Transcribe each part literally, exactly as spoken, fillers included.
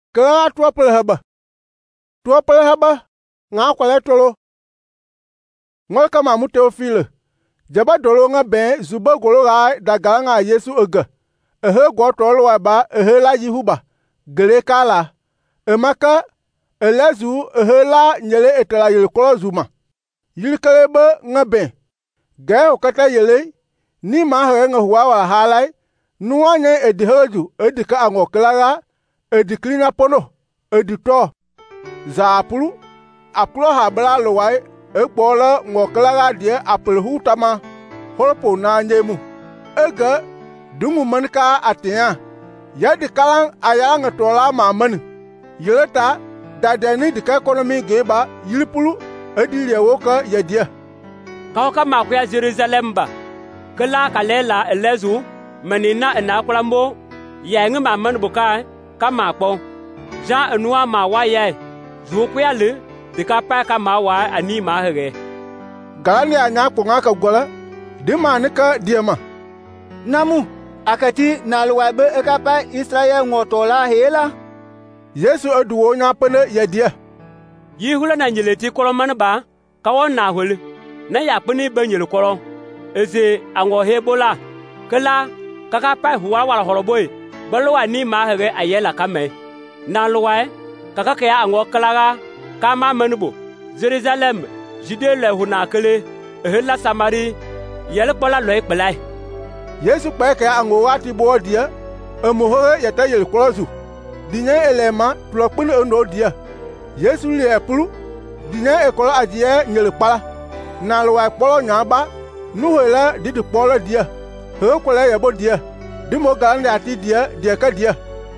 Kala tuapel haba. Tuapel haba nga kwale tolo. Ngolka mamu Teofile. Jaba dolo nga ben zuba golo ga daga nga Yesu ega. Ehe go tolo wa ba ehe la yihuba. Gele kala. Emaka elezu ehe la nyele etela yele kolo zuma. Yili kalebe nga ben. Gae okata yele ni ma he nga huwa wa halai. Nuwa nye ediheju edika angokelaga ediklina pono edito. Za apulu apulu habla lowai ekpola ngokelaga die apelhu tama holpo na nyemu. Ege dungu manka atia. Yadi kalang ayang tola mamani. Yeleta dadani dika ekonomi geba yilipulu edilie woka yedia. Kauka makuya Jerusalem ba. Kela kalela elezu menina enaklambo yang mamani buka kama po. Jean enua mawaye. Zukuya le dika pa kama wa ani mahege. Galani anya kunga ka gola. Dimanika diema. Namu akati nalwabe ekapa Israel ngotola hela. Yesu aduwo nya pene yedia. Yihula na nyeleti kolomana ba kawon na hole. Na yapuni banyel kolon. Eze ango hebola. Kela kaka pa huwa wala horoboy. Balwa ni mahege ayela kame. Na loe kaka kaya ango kalaga kama manubo. Jerusalem jide le huna kele ehela Samari yele pola loe pelai. Yesu pa kaya ango wati bo dia emuhore yata yel kolozu. Dinye elema plokpune ono dia. Yesu li epulu dinye ekola ajie nyele pala. Na loe polo nyaba nuhela didi polo dia. He kola yebo dia. Dimo galande ati dia dia ka dia.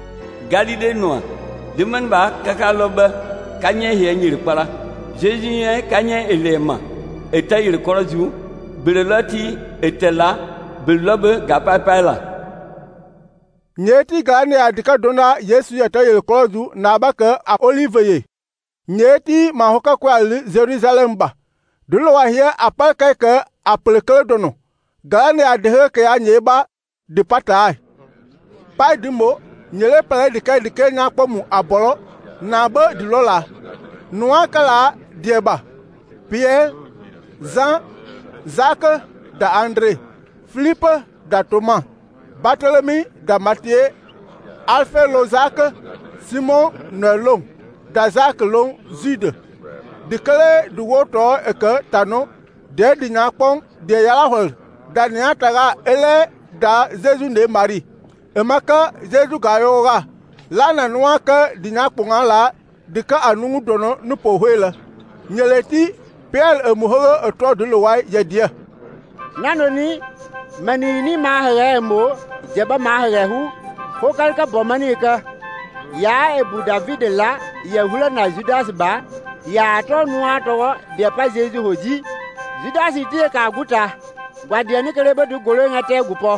Galile noa. Diman ba kakaloba kanye he nyele pala. Jésus kanye elema. Eta yele kolozu belati etela belobe gapapala. Nyeti gane adika dona Yesu yata yele kolozu na baka a Oliveye. Nyeti mahoka kwa Jerusalem ba. Dulo wa hia apal keke apelekele dono. Gane adehe ke ya nyeba di patai. Pai dimo nyele pele dike dike nyakpomu abolo na be di lola. Noa kala dieba. Pierre, Jean, Jacques da André, Philippe da Thomas, Barthélemy da Matthieu, Alphae lo Jacques, Simon Nelon, da Jacques long Jude. Dikele du woto eke tano, de di nyakpong de yalahol, da nyataga ele da Jésus ne Marie. Emaka Jésus gayoga, la na noa ke di nyakponga la, dika anungu dono nupo huela. Nyeleti Pierre emuhoro eto dulowai yedia. Nanoni manini mahare mo jeba mahare hu hokal ka bomani ka ya ebu David la yehula na Judas ba ya to nuwa to de pa Jésus hoji Judas tie ka guta gwadie ni kelebe du golo ngate gupo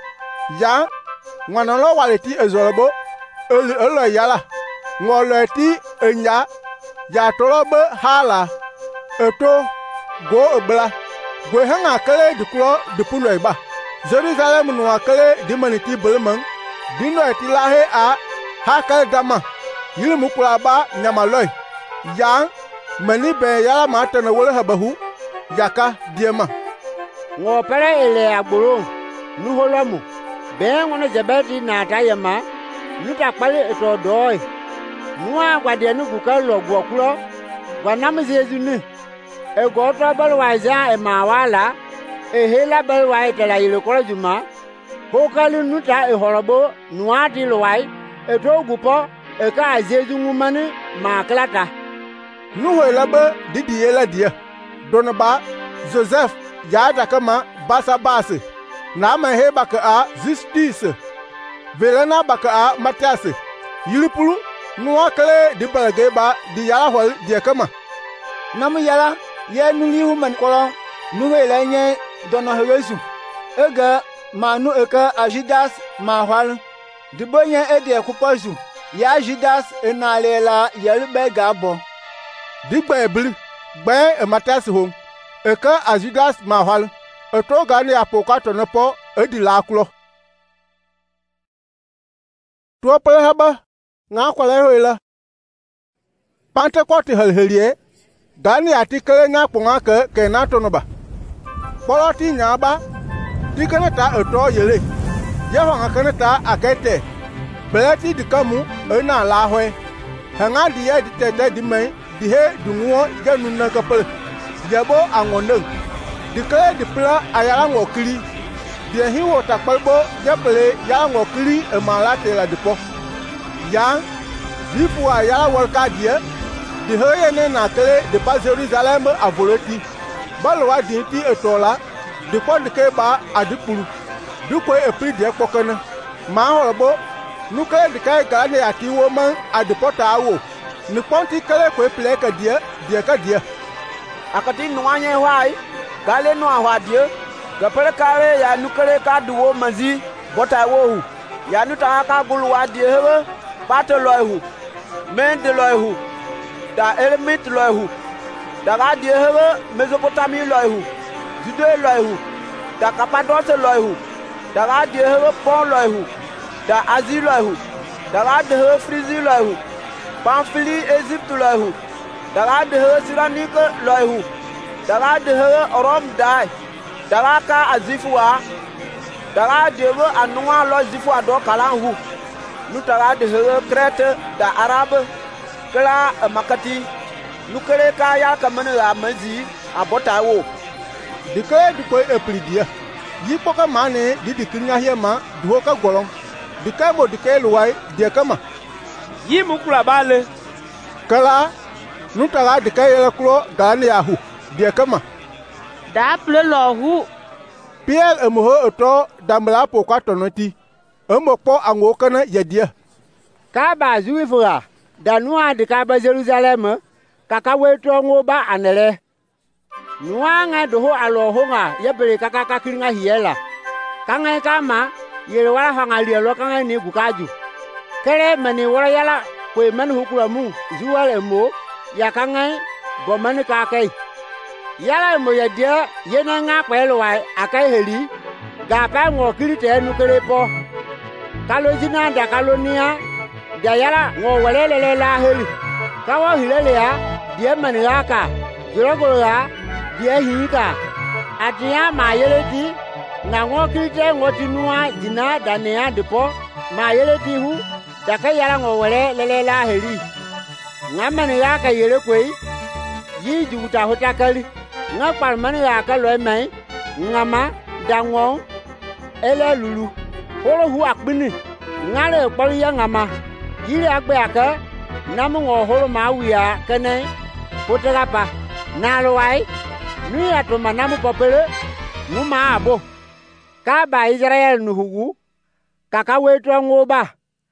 ya ngwanolo waleti ezorobo ele ele yala ngoleti enya ya torobe hala eto go obla go hanga kale diklo dipuno iba Jerusalem no akale dimaniti belman dino etilahe a hakal dama yilmu kulaba nyamaloy yang mani be yala mata na wole habahu yaka diema ngo pere ele agboro nu holomu be ngono jebeti na tayema nuta pale eto doy nuwa gwadie nu kuka logwo kulo gwanam Jésus ni e goto balwaja e mawala e hela balwai tela yile kolojuma hokalu nuta e horobo nuati lowai e to gupo e ka Jésus ngumani maklata nuho labe didi yela dia donaba Joseph yada kama basa base na ma he baka a Justus velena baka a Matthias yilipulu nuwa kale di balage ba di yala hol dia kama namu yala ye nungi human kolon nuwe lenye dono hewezu ega manu eka ajidas mahwal dibonye ede kupozu ya Judas enalela yelbe gabo digba ebli gbe Matthias hom eka ajidas mahwal eto gani apokato nepo edi la kulo to pe haba nga kwale hoila Pentecote helhelie gani atikele nya kpunga ke ke na tonoba poloti nya ba dikene ta eto yele ye ho ngakene ta akete belati dikamu ena la hwe hanga diye ditete di mai di he dunwo ye nunna kapel yebo angonen dikele dipla ayara ngokiri di hi wota palbo yepele ya ngokiri e malate la dipo ya zifu ayara walka die di he ne na kele de pas Jerusalem avoleti balwa dinti etola di ko dike ba adipuru duko e pri de pokana ma horobo nuke dike ga ne akiwo man adipota awo ni ponti kele ko ple ka die die ka die akati nuanye hwai gale no ahwa die gapere kare ya nukere ka duwo mazi bota wo ya nuta ka gulwa die hewe pato loihu men de loihu da element loihu da ga die hewe Mesopotami loihu Jude loihu da Cappadoce loihu da ga die hewe Pon loihu da Asie loihu da ga de hewe Phrygie loihu Pamphylie Égypte loihu da ga de hewe Cyrenaique loihu da ga de hewe Rome dai da ga ka azifwa da ga de hewe anwa lo zifwa do kalanhu nu da ga de hewe Crète da Arabe kala makati nukere ka ya kamana amazi abota wo dike diko eplidia yi poka mane di dikinya hiema duho ka golon dike mo dike luwai de kama yi mukula bale kala nutaga dike yele klo gane yahu de kama da ple lohu Pierre emoho oto damla po kwa tonoti emopo ango kana yadia ka ba zuifura da nuwa de ka ba Jerusalem kaka weto ngoba anele nuwa nga doho alo honga yebere kaka kakiringa hiela kanga kama yele wala hanga lielo kanga ni gukaju kere mani wala yala kwe man hukula mu zuwale mo ya kanga gomani kakai yala mo ya dia yena nga kwelo wa akai heli ga pa ngo kirite nu kere po kalo jina da kalonia da yala ngo walele la heli kawo hilele ya die maniraka jirogora die hika atia mayeleti na ngo kirite ngo tinua jina danea depo mayeleti hu daka yala ngo wale lele la heli ngamani yaka yele kwei yi juta hotakali nga parmani yaka lo mai ngama dango ele lulu horo hu akbini ngale kpali ya ngama yiri agbe aka namu ngo horo mawia kene poterapa nalwai ni atoma namu popele numa abo ka ba Israel nuhugu kaka wetu ngoba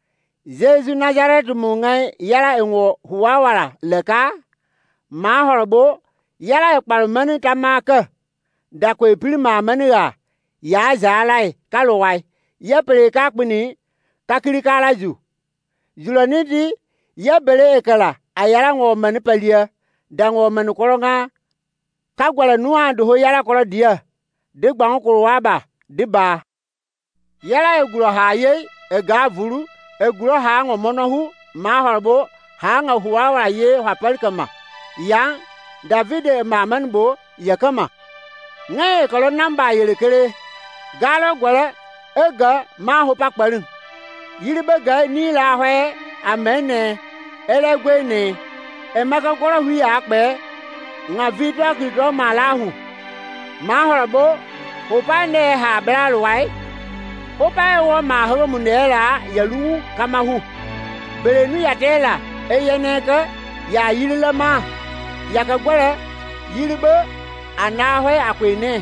Jesu Nazareth mungai yala enwo huwawara leka ma horbo yala ekparmani tamaka da ko epirima maniga ya zalai kalowai ya pere kakpini kakiri kalaju julonidi ya bele ekala ayala ngo mani palia dango mani koronga kagwala nuwa do yala kolo dia de gbango ko waba de ba yala eguro haye ega vuru eguro ha ngo monohu ma horbo ha nga huwa ye hapalkama ya David maman bo yakama ngai kolo namba yelekere galo gwala ega ma ho pakparin yiribe ga ni la hwe amene elegwe ni e maka koro hu ya pe nga video kidro malahu ma horbo ho pa ne ha bral wai ho pa wo ma ho mu ne la yalu kama hu bele nu ya tela eyeneka ya yilama yakagwara yiribe anahwe akwene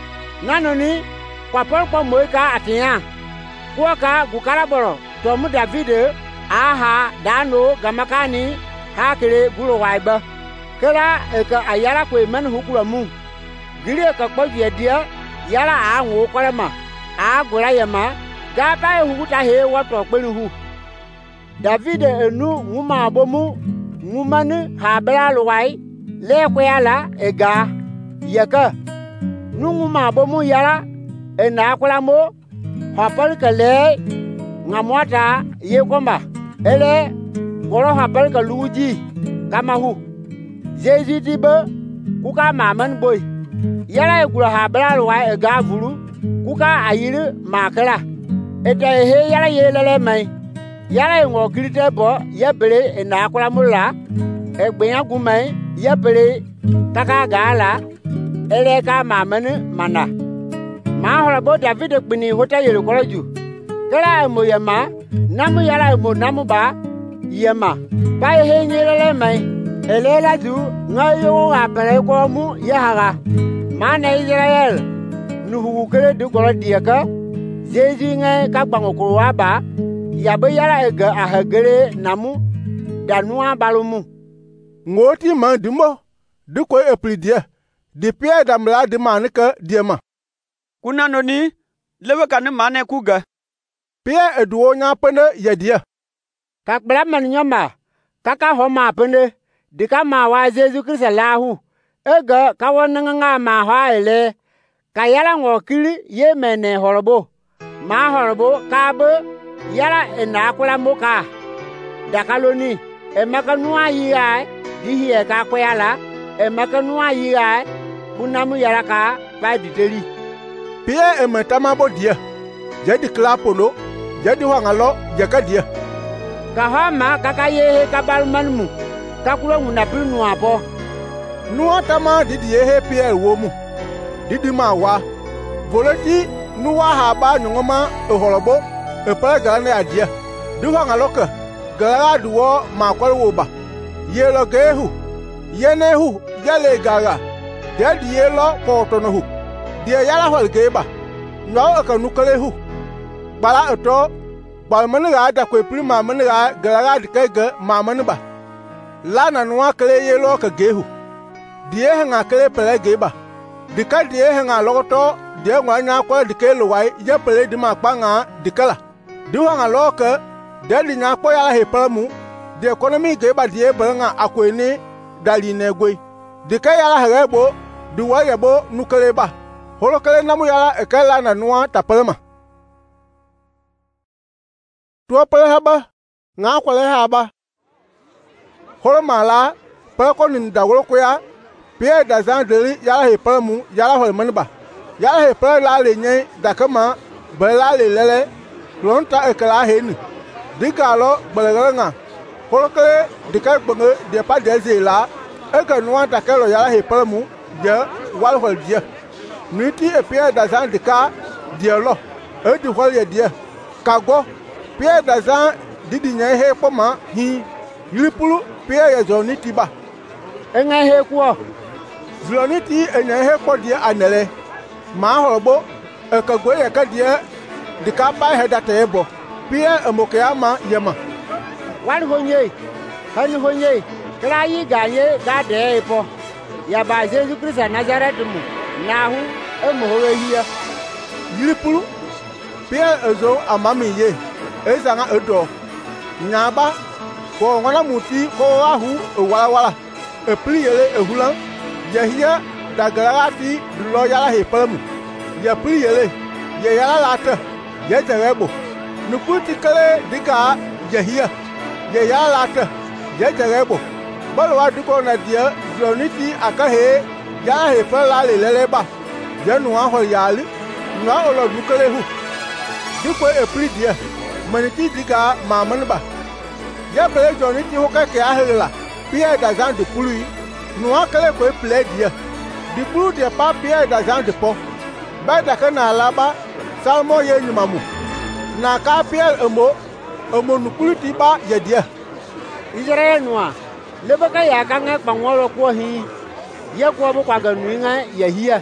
nanoni kwa porpo moika atia kuoka gukaraboro tomu David aha dano gamakani hakire gulo waiba kala eka ayara kwe man hukula mu gire ka kpodie dia yara anwo korema agura yema gaba huguta he wato kpeluhu David enu nguma abomu ngumani habra lwai le kwela ega yaka nunguma bomu yara ena kulamo hapal kale ngamwata yekomba ele koro hapal ka luji kamahu Jesu tibe kuka maman boy yala egula habral wa ega vulu kuka ayiri makala eta he yala yelele mai yala ngo krite bo yebele ena akula mula egbenya gumai yebele kaka gala ele ka maman mana ma hola bo David gbini hota yele koloju kala mo yema namu yala mo namu ba yema ba he nyelele mai elela du ngayo apere ko mu yahaga mana Israel nuhu kele du golo diaka Jesu ngai ka gbango ko aba ya be yala ega ahagere namu danua balumu ngoti man dimo du ko eplidia de pie damla de manka diema kuna noni lewe kan mane kuga pie eduo nya pene yadia ka bla man nyama kaka homa pene dika ma wa Jesu Kristo lahu ega ka wonanga nga ma ha ele ka yala ngokili ye mene horobo ma horobo ka be yala ena akula moka dakaloni e makanua yiya di hiye ka kwala e makanua yiya kunamu yala ka ba diteli pie e metama bodia jadi klapono jadi wangalo jakadia ka hama kaka ye ka balmanmu kakula nguna pinu apo nuwa tama didi ehe pie womu didi ma wa voleti nuwa ha ba nyongoma eholobo epara galane adia duwa ngaloka gara duwo ma kwalwo ba yelo gehu yenehu yale gara dedi yelo potonohu dia yala hol geba no aka nukalehu bala eto balmani ga da kwe prima mani ga gara dikega mamani ba la na nuwa kele yelo ka gehu die nga kele pele geba dika die nga logoto die ngwa nya kwa dike lo wai ye pele di ma panga dikala di nga loka de di nya kwa ya he palmu de economy geba die banga akweni dali negwe dika ya la hebo di wa yebo nukele ba holo kele namu ya ekala na nuwa tapelma tuwa pele haba nga kwa le haba holo mala pele ko nin dawolo ko ya pie da zan deli yala he palmu yala hol manba yala he pele la le nye dakama bela le lele lonta ekala he ni dikalo belega holo kele dikal bonge de pa de zela eka nuwa takelo yala he palmu je wal hol dia niti e pie da zan dika dielo e di hol ye dia kago pie da zan didi nye he poma hi yilipulu pie ye zoni tiba enga he kwa zloniti enye he kwa die anele ma horobo e kago ye ka die dika pa he data ebo pie emoke ama yema wan honye han honye kra yi ganye ga de epo ya ba Jesu Kristo Nazareth mu nahu e mo howe hiya yilipulu pie ezo amami ye ezanga edo nyaba ko ngona muti ko ahu wala wala e pliele ehula yehia dagarati lo yala he palmu ye pliele ye yala lata ye terebo nukuti kale dika yehia ye yala lata ye terebo balwa diko na dia zloniti akahe yala he pala le leleba ye nuwa ho yali nuwa olo dukale hu diko e pli dia maniti dika mamanba ya pele joni ti hoka ke ahela pie da zan de pului nuwa kale ko pele dia di pulu de pa pie da zan de po ba da kana laba salmo ye nyumamu na ka pie emo emo nu pulu ti ba ye dia Israel nuwa lebaka ya kanga kwangolo ko hi ye ko bo kwa ga nuinga ye hia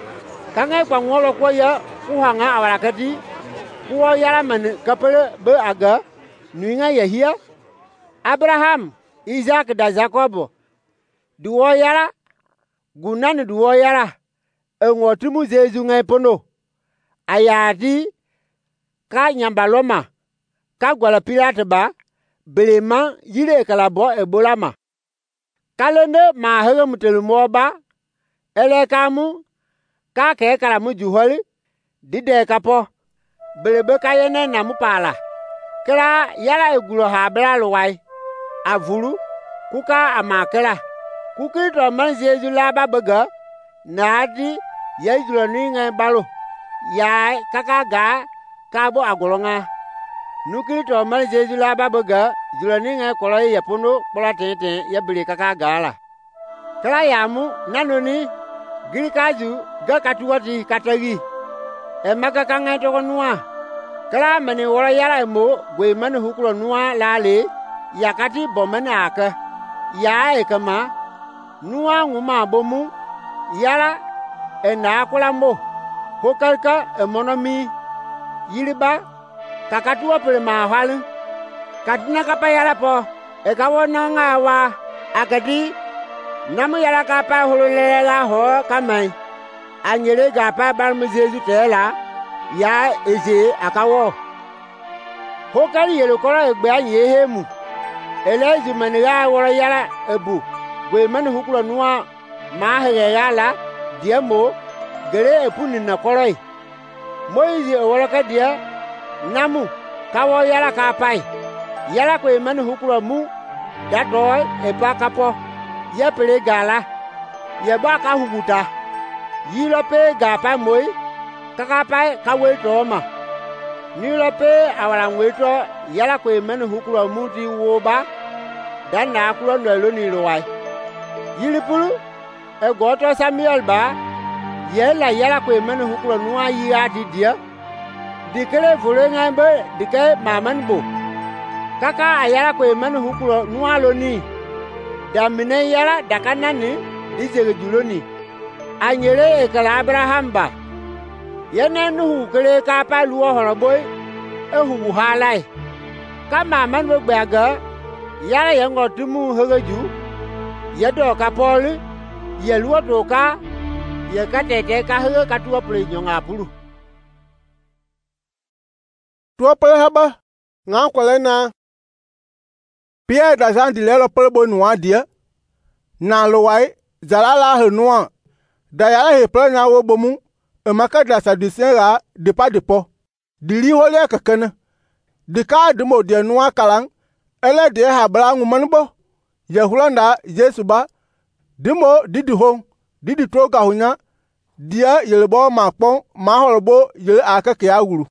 kanga kwangolo ko ya kuhanga awarakati ko yara man kapele be aga nuinga ye hia Abraham, Isaac da Jacob. Duwo yara, gunani duwo yara. Engotumu Jesu ngai pono. Ayati ka nyambaloma. Ka gwala pirate ba. Belema yire kalabo ebolama. Kalende ma hege mutelumo ba. Ele kamu. Ka ke kalamu juholi. Dide kapo. Belebe kayene namu pala. Kera yala egulo ha bela luwai. a vuru kuka a makela kukiri to man Jesu la ba bega na di ye julo ni ngai balo ya kaka ga ka bo agolonga nukiri to man Jesu la ba bega julo ni ngai kolo ye pono pola tete ye bili kaka gala kala yamu nanoni giri kazu ga katuwati katagi e maga kanga to konwa kala mani wala yara mo gwe man hukulo nuwa lale yakati bomana aka ya e kama nuwa nguma bomu yara e na kulambo hokalka e monomi yiliba kakatuwa pele mahalu katina kapa yara po e kawona ngawa akati namu yara kapa hululela ho kamai anyele gapa balmu Jesu tela ya eze akawo hokali yelo kora egbe anye hemu elezi maniga wora yara ebu gwe mani hukula nuwa mahege yala diemo gere epuni na koroi moizi wora ka dia namu kawo yara kapai yara kwe mani hukula mu datoy epa kapo ye pele gala ye ba ka hubuta yilo pe gapa moi kaka pai kawe toma nilo pe awala ngweto yala kwe meni hukula muti woba dan na kulo ndelo ni lowai yilipulu e goto Samuel ba yela yala kwe meni hukula nuwa yiya didia dikele vule ngambe dike mamanbo kaka ayala kwe meni hukula nuwa loni damine yala dakanani dizege juloni anyele ekala Abraham ba yene nuhu kele ka pa luo horo boy ehu halai kama man bo gbaga yara yango tumu hagaju yedo ka pol ye luo to ka ye ka tete ka haga ka tuo ple nyonga pulu tuo ple haba nga kwale na Pierre da zan di lelo ple bo nuwa dia na lowai zalala he nuwa da yara he ple na wo bomu emaka da sadusien ra de pa de po dili hole kakana de ka de mo de nuwa kalang ele de ha bla ngumanbo ye hulanda Jesu ba dimo didi hon didi to ga hunya dia yelebo ma pon ma horobo ye akake awuru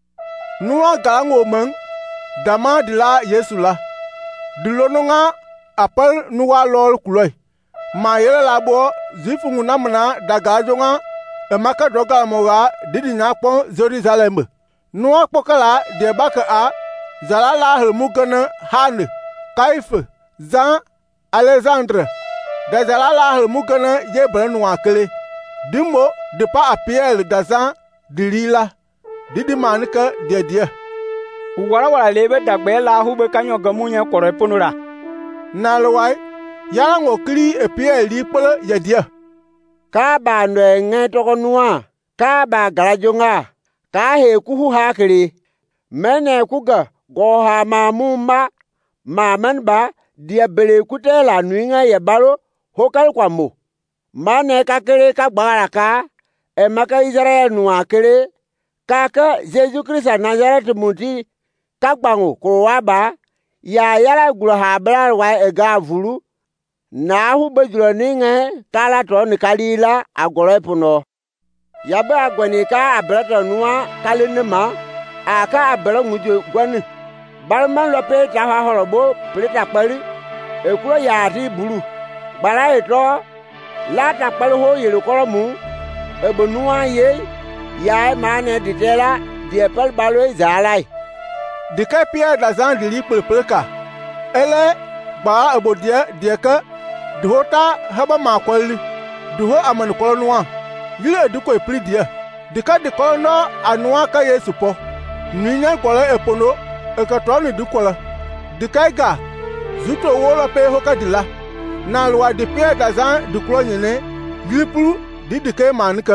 nuwa galango man dama dila Yesu la dilonunga apal nuwa lol kuloi ma yele labo zifu ngunamna daga jonga emaka doga moga didi nya pon Jerusalem nuwa pokala de baka a zalala helmugana hane Kaife Jean Alexandre da zalala helmugana ye branwa kele dimo de pa a Pierre da Jean dilila didi manika de dia wara wara lebe dagbe la hube kanyo gamunya kore ponura na lowai yara ngokri e Pierre li pole ye dia ka ba no nge to nuwa ka ba garajonga ka he kuhu hakiri mene kuga go ha mamumba maman ba dia bele kutela nuinga ye balo hokal kwamo mane ka kere ka gbara ka e maka Israel nuwa kere kaka Jesu Christ Nazareth muti ka gbango ko waba ya yara gulo ha bla wa e ga vulu na hu bejulo ninge kala to ni kalila agoro puno yaba agwani ka abrato nuwa kalinema aka abra mujo gwani balman lope ta ha horobo pleta pali ekulo ya ti bulu bara eto la ta pali ho yelo koromu ebonuwa ye ya mane ditela die pal balo zalai de ka Pierre da zan dili pelpelka ele ba abodia de ka Duhota haba makwali duho amani kolonwa yile duko epridia dika de kolono anwa ka Yesu po ninya kola epono ekatoni dukola dika ga zuto wolo pe hoka dila na lwa de Pierre da zan duko nyene yipru di dika manika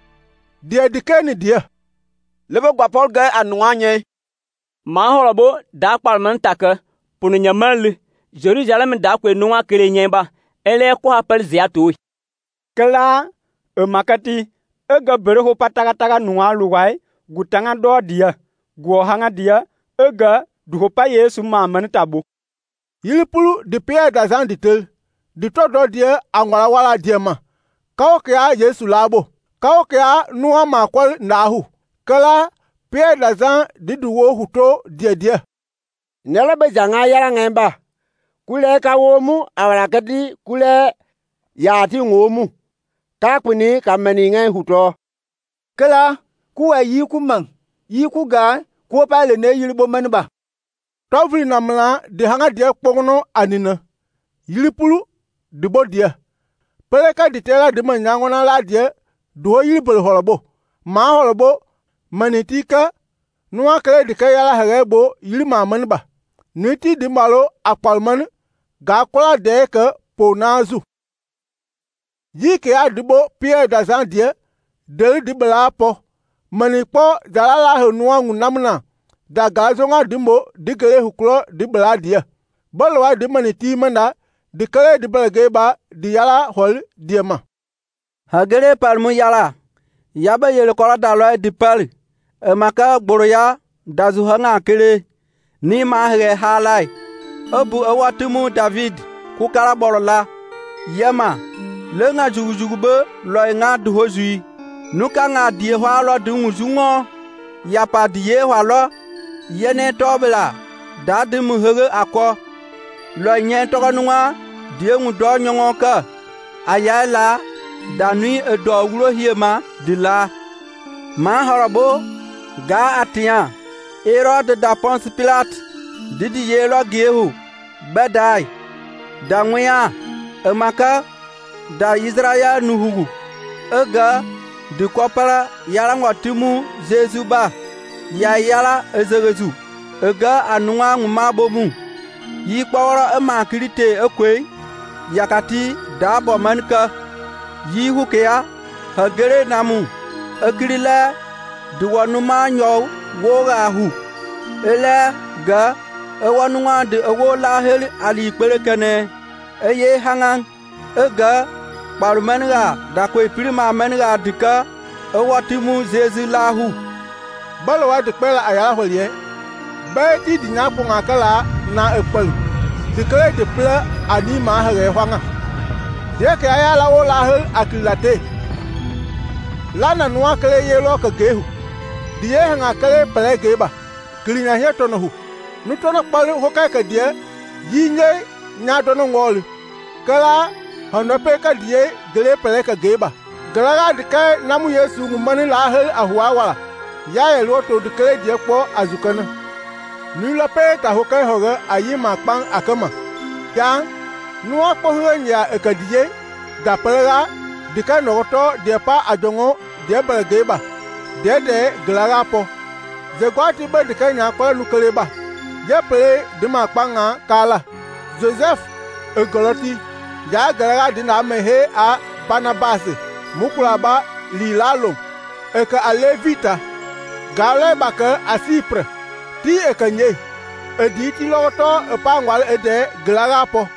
dia dika ni dia lebe gba Paul ga anwa nye ma horobo da parman taka punu nyamali Jerusalem da kwe nuwa kele nyemba ele ko apel ziatu kala e makati e ga bere ho pataka taka nuwa luwai gutanga do dia go hanga dia e ga du ho pa Yesu ma man tabu Yili pulu di Pierre da Jean ditel. Di todo die angwala wala die ma. Kawo kia Yesu labo. Kawo kia nuwa makwal nahu. Kala Pierre da Jean di duwo huto die die. Nela be janga yara ngemba. Kule ka womu awalakati kule yati ngomu. Ka kuni kamani ngai huto. Kala kuwa yi ku mang. Yi ku ga ko pale ne yili bo manba. Tovri namla di hanga die kpogno anina. Yili pulu di bo die. Peleka di tela di manyangona la die duho yili bol holobo. Ma holobo manitika nuwa kele di kayala herebo yili ma manba. Niti di malo akpalman ga kola de ke po nazu. Yi ke a dibo Pierre da Jean die deli di bela po. Mani po jalala he nuwa ngunamna. Da gazonga dimbo di kele huklo di bela die. Bolwa di maniti manda di kele di belgeba di yala hol diema. Hagere palmu yala. Yaba yele kola dalo di pali. E maka gboroya dazu hanga kele. Ni mahre halai. Obu ewatumu David kukala borola. Yema. Le nga jugu jugu be lo nga duho zui. Nuka nga die hwa lo dungu zungo. Yapa die hwa lo. Yene tobela. Dadi muhere ako. Lo nye toka nunga. Die ngu do nyongo ka. Ayala. Danui edo ulo hiema dila. Ma horabo. Ga atiyan. Herode da Ponce Pilate. Didi yelo gehu. Bedai. Da nguya. Emaka. Da Israel nuhugu. Ega. Di kopara yala ngotimu Zezuba. Ya yala ezerezu. Ega anunga ngumabomu. Yi kpawara ema kirite ekwe. Yakati dabo manka. Yi hukea. Hagere namu. Ekirile. Duwanuma nyow. Woga hu. Ele ga. Ewanunga de ewola heli ali kene. Eye hangang. Ega. Barumenga. Dakwe prima menga dika. Ewatimu Zezi lahu. Balwa de pela ayala holie. Beti di nyapo ngakala na epelu. Dikele de ple ani ma here hwanga. Deke ayala wo la hel akilate. Lana nuwa kele yelo ka gehu. Die hanga kele pele geba. Kilinya he tono hu. Nu tono kpali hoka ka die. Yinye nya dono ngoli. Kala hono pe ka die gele pele ka geba. Galaga dike namu Yesu ngumani la hel ahwa wala. Ya ye loto dikele die kpo azukana. Nu la pe ta hoka hoga ayi ma kpang akama. Yang nuwa kpo hanya ekadie da pela dika noto de pa ajongo de belgeba. Dede galaga po. Zegwati be dika nya kpo nukeleba. Je pele de ma kpanga kala. Joseph egoloti ya galaga dina mehe a Barnabas. Mukulaba lilalo. Eka alevita. Gale baka asipre. Ti ekanye. Edi ti loto epangwal ede galaga po.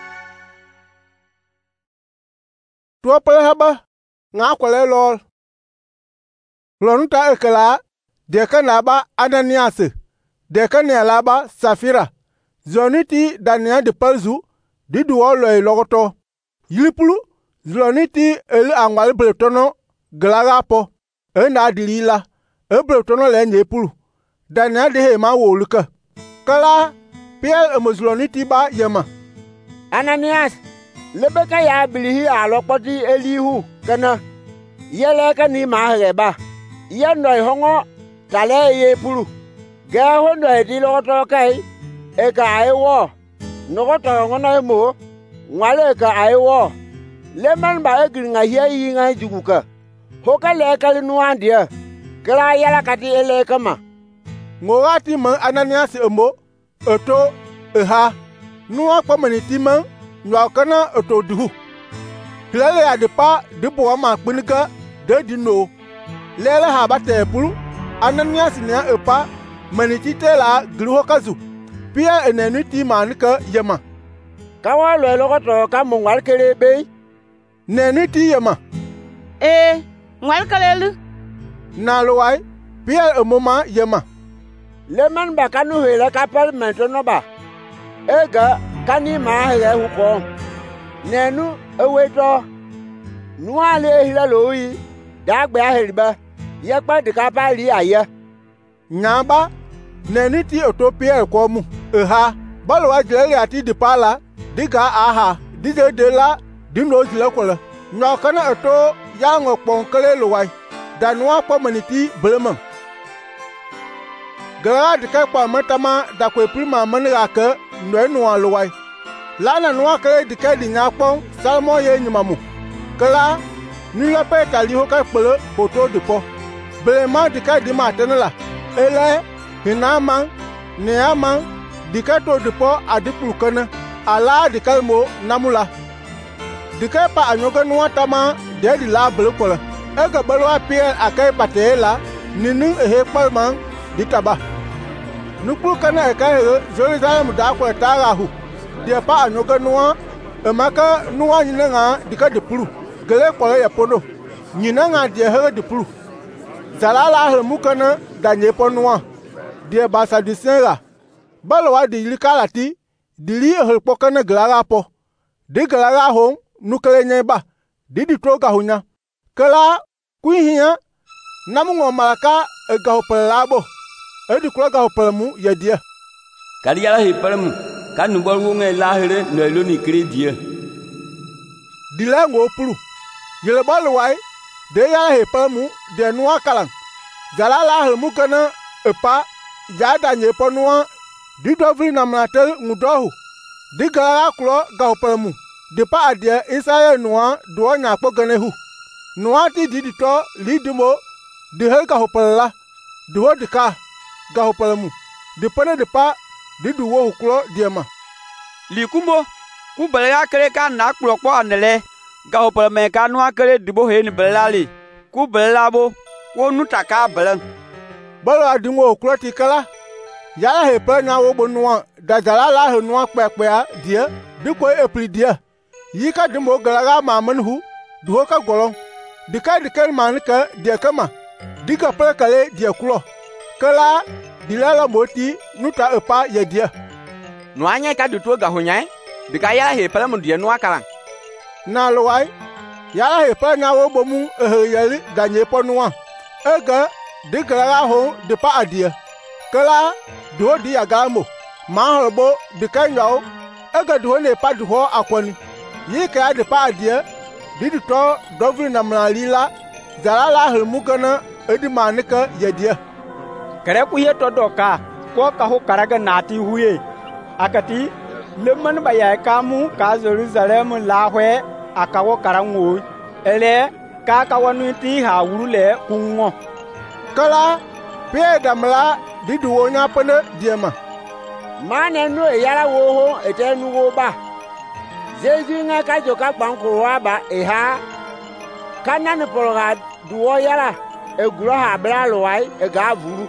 Tuwa pele haba. Nga kwale lol. Lonuta ekela. Deka naba Ananias. Deka nialaba Safira. Zoniti dania de palzu. Diduwa loy logoto. Yilipulu. Zloniti eli angwale bretono galaga po. Ena dilila. E bretono le nyepulu. Dania de hema woluka. Kala. Pierre emozloniti ba yema. Ananias. Lebeka ya bilihi alokpoti elihu kana. Yele ka ni mahreba. Ye noi hongo tale ye pulu. Ga hono edi loto kai. Eka aiwo. Nogoto ngono mo. Ngwale ka aiwo. Leman ba egringa hiya yinga juguka. Hoka leka linuandia. Kala yala kati ele kama. Ngorati man Ananias embo. Oto eha. Nuwa kwa maniti man. Nwakana oto duhu. Hilale ya depa dipo ma kpinika de dino. Lele ha bate pulu. Ananias nia epa maniti tela gluho kazu. Pia enenuti manika yema. Kawa lo logoto ka mungwal kele be. Nenuti yema. Eh, ngwal kalelu. Na loai. Pia emoma yema. Leman bakanu hele kapal mentono ba. Ega kani ma he hu ko nenu eweto nua le hila loyi da gbe ahiriba ye pa de ka ba ri aye nyamba neni ti otopia ko mu eha balwa jele ati di pala diga aha dije de la dino jile kola nyokana eto ya ngopon kele lowai da nua po maniti bleman gara de ka pa matama da ko prima manira ke no no lowai lana nua kele de ka di nyapon salmo ye nyimamu kala ni la pe tali ho ka pele poto de po blema de ka di matenla ele hinama neama dikato de po adipulukana ala dikalmo namula dikai pa anyoga nuwa tama dedi la bulukola ega balwa pier akai patela ninu ehe palma ditaba nupulukana ekai Jerusalem da kwa tarahu dia pa anyoga nuwa emaka nuwa nyinanga dika dipulu gele kola ya podo nyinanga dia he dipulu zalala he mukana danye ponuwa dia basa disenra balwa di likalati di li helpokana glara po di glara ho nukele nyeba di di toga hunya kala kuihia namungo malaka ega hopelabo edi kulaga hopelmu yadia kaliala hipelmu kanu bolwo nge lahere no eloni kredie dilango pulu yele balwai de ya hipelmu de nuwa kalan zalala helmukana epa jada nyeponwa di dovri namnatel ngudohu di gara klo gaupelmu di pa adie isaye nuwa duo nya kpogenehu nuwa ti di di to lidimo di he gaupella duo di ka gaupelmu di pene di pa di duo huklo diema likumbo ku beля kere ka na klo kpo anele gaupelme ka nuwa kere dibo he ni belali ku belabo wo nutaka belan balo adingo huklo tikala yala he pe na wo bonuwa da jala la he nuwa pepe a die diko epli die yika dimo galaga ma manhu duho ka golon dika dikel man ka die kama dika pe kale die kulo kala dilala moti nuta epa ye die nuwa nya ka duto ga hunyai dika yala he pe mu die nuwa kala na lowai yala he pe na wo bomu ehe yali danye ponuwa ega dikala ho dipa adie kala duho di agamo ma horbo dikanyo ega duho ne pa duho akwani yika de pa adie didi to dovri na mlalila zalala helmugana edi manika yedie kare ku ye to doka ko ka ho karaga nati huye akati lemman baya kamu ka Jerusalem lahwe akawo karango ele ka ka wonu ti ha wurule kunwo kala pe damla didi wonya pene diema mane no yara wo ho etenu wo ba Jesu nga ka joka bankuru aba eha kana ni poroga duwo yara eguro ha bra lowai ega vuru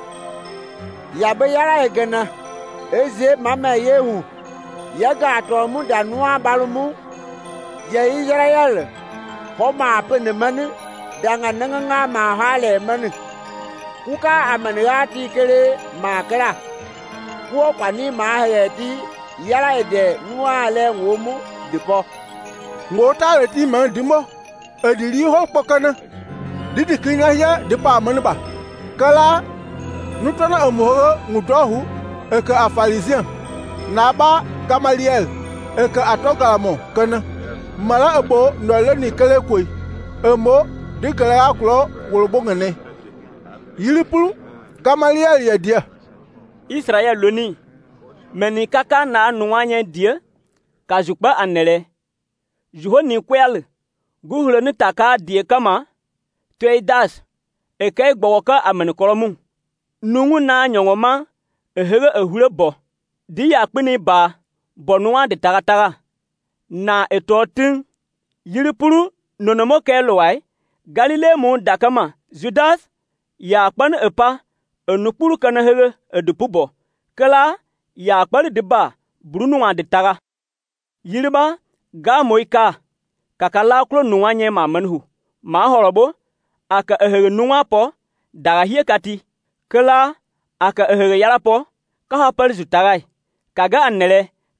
ya be yara egena eze mama yehu yaga to mu danua balumu ye Israel ho ma pene mani danga nanga ma hale mani kuka amaniya ti kere makara kuo kwani ma hayeti yara ede nuwa le ngomu dipo ngota reti man dimo ediri ho pokana didi kinya ya dipa manba kala nutana amuho ngudohu eka afalisien naba Gamaliel eka atogalamo kana mala abo no le ni kele koi emo dikala aklo wolbongene yilipulu Gamaliel ya dia Israel loni meni kaka na nuwanye dia kajukba anele juho ni kwel guhlo ni taka die kama tweidas ekay gbowoka ameni kolomu nungu na nyongoma ehege ehure bo di yakpini ba bonuwa de tagatara na etotin yiripuru nonomo kelowai Galile mu dakama Judas yakpan epa enupuru kana hege edupubo kala yakpan diba brunuwa de taga yiriba ga moika kakala klo nuwanye ma manhu ma horobo aka ehege nuwa po daga hie kati kala aka ehege yara po ka hapal zutagai kaga annele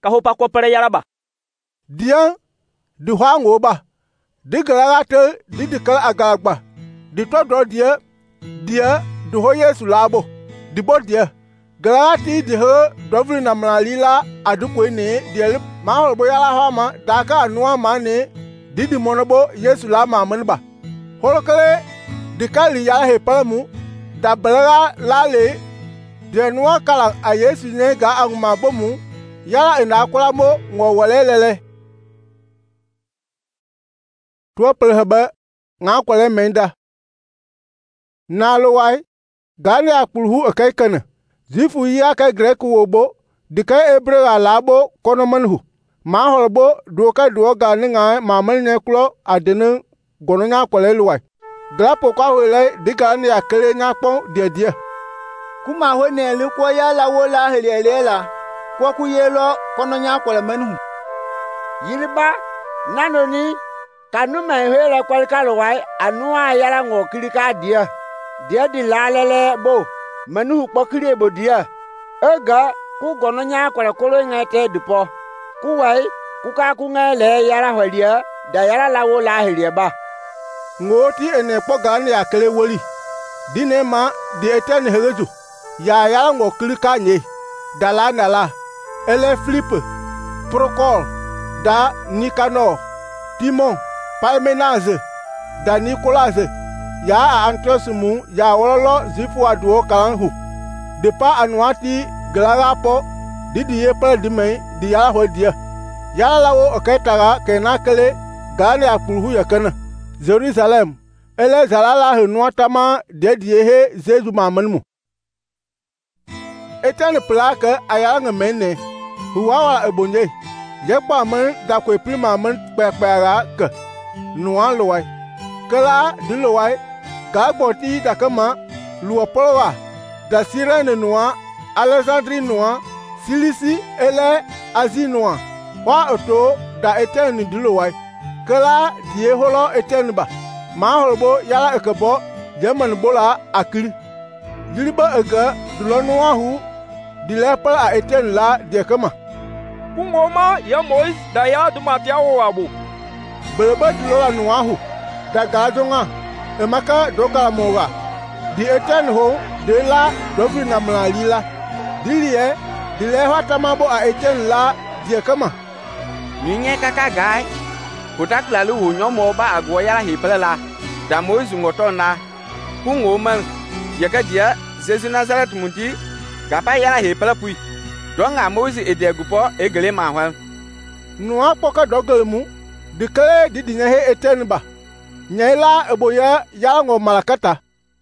ka ho pa ko pere yara ba Dian di hwango ba di galate di di kal agagba di to do dia dia di ho Yesu labo di bo dia galati di ho dovri na mlalila adukwe ne dia ma ho bo yala ha ma da ka nuwa ma ne di di monobo Yesu la ma manba holokale di kali ya he palmu da bala lale de nuwa kala a Yesu ne ga aguma bomu yala ina akwala mo ngo walelele Tua pelhaba nga kwale menda na lowai gani akpulhu akai kana zifu ya kai greku wobo dikai ebrega labo kono manhu ma holbo doka do gani nga mamal ne klo adene gono nya kwale lowai drapo kwa wele digani akele nya pon dedie kuma ho ne le ko ya la wo la helelela ko ku yelo kono nya kwale manhu yiriba nanoni kanu mai hele kwal kalwai anua yara ngo kirika dia dia di lalele bo manu pokire bo dia ega ku gono nya kwala kolo ngate dipo ku wai ku ka ku ngale yara hwalia da yara lawo la helie ba ngoti ene pogan ya kele woli dine ma di eten hereju ya yara ngo kirika nye dala nala ele flip prokol da Nicanor Timon Parmenaze da Nicolaze ya a Antiosumu ya wololo zifu aduo kalanhu de pa anuati glarapo didi ye pa dimai di ya hodia ya lawo oketara kenakele gane akpulhu yakana Jerusalem ele zalala henuatama dedie he zezu mamanmu etane plaka ayanga mene huwa ebonye yekpa man da kwe prima man pepera ke nuan loai kala diloai gagboti da kama luopolwa da sirene noa Alexandrie noa Silisi ele Asie noa wa oto da eten diloai kala die holo eten ba ma holbo yala ekebo German bola akiri diliba ega dulonoa hu dilepa a eten la de kama Kungoma ya Moise da ya dumatia wabu Beleba dilola nuahu da gazonga emaka doka moga di eten ho de la dovi na mlalila dilie dile hata mabo a eten la die kama Ninye kaka gai kutak lalu hunyo moba agwaya hipela da Moise ngotona kungoma yaka dia Zesu Nazareth munti gapa ya hipela pui Donga Moise edegupo egele mahwa Nua poka dogelmu dikele didinya he eten ba Nyaila eboya yango malakata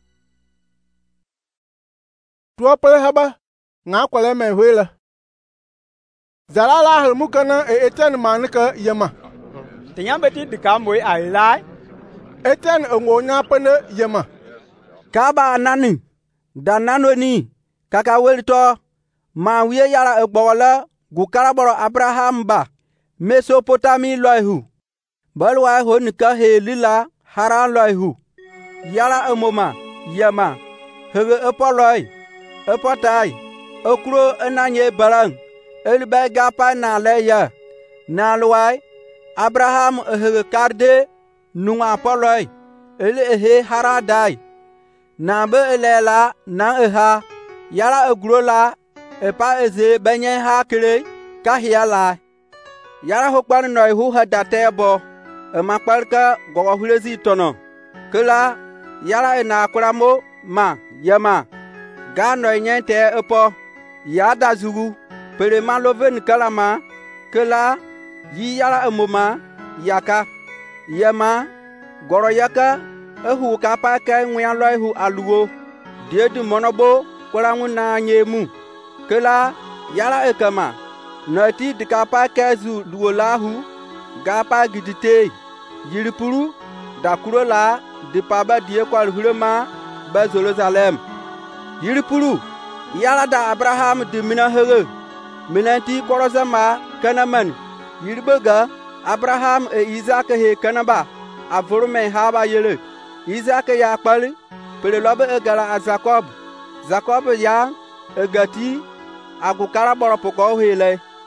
Tua pele haba nga kwale mehwela Zalala halmukana e eten manika yema Tinyambeti dikamwe ailai Eten ngonya pene yema Kaba nani dananoni kaka welito ma wiye yara egbola gukaraboro Abraham ba Mesopotami loihu balwa ho nika helila haran loihu yara emoma yama hege epoloi epotai okro enanye balang elbe gapa na leya na lwai Abraham hege karde nunga poloi ele ehe haradai na be elela na eha yara egrola epa eze benye ha kire kahiala yara hokpan noi hu hadatebo emakparka gogo hulezi tono kala yara ina kuramo ma yama ga noi nyente epo yada zugu pere maloven kalama kala yi yara emoma yaka yama goro yaka ehu kapa ka nwian loihu alugo diedu monobo kwarangu na nyemu kela yala ekama nati dikapa kazu duolahu gapa gidite yiripuru dakurola dipaba die kwal hulema ba Jerusalem yiripuru yala da Abraham de mina hege minanti korosama kanaman yiribega Abraham e Isaac he kanaba avurume haba yele Isaac ya kpali pele lobe egala a Jacob Jacob ya egati agukara boro poko hele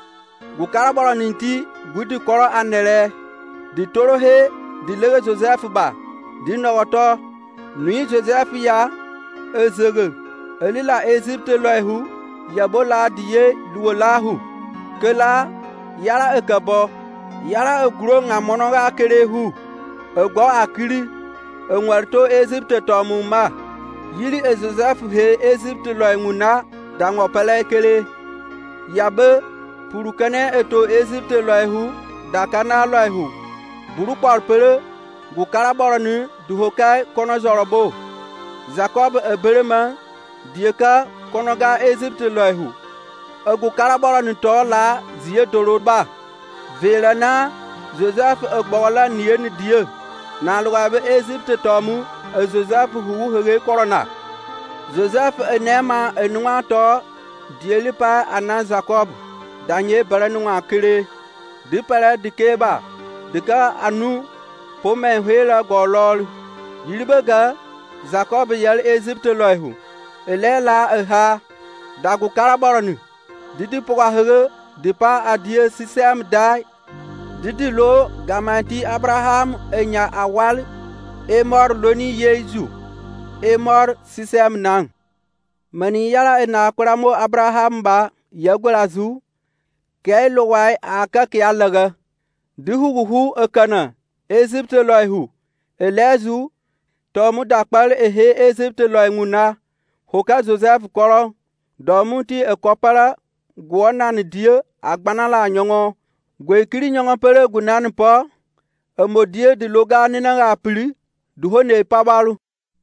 gu karaboro ninti gudi koro anere di toro he di lege Joseph ba di nogoto nui Joseph ya ezege elila Egypte loihu yabola diye luolahu kela yara ekabo yara eguro ngamonoga kerehu egbo akiri enwerto Egypte tomuma yiri e Joseph he Egypte loinguna dango pele kele yabe purukane eto Egypte loihu dakana loihu buru parpere gu karaboroni duhokai kono jorobo Jacob eberema dieka konoga Egypte loihu egu karaboroni to la zie doroba velana Joseph egbola nieni die na luabe Egypte tomu e Joseph huwu hege korona Joseph enema enwa to dielipa ana Jacob danye berenwa kire dipere dikeba dika anu pome hwela golol yilibega Jacob yel Egypte loihu elela eha dagu karaboroni didi poga hege dipa adie sisem dai didi lo gamanti Abraham enya awal emor loni Yeju emor sisem nang mani yala ena kuramo Abraham ba yagulazu kay lowai aka kyalaga dihugu ekana Egypte loihu elezu tomu dakpal ehe Egypte loinguna hoka Joseph koro domuti ekopara guonan die agbanala nyongo gwekiri nyongo pere gunan po emodie di loga nina rapli duhone pabalu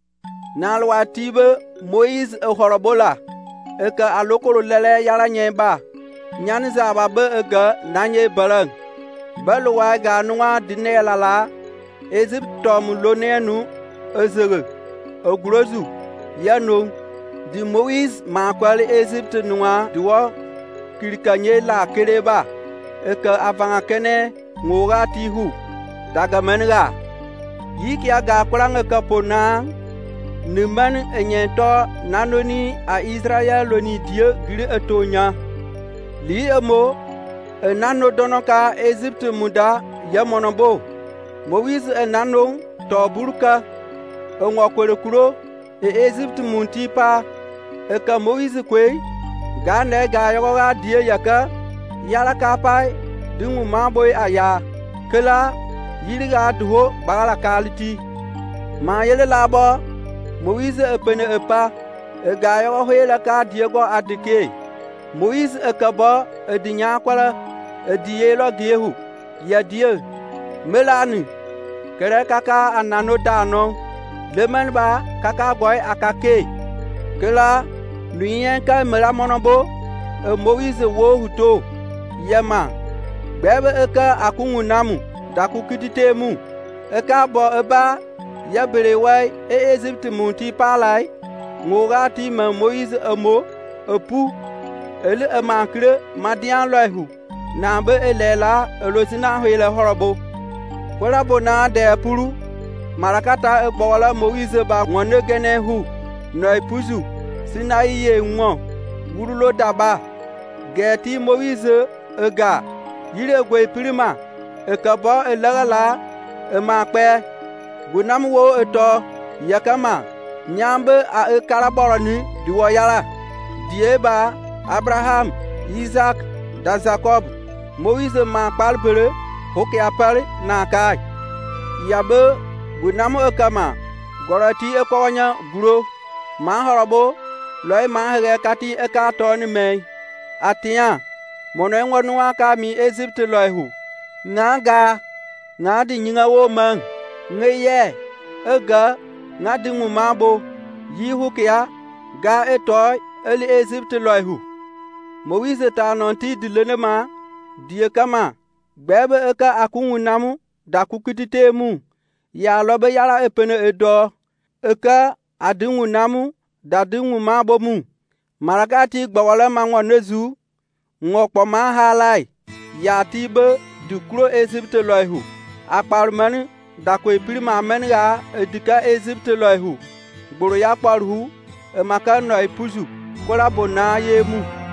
nalwa tibe Moïse e horobola eka alokoro lele yala nyemba nyan zaba be ega nanye barang balwa ga nuwa dinela la Egypt tom lonenu ezege ogrozu yano di Moïse makwali Egypt nuwa diwo kirikanye la kereba eka avanga kene ngoga tihu daga menga yiki aga kuranga kapona niman enyento nanoni a Israel loni die giri etonya li emo enano donoka Egypt muda yamonobo Moïse enano to burka onwakwere kuro e Egypt munti pa eka Moïse kwe gane ga yoga die yaka yala kapai dingu maboy aya kela yiriga duho bagala kaliti ma yele labo Moïse epene epa e ga yoga hoyela ka diego adike Moïse ekabo edinya kwala edielo gehu ya die melani kere kaka anano dano lemen ba kaka boy akake kela nuyen ka mela monobo e Moïse wo huto yema bebe eka akungu namu dakukitite mu eka bo eba ya berewai e Egypt munti palai ngoga ti ma Moïse emo epu ele emankre madian loihu na be elela elosina hoile horobo kwala bona de puru marakata egbola Moïse ba ngone gene hu no ipuzu sinai ye nwo wurulo daba geti Moïse ega yire gwe pirima ekabo elagala emakpe gunam wo eto yakama nyambe a ekaraboroni diwoyala dieba Abraham Isaac da Jacob Moïse ma palpere hoke apare na kai yabe gunam ekama gorati ekonya guro ma horobo loy ma hege kati ekatoni me atia mono ngonu aka mi Egypt loihu ngaga ngadi nyinga wo man ngeye ega ngadi ngumabo yihu kya ga etoy eli Egypt loihu Moïse ta nonti dilenema die kama bebe eka akungu namu dakukitite mu ya lobe yala epene edo eka adingu namu dadingu mabo mu marakati gbawale mangwa nezu ngokpo ma halai ya tibe dukro Egypt loihu akparman dakwe prima menga edika Egypt loihu gboro ya kparhu e maka no ipuzu kola bona yemu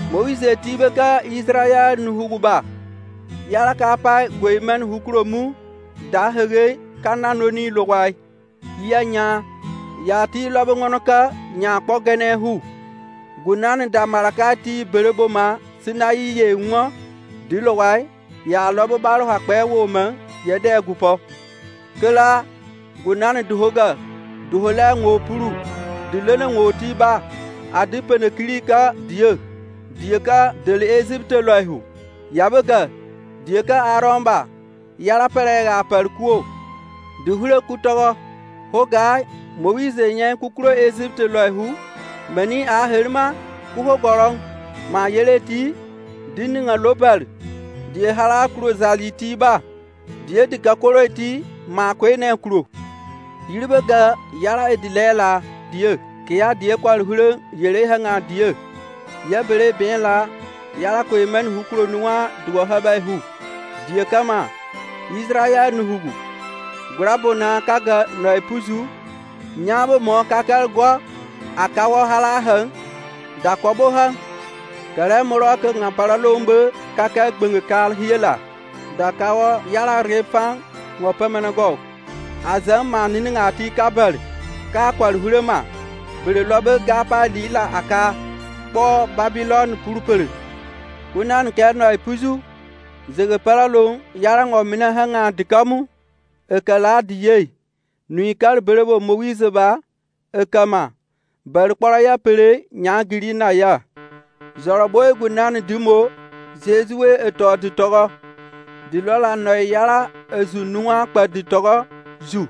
Moise tibe ka Israel nu hugu ba. Yala ka pa gwemen hukuro mu da hege kananoni logwai. Ya nya ya ti lobo ngono ka nya po gene hu. Gunan da marakati berebo ma sinayi ye ngo di logwai ya lobo baro hakpe wo ma ye de gupo. Kela gunan duhoga duhola ngo puru dilene ngo tiba adi pene klika die die ka de Egypte loihu yabega die ka aromba yala perega perkuo duhule kutogo hoga Moise nyen kukuro Egypte loihu mani a herma kuho gorong ma yeleti dininga lobal die hala kuro zaliti ba die dika koroti ma kwene kuro yiribega yala edilela die kia die kwal hule yele hanga die ya bere bien la yala ko men hukuro nuwa duwa haba hu die kama Israel nu hugu grabo na kaga no epuzu nyabo mo kakal go akawo hala han dakobo han kare moro ka ngapara lombe kaka gbenge kal hiela dakawo yala refan ngopamena go azam manini ngati kabal ka kwal hulema bere lobe gapa lila aka po Babylon purpere kunan kerno ipuzu zege paralo yara ngomina hanga dikamu ekala diye nui kar berebo Moise ba ekama bar ya pere nyagiri na ya zoroboy gunan dimo zezuwe eto ditogo dilola no yara ezunua kwa ditogo zu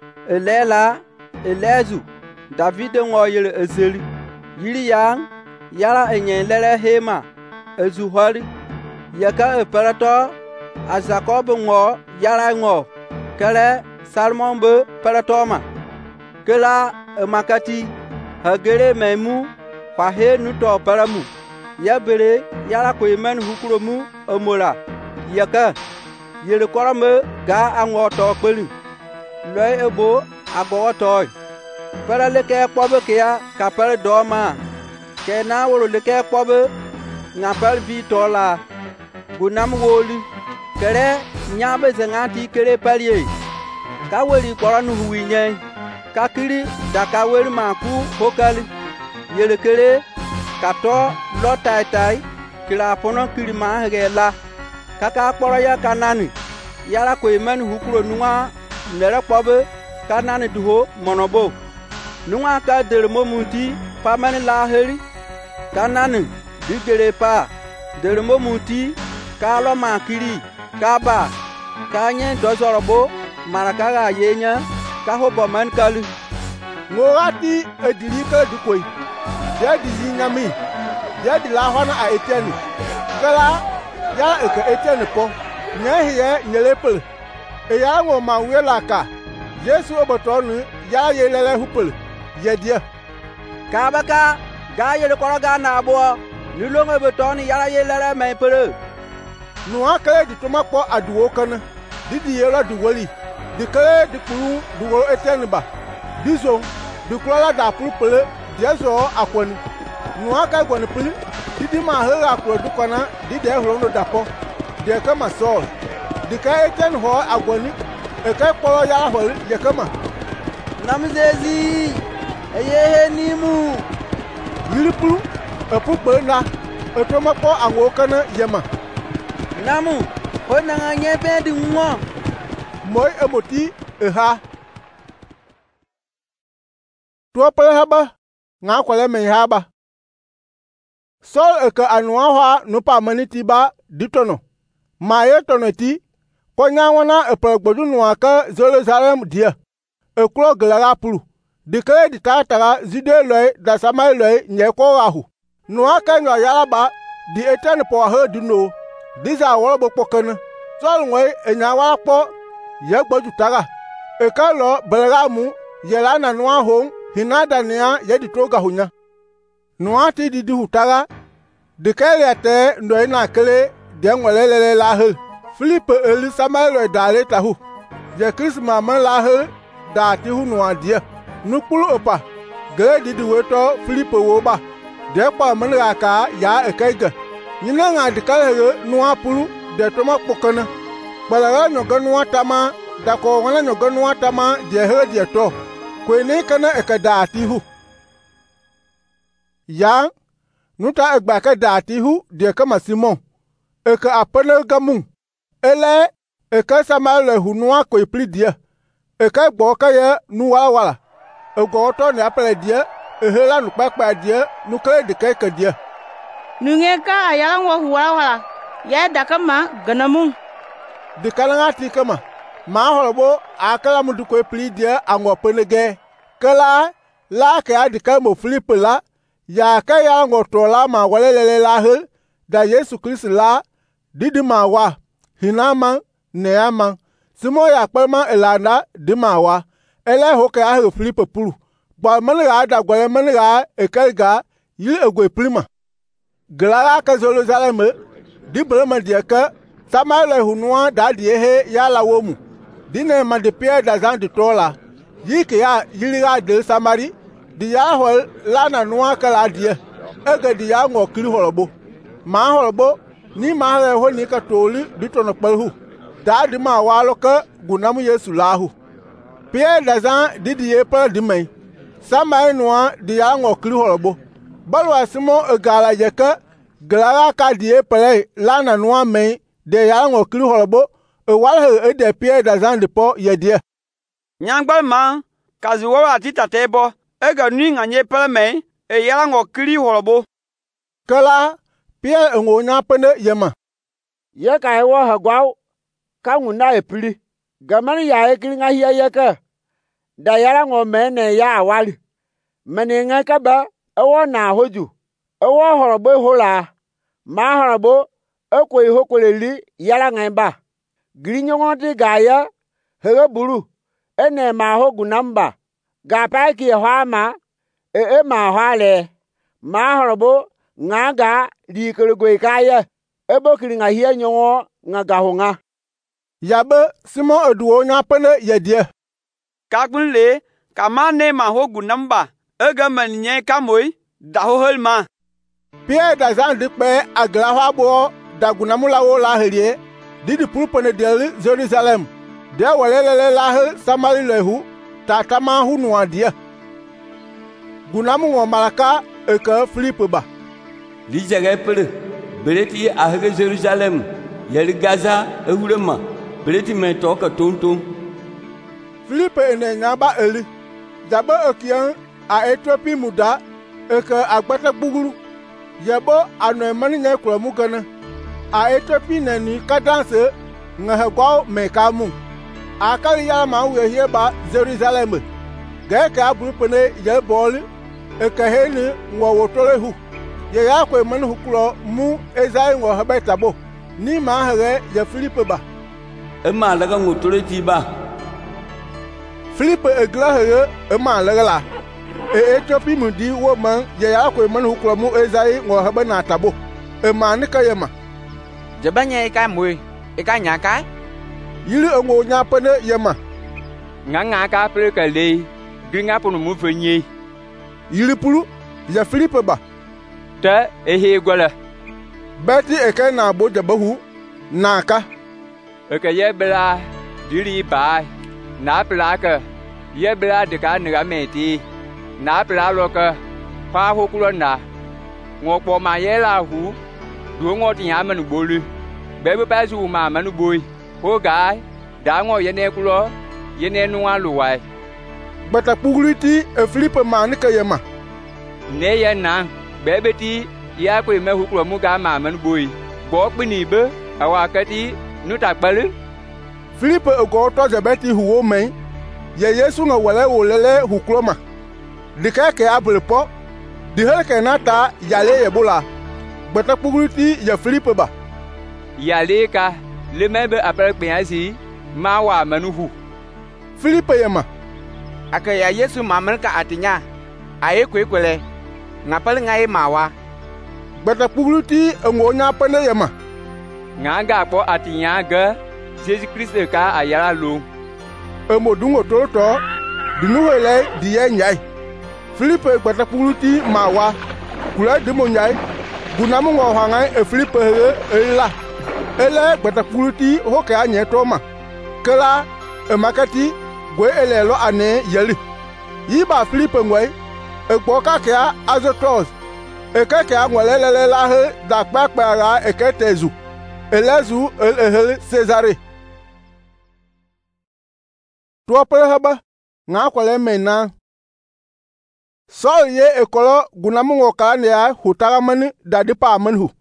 elela elezu David ngo yele ezeli yiri yang yara enyen lele hema ezuhori yaka eparato a Jacob ngo yara ngo kele Salmon be paratoma kela emakati hagere memu fahe nuto paramu yabere yara ko yemen hukuromu omola yaka yele korame ga ango to pelu loy ebo ago toy para leke kpobe kia kapel doma ke na woro leke kpobe ngapel vi tola gunam woli kere nyabe zangati kere palie ka wori koranu huwinye kakiri daka wori maku hokali yele kere kato lo tai tai kila pono kiri ma hegela kaka kporo ya kanani yara ko imen hukuro nuwa nere kpobe kanani duho monobo nuwa ka dermo munti pamani laheri kanani digere pa dermo munti kalo makiri kaba kanye dozorobo marakaga yenya kahobo man kalu ngorati edilika dukoi jadi zinyami jadi lahona a eteni kala ya eke eteni po nyehiye nyelepel e ya ngo mawela ka Yesu obotonu ya yelele hupel yedia kabaka ga yele koroga na abo nilongo betoni yala yelele mepere nuwa kale dituma po aduwo kana didi yela duwoli dikale dikuru duwo eteni ba dizo dikula da pulpele Yesu akwani nuwa ka gwani puli didi ma hera akro dukana didi ehoro dapo de kama Saul dika eten ho agwani e kai poro ya ho ye kama namzezi eyehe nimu yiripu epupe na etoma po anwo kana yema namu ona nganye be di nwo moy emoti eha to pele haba nga kwale me haba Saul eka anwa ho nupa maniti ba ditono maye tonoti konya wana epagbodu nuaka Jerusalem dia ekuro glara puru dikere ditatara zide loy da samai loy nyeko ahu nuaka nyo yaraba di eten po ha duno diza worobo pokana Saul ngwe enyawa po ye gbodu tara ekalo belamu yelana nuwa hon hinada nia ye ditoga hunya nuati didi hutara dikere ate ndo ina kele de ngwelelele lahel Philippe eli Samuel dale tahu je Christmas man lahel da ti hu nuadia nupulu opa gre didi weto Philippe wo ba de pa man ra ka ya e kai ga nyina nga de ka he noa pulu de to ma pokana bala nyo ga noa tama da ko wana nyo ga noa tama de he de to ko ne kana e ka da ti hu ya nuta e gba ka da ti hu de ka ma Simon e ka apana ga mun ele e ka sama le hu noa ko pli dia e ka gbo ka ye nu wala wala e go to ne apele dia e hela nu pakpa dia nu kle de kai ka dia nu nge ka ayala ngo wala wala ya da kama ganamu de kala ti kama ma holobo akala mu ko pli dia ango penege kala la ka di ka mo flip la ya ka ya ngo to la ma walele la he da Yesu Christ la didi ma wa hinama ne ama simo ya palma elana di ma wa ele ho ka ya flip pulu ba man ga da gole man ga e ka ga yi ego prima glara ka Jerusalem di brema dia ka samale hunwa da di he ya la wo mu dine ma de pierre da zan di tola yi ke ya yiri ga de samari di ya hol la na nuwa ka la die ega di ya ngo kiri holobo ma holobo ni ma he ho ni ka toli di to no palhu da di ma wa lo ka gunamu Yesu lahu pierre da zan di di e pa di mai samari nuwa di ya ngo kiri holobo balwa simo egala ye ka glara ka di e pele la na nuwa mai de ya ngo kiri holobo e wal he e de pierre da zan de po ye die nyangbal ma kazuwa ati tatebo e ga ni nganye pele me e ya ngo kiri holobo kala pierre ngo nya pene yema ye ka e wo ha gwa ka nguna e pili gaman ya e kiri nga hiya ye ka da ya ngo me ne ya awali mene nga ka ba e wo na hoju e wo holobo hola ma holobo e ko i hokoleli yala nga ba grinyo ti ga ya he buru ene ma ho gunamba ga pa ki ho ama e e ma ho ale ma horobo nga ga li kere go ka ya e bo kiri nga hie nyo nga ga ho nga ya be simo oduo nya pene ye die ka gunle ka ma ne ma ho gunamba e ga man nye ka moi da ho helma pierre da zan de pe agla ho abo da gunamula wo la herie didi pulpone de Jerusalem de walele la he samari lehu tatama hu no adia gunamu ngo malaka e ka Philippe ba li jage pele beleti a he Jerusalem yel Gaza e hurema beleti me to ka tonton Philippe ene nyaba eli jabe okian a Ethiopie muda e ka agbata gbuguru yebo anu emani nya kuramu kana a Ethiopie na ni kadanse nga he gwa me ka mu akali ya ma we hie ba Jerusalem ga ka aburu pene ye bol e ka he ni ngo wotore hu ye ya ko man hu kro mu ezai ngo ha betabo ni ma he ye Philippe ba e ma la ga ngotore ti ba Philippe e gla he e ma la la e Ethiopie mu di wo man ye ya ko man hu kro mu ezai ngo ha be na tabo e ma ni ka ye ma jabanye ka mui e ka nya ka yiri ngo nya pene yema nga nga ka pre ka le gringa punu mu fenye yiri pulu ya Philippe ba ta e he gola beti e ka na bo de bahu na ka e ka ye bla diri ba na pla ka ye bla de ka nga meti na pla lo ka pa ho kulo na ngo po ma ye la hu du ngo ti ya manu bolu be be ba su ma manu boy ho gai da ngo ye ne kulo ye ne nu alu wai bata puguliti e Philippe ma ni ka yema ne ye na be be ti ya ko me hu kulo mu ga ma manu boy bo pe ni be awa ka ti nu ta palu Philippe e go to je beti hu wo men ye Yesu ngo wale wo lele hu kulo ma dika ke abule po di hele ke nata yale ye bula bata puguliti ya Philippe ba yale ka le mebe apere pe asi ma wa manuhu Philippe yema aka ya Yesu mamal ka atinya aye kwekwele ngapal ngai mawa bata puguluti ngo nya pene yema nga ga po atinya ga Jesus Christ ka ayala lo e modungo toto dinu hele die nyai Philippe bata puguluti mawa kule dimo nyai gunamu ngo hangai e Filipe he ela ele gbatakuluti hoke anye toma kala e makati gwe elelo ane yeli yiba Filipe ngwai e gboka kia Azotos e keke angwelele la he da kpakpara e ketezu elezu el ehel Cesare tuapele haba nga kwale mena Saul ye ekolo gunamu ngo kane ya hutara mani dadi pa manhu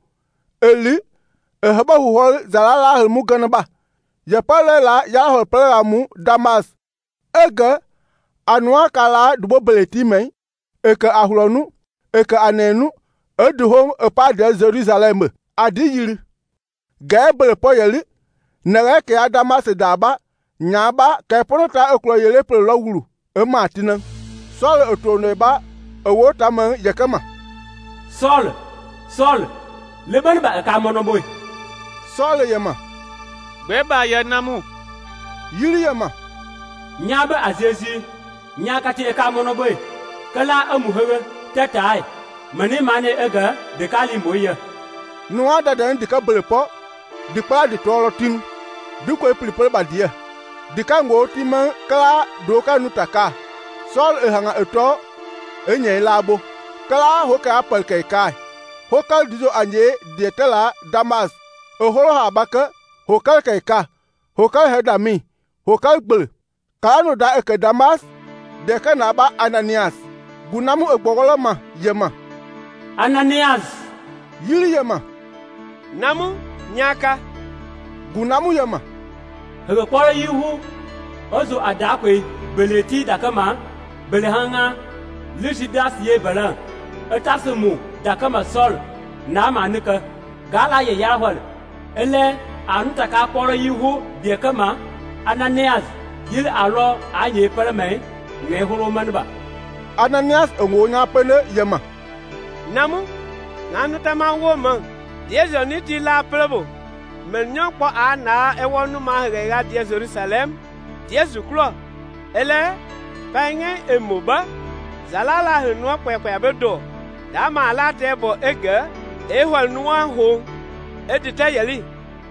eli e haba hu hol zalala hel mu ganaba ye pale la ya hol pele mu Damas ege anwa kala dubo beleti men eke ahulonu eke anenu eduhom e pa de Jerusalem adi yiri gaebele po yeli nere ke Damas daba nyaba ke ponota eklo yele pele lawuru e matina Saul otono ba ewo taman yakama Saul Saul leban ba ka mono boy Saul yema gbe ba ye namu yiri yema nyaba azezi nyaka te ka mono boy kala amu hewe tatai mani mane ega de kali moya nuwa da den dika belepo dikpa di toro tin diko epilipele ba dia dika ngo timan kala doka nutaka Saul ehanga eto enye labo kala hoka apel kai kai hokal dizo anye dietela Damas ohoro ha baka hokal kai ka hokal hedami hokal gbel kanu da eke Damas deka na ba Ananias gunamu egbogoloma yema Ananias yiri yema namu nyaka gunamu yema hege kwara yihu ozo adakwe beleti dakama belehanga Lysidas ye bala etasumu dakama Saul na manika gala ye yahol ele anuta ka kwara yihu dekama Ananias yil alo anye parame nge horo manba Ananias ngonya pele yema namu nanu tamango man Yesu ni ti la plebo menyo po ana ewonu ma hega di Jerusalem Yesu klo ele panye emoba zalala henu kwekwe abedo da ma la tebo ege ehwal nuwa ho edite yeli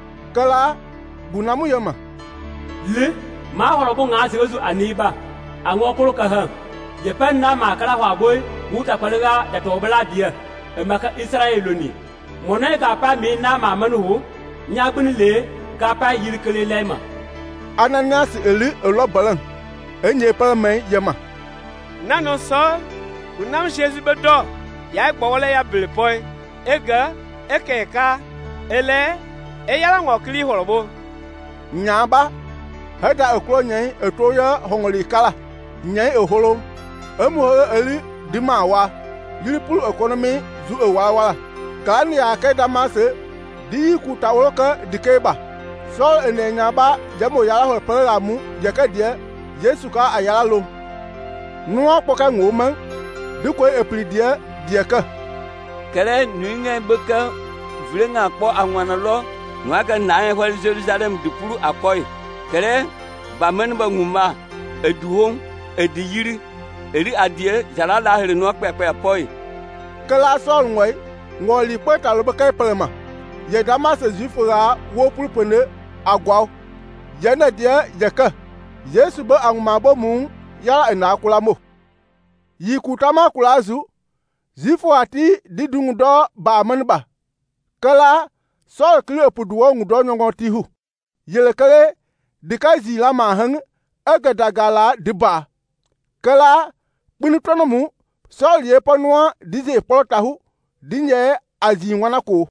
kala gunamu yema le ma horo bo nga sezu aniba ango kolo ka ha ye pen na ma kala wa boy muta palega da to bela dia e maka Israeloni mona ka pa mi na ma manu nya gbini le ka pa yiri kele lema Ananias eli elo balan enye palmen yema nano so unam Jesu bedo ya gbowole ya bilipoi ega ekeka ele eyala ngokli horobo nyaba heda ekro nyen etoya hongoli kala nyen eholo emu eli dimawa yiripul economy zu ewawa kan ya ke Damas di kutawoloka dikeba so enenyaba jamo yala ho pelamu yakadie Yesu ka ayala lo nuwa poka ngoma diko eplidia dieka kere nuinga beka vlenga po angwana lo nwaga na hwal Jerusalem dipuru akoy kere ba men ba nguma eduhom ediyiri eri adie jalala hele no pepe poi kala Saul ngoi ngoli peta lo beka pelema ye Damas zifura wo pulpene agwa yana dia yaka Yesu ba angma bo mu ya na kula mo yikutama kulazu zifu ati didungu do ba manba kala Saul kle puduwo ngudo nyongo tihu yele kale dikazi la ma hang aga dagala diba kala bunu tonomu Saul ye panwa dize portahu dinye azi wana ko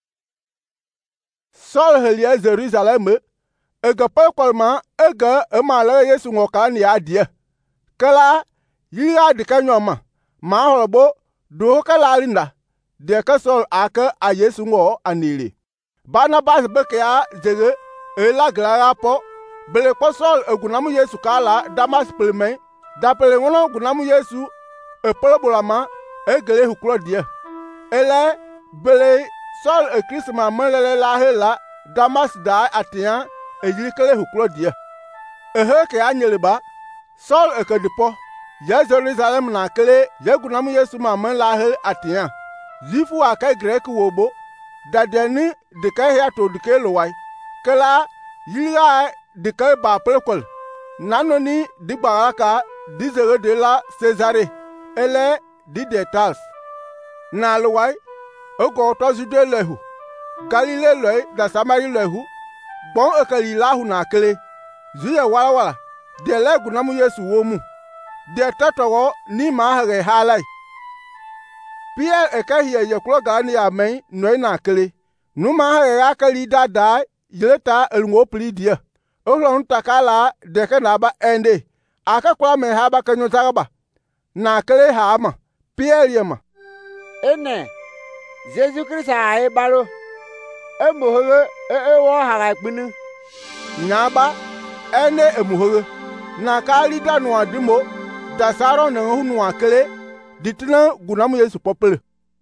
Saul helia Jerusalem ega pakolma ega emala Yesu ngoka ni adie kala yira dikanyoma ma horobo do kala linda de ka Saul aka a Yesu ngo anile Barnabas bekia jege ela glara po bele po Saul egunamu Yesu kala Damas pelmen da pele ngono gunamu Yesu e polobolama egele huklo die ele bele Saul e Christma melele la hela Damas da atian e yikele huklo die ehe ke anyeleba Saul e kedipo ya Jerusalem na kele ya gunamu Yesu ma men la he atian zifu wa kai grek wobo da deni de kai ya to de ke lowai kala yira de kai ba pelkol nanoni di baraka di zere de la Césarée ele di de Tars na lowai ogo to zude lehu Galile loy da Samari lehu bon ekali lahu na kele zuye wala wala de le gunamu Yesu womu de tatoro ni ma hare halai Pierre ekahie yeklo gani amen noy na kele nu ma hare akali dada yeleta elungo plidia olon takala de kanaba ende aka kwa me haba kanyo zaraba na kele hama Pierre yema ene Jésus Christ a ebalo emuhoro ewo hara gbinu nyaba ene emuhoro na kali danu adimo dasaro na hunu akele ditna gunamu Yesu popele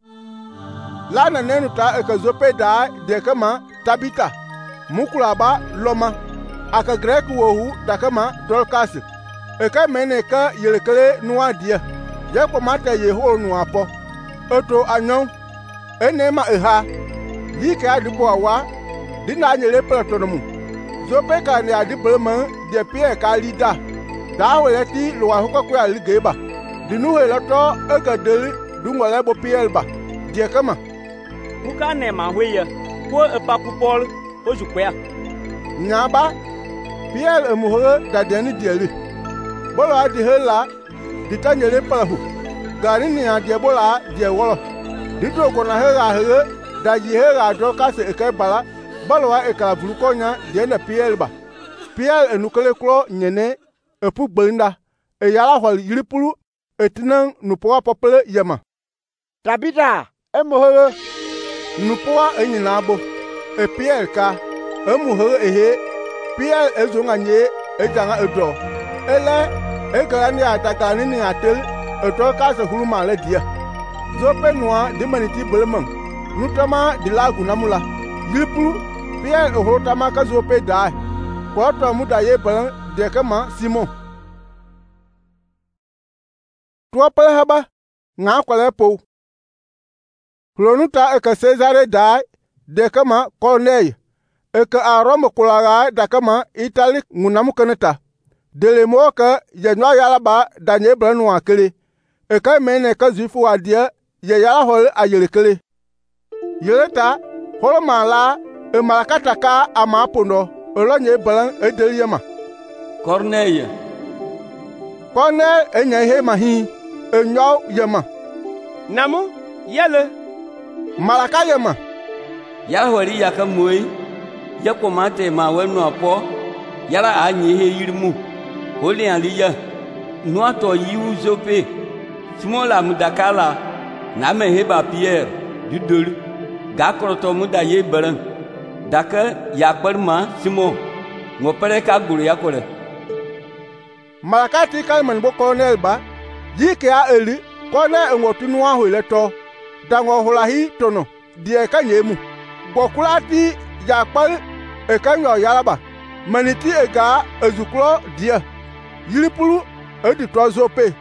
la na nenu ta ekazope da de kama Tabita mukulaba loma aka grek wohu da kama Dorcas eka mene ka yelekele nuwa dia je ko mata ye ho nuwa po oto anyon enema eha yike adibo awa dina nyele platonomu zope ka ne adibelma de pie ka lida da weleti lo ahoko kwa ligeba dinu helato egadeli dungwale bo pielba die kama muka ne ma hweya ko epapu Paul ojukwa nyaba piel emuhore da deni dieli bolo adi hela ditanyele palahu gari ni adiebola die wolo dito ko na hera here da yihera Dorcas ekebala balwa ekala vulukonya de na Pierre ba Pierre enukele klo nyene epu gbenda e yala hol yiripulu etinan nupoa popele yema Tabita emuhoro nupoa enyina abo e Pierre ka emuhoro ehe Pierre ezonga nye ejanga edo ele egarani atakani ni atel Dorcas huluma le dia zope noa de maniti belman nutama de lagu namula yiripulu Pierre ohotama ka zope dai ko muda ye balan de kama Simon to pele haba nga kwale po Klonuta eka Césarée dai de kama Corneille eka aroma kulaga da kama Italie ngunamu kaneta dele moka ye nwa yala ba danye balan wa kele eka mene ka zifu adia ye yala hol ayelekele yeleta holo mala e malakata ka amapondo olonye balan edeliyema Corneille Corneille enya he mahi enyo yema namu yele malaka yema ya hori ya kamoi ya komate ma wenu apo yara anyi he yirimu holi aliya nu ato yiwu zope simola mudakala na me heba Pierre dudul ga kroto muda ye baran daka ya parma Simon ngopere ka guru ya kore malaka ti kalman bo Corneille ba yike a eli Corneille ngotu nu ahu leto dango holahi tono die ka nyemu bokulati ya pal e kanyo yaraba maniti ega ezuklo dia yiripulu edi to zope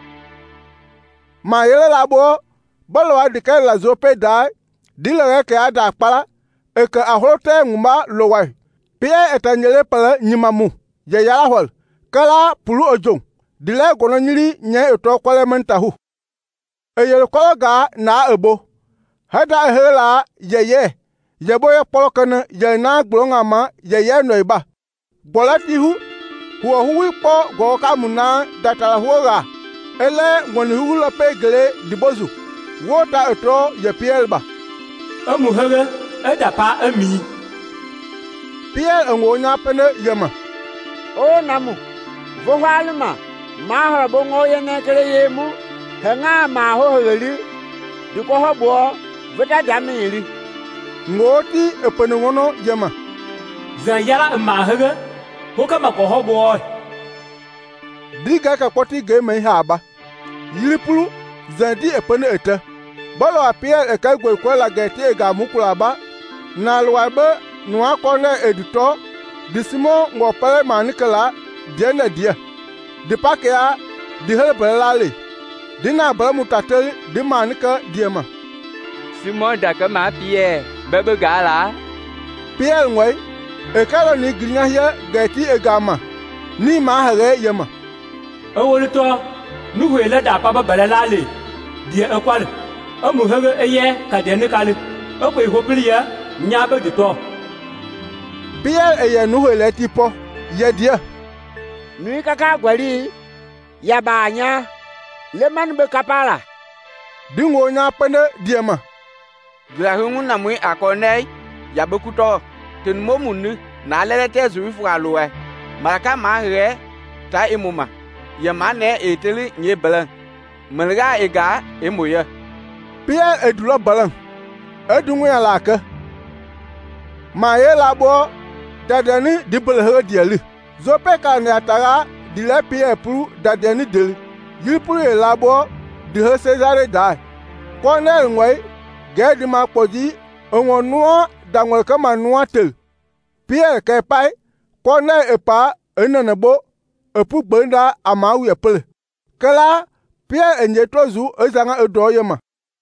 ma yele labo bolo adi ka la zope dai dilere ke ada kpala e ka aholote nguma lowai pie etanyele pala nyimamu ye yara hol kala pulu ojong dile gono nyiri nye eto kwale mentahu e yele kologa na ebo hada hela yeye yebo ye polokana ye na glonga ma yeye noiba bolatihu huwa huwi po go kamuna datala huwa ele ngoni hulo pegele dibozu wota eto ye pielba amuhege edapa ami Pierre ngonya pene yema o namu vohalma ma horo ngo ye ne kere yemu henga ma ho heli diko hobo veta damiri ngoti epene ngono yema zan yara ma hege hoka ma ko hobo diga ka kwoti ge me ha aba yiripulu zandi epene ete bolo a Pierre e ka gwe ko la gete ga mukula ba na lwabe nu akone edito disimo ngopele manikela diena dia di pakea di helbelale dina bala mutatel di manika diema Simon daka ma Pierre bebe gala. Pierre ngoi e kala ni grinya ya gati e gama ni ma hare yema. E wole to nu hwele da pa ba bala le die e kwal e mu hege e ye ka de ne kale e ko ho pliya nya ba de to. Pierre e ye nu hwele tipo ye die nui kaka gwali ya banya le man be kapala dingo nya pende diema dra hungu na mui akone ya bekuto tin momunu na lelete zuifu aloe maraka ma re ta imuma ya mane eteli nye belen melga ega emoya Pierre edulo balan edungu ya laka ma ye labo dadani dibel he dieli zope ka ne atara dile Pierre pour dadani de yi pour e labo de he César dai Cornel ngoi gedi ma podi onwo nuo dangol ka ma nuo tel Pierre ke pai Cornel e pa enenebo e pu gbenda amawu ye pele kala Pierre enye tozu ezanga edo yema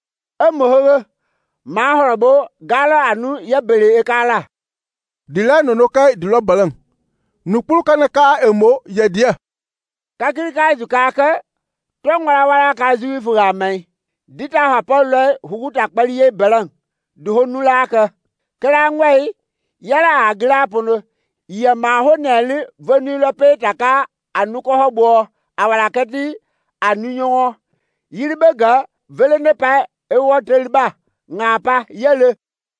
emoho ma horobo gala anu ya bele ekala dile nono kai dilo balan nupul kana ka emo ye dia kakiri ka ju kaka tongwara wara ka ju fuga mai dita ha polo huguta kpaliye balan du honula ka kala ngwai yara agra pono ya ma honeli venu lope taka anu ko hobo awara kati anu nyo yiribega vele ne pa e wotelba ngapa yele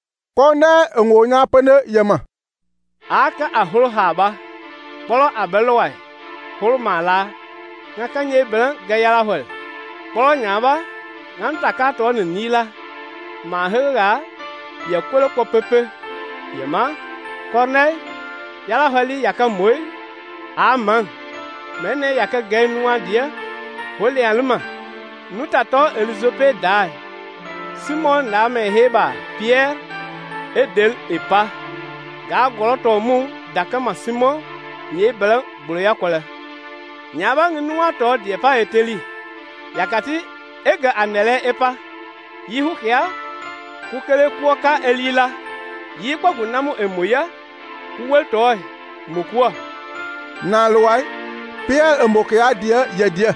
kona ngonya pene yema aka ahuru haba polo abelowai huru mala ngakanye belen gayala hol polo nyaba ngam taka to ni nila ma hera ya kolo ko pepe yema kornei yala holi yaka moy aman mene yaka genwa dia holi alma nutato elizope dai Simon la me heba Pierre edel epa ga goloto mu dakama Simon nye belen buloya kola nyaba nwa to die pa eteli yakati ega anele epa yihu kia kukele kuoka elila yi gbagu namu emoya kuwel toy mukwa na luai Pierre emokia dia ye dia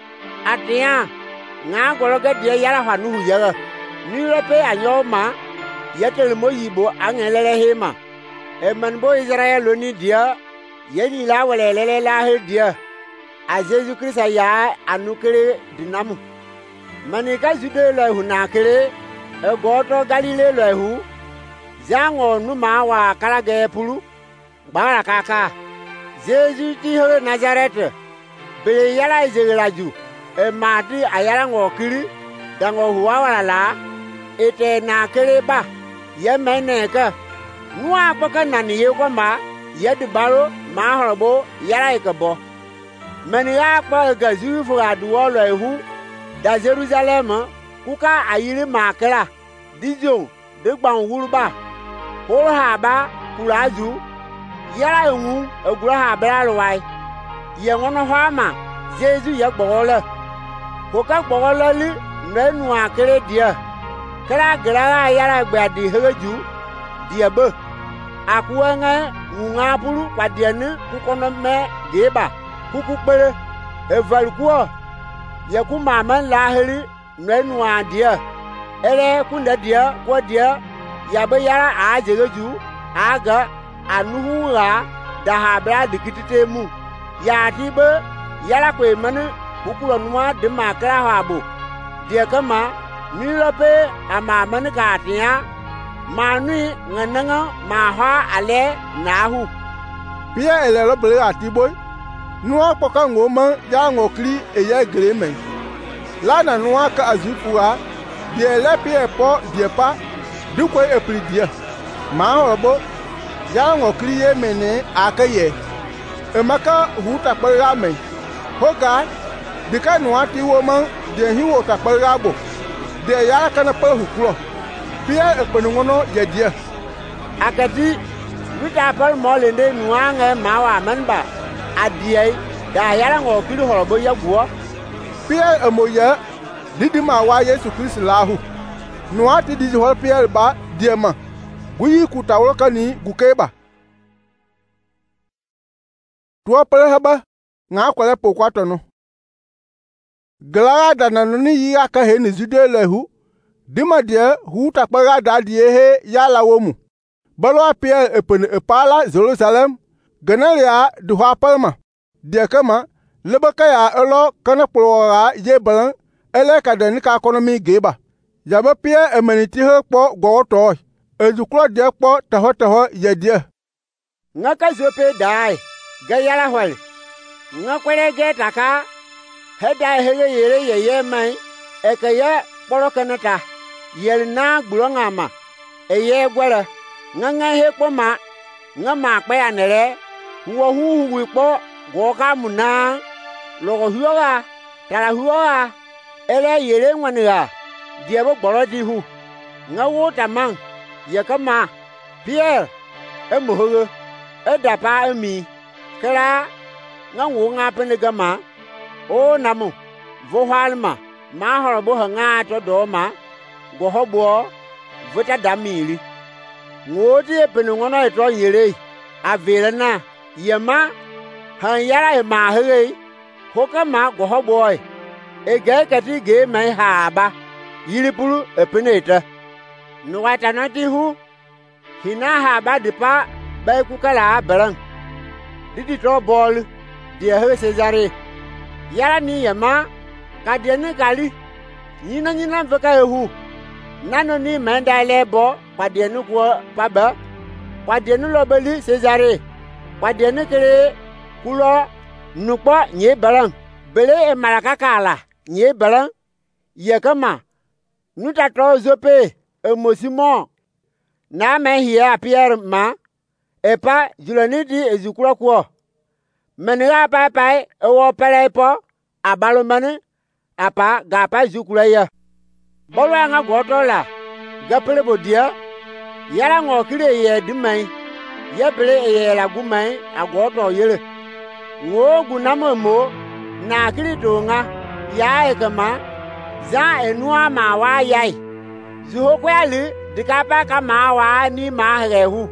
atia nga gologa dia yara hanu yara ni rope anyoma yetel moyibo angelele hema e manbo Israel loni dia yeni la walelele la he dia a Jesus Christ ya anukere dinamu manika jude lo hunakere e goto Galile lo hu zango numa wa karage pulu bara kaka Jesus ti ho Nazareth be yala izelaju e mati ayara ngokiri dango huwa wala ete na kereba ye meneka nwa paka nani ye kwamba ye dibaro ma horobo yara ikabo mani ya pa ga zufu aduwo lo ehu da Jerusalem kuka ayiri makara dijo de gban wuruba hol haba kuraju yara ehu egura habara lowai ye ngono hama Jesu ye gbole kuka gbole li nenu akere dia kala gara yara gbadi heju dia be akuanga ngunga bulu kwadiane kukono me deba kukupere evalkuo ye ku mama la heli nenu adia ele kunda dia ko dia ya be yara ajeju aga anuhura da habra dikititemu ya tibe yara ko manu kukulo nwa de makra habo dia kama ni lope ama manika tia manui ngananga mahwa ale nahu Pierre ele lo bele atiboy nuwa poka ngoma ya ngokri eye gremen la na nuwa ka azufua die le Pierre po die pa dukwe epri dia ma hobo ya ngokri ye mene akaye emaka huta kpara men hoga dika nuwa ti wo man de hiwo ta kpara bo de ya kana pa hukuro Pierre ekpenungono ye dia akati Vita pal molende nuanga mawa manba adie da yara ngo kiri horobo ya guo Pierre emoya didi ma wa Yesu Kristo lahu Noa ti di hol Pierre ba diema. Guyi ku tawlo kani gukeba. Tua pele haba nga kwale pokwato no. Glara da nanoni yi aka he ni zude lehu. Dima die hu takpaga da die he ya lawomu. Balo Pierre epene epala Jerusalem. Genelia du hwa palma. Die kama lebaka ya elo kana ploa ye balan ele ka den ka economy geba. Yabe Pierre emeniti he kpo gowoto. Ezuklo die kpo taho taho ye die. Nga ka zope dai. Ga yala hwal. Nga kwere ge taka. Heda hele yere ye ye mai. Eke ye poro kanata. Yel na gbulo ngama. Eye gwara. Nga nga he kpo ma. Nga ma kpe anere. Huwa hu hu kpo goka muna. Logo huwa. Tara huwa. Ele yere ngwaniga. Diebo gboro di hu. Nga wo tamang. Yakama. Pierre. Emuhogo. Edapa emi. Kera. Nga wo nga penegama. O namu. Vohalma. Ma horobo hanga to do ma. Gohobo. Vota damiri. Ngoti epenungono eto yere. Avele na. Yema. Han yara e ma hege. Hoka ma gohobo. Ege kati ge mai haba. Yiripulu epeneta. Nuwata noti hu. Hina haba dipa. Bay kukala belang. Didi to bol. Dia he Cesare. Yara ni yema. Kadiene kali. Nina nina veka ehu. Nano ni menda lebo. Padienu kwa paba. Padienu lobeli Cesare. Padienu kere. Kulo. Nukpo nye belang. Bele e marakakala. Nye belang. Yekama. Nuta to zope. E mosimo. Na me hiya Pierre ma. Epa julonidi ezukuro kwa. Menira pai pai ewo pele po. Abalo mani. Apa gapa zukuro ya. Bolo nga goto la. Gapele bodia. Yara ngokire ye dimai. Yebele ye la gumai. Agoto yele. Ngo gunamo mo. Na kiri donga. Ya ekama. Za enua ma wa yai. Zuho kwa li. Dikapa kama wa ni ma rehu.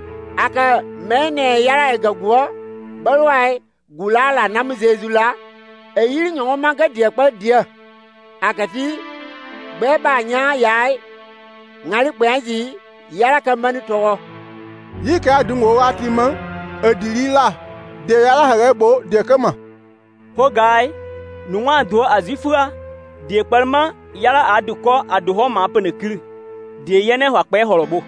Aka mene yara egagwo. Balwai gulala namzezula. E yiri nyongo manka diekpa dia. Akati. Beba nya yai. Ngari kwenzi. Yara kamani togo. Yike adungo wati man. Edilila. De yara harebo de kama. Po gai. Nungwa do azifura. Die palma yara aduko aduho ma penekiri. Die yene wakpe horobo.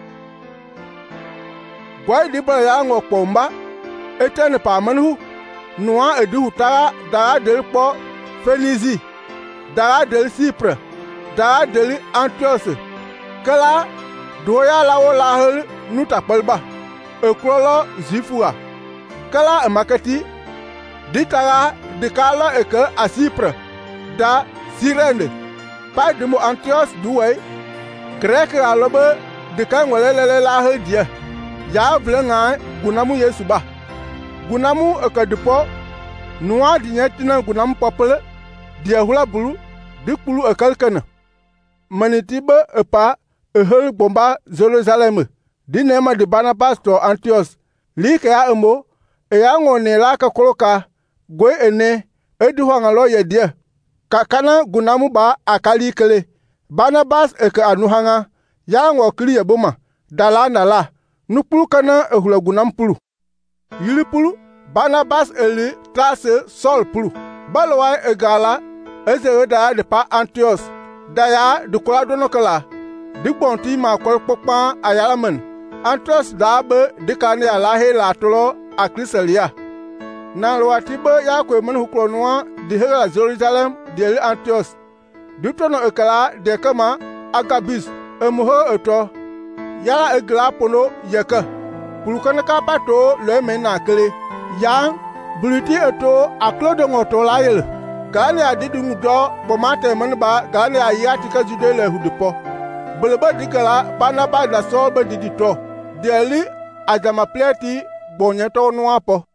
Boy di bala ya ngo pomba. Etene pa manhu. Noa edu tara dara del po Fenizi. Dara del Cypre. Dara del Antioche. Kala doya lawo lahel nuta palba. Ekrolo zifua. Kala emakati. Ditara dekala eke a Cypre. Da Sirene. Pa demo Antioche duwe. Grek alobe de kan welele la hedia. Ya vlenga gunamu Yesu ba. Gunamu ekadipo noa dinyetina gunamu popele dia hula bulu dikpulu ekalkana. Manitibe epa ehel bomba Jerusalem. Dinema de Barnabas to Antioch. Like ya emo e ya ngone la ka koloka gwe ene edu hangalo ye dia. Kakana gunamu ba akali kele. Barnabas eke anuhanga ya ngo kiri boma dala nala nupulu kana ehula gunampulu yilipulu Barnabas eli trase Saul pulu balwa egala ezereda de pa Antioch daya de koladono kala digbonti ma kolpopa ayalaman Antioch dabe de kane ala he la tolo akriselia na lwatibe ya kwemen huklonwa de hera Jerusalem de Antioch Dutono ekala de kama agabis emuho eto yala egla pono yeka pulukana ka pato le mena kele yang buliti eto aklodo ngoto la yele gane adidi ngudo bomate manba gane ayati ka jude le hudipo buleba dikala Barnabas da sobe didito deli ajama pleti bonyeto nuapo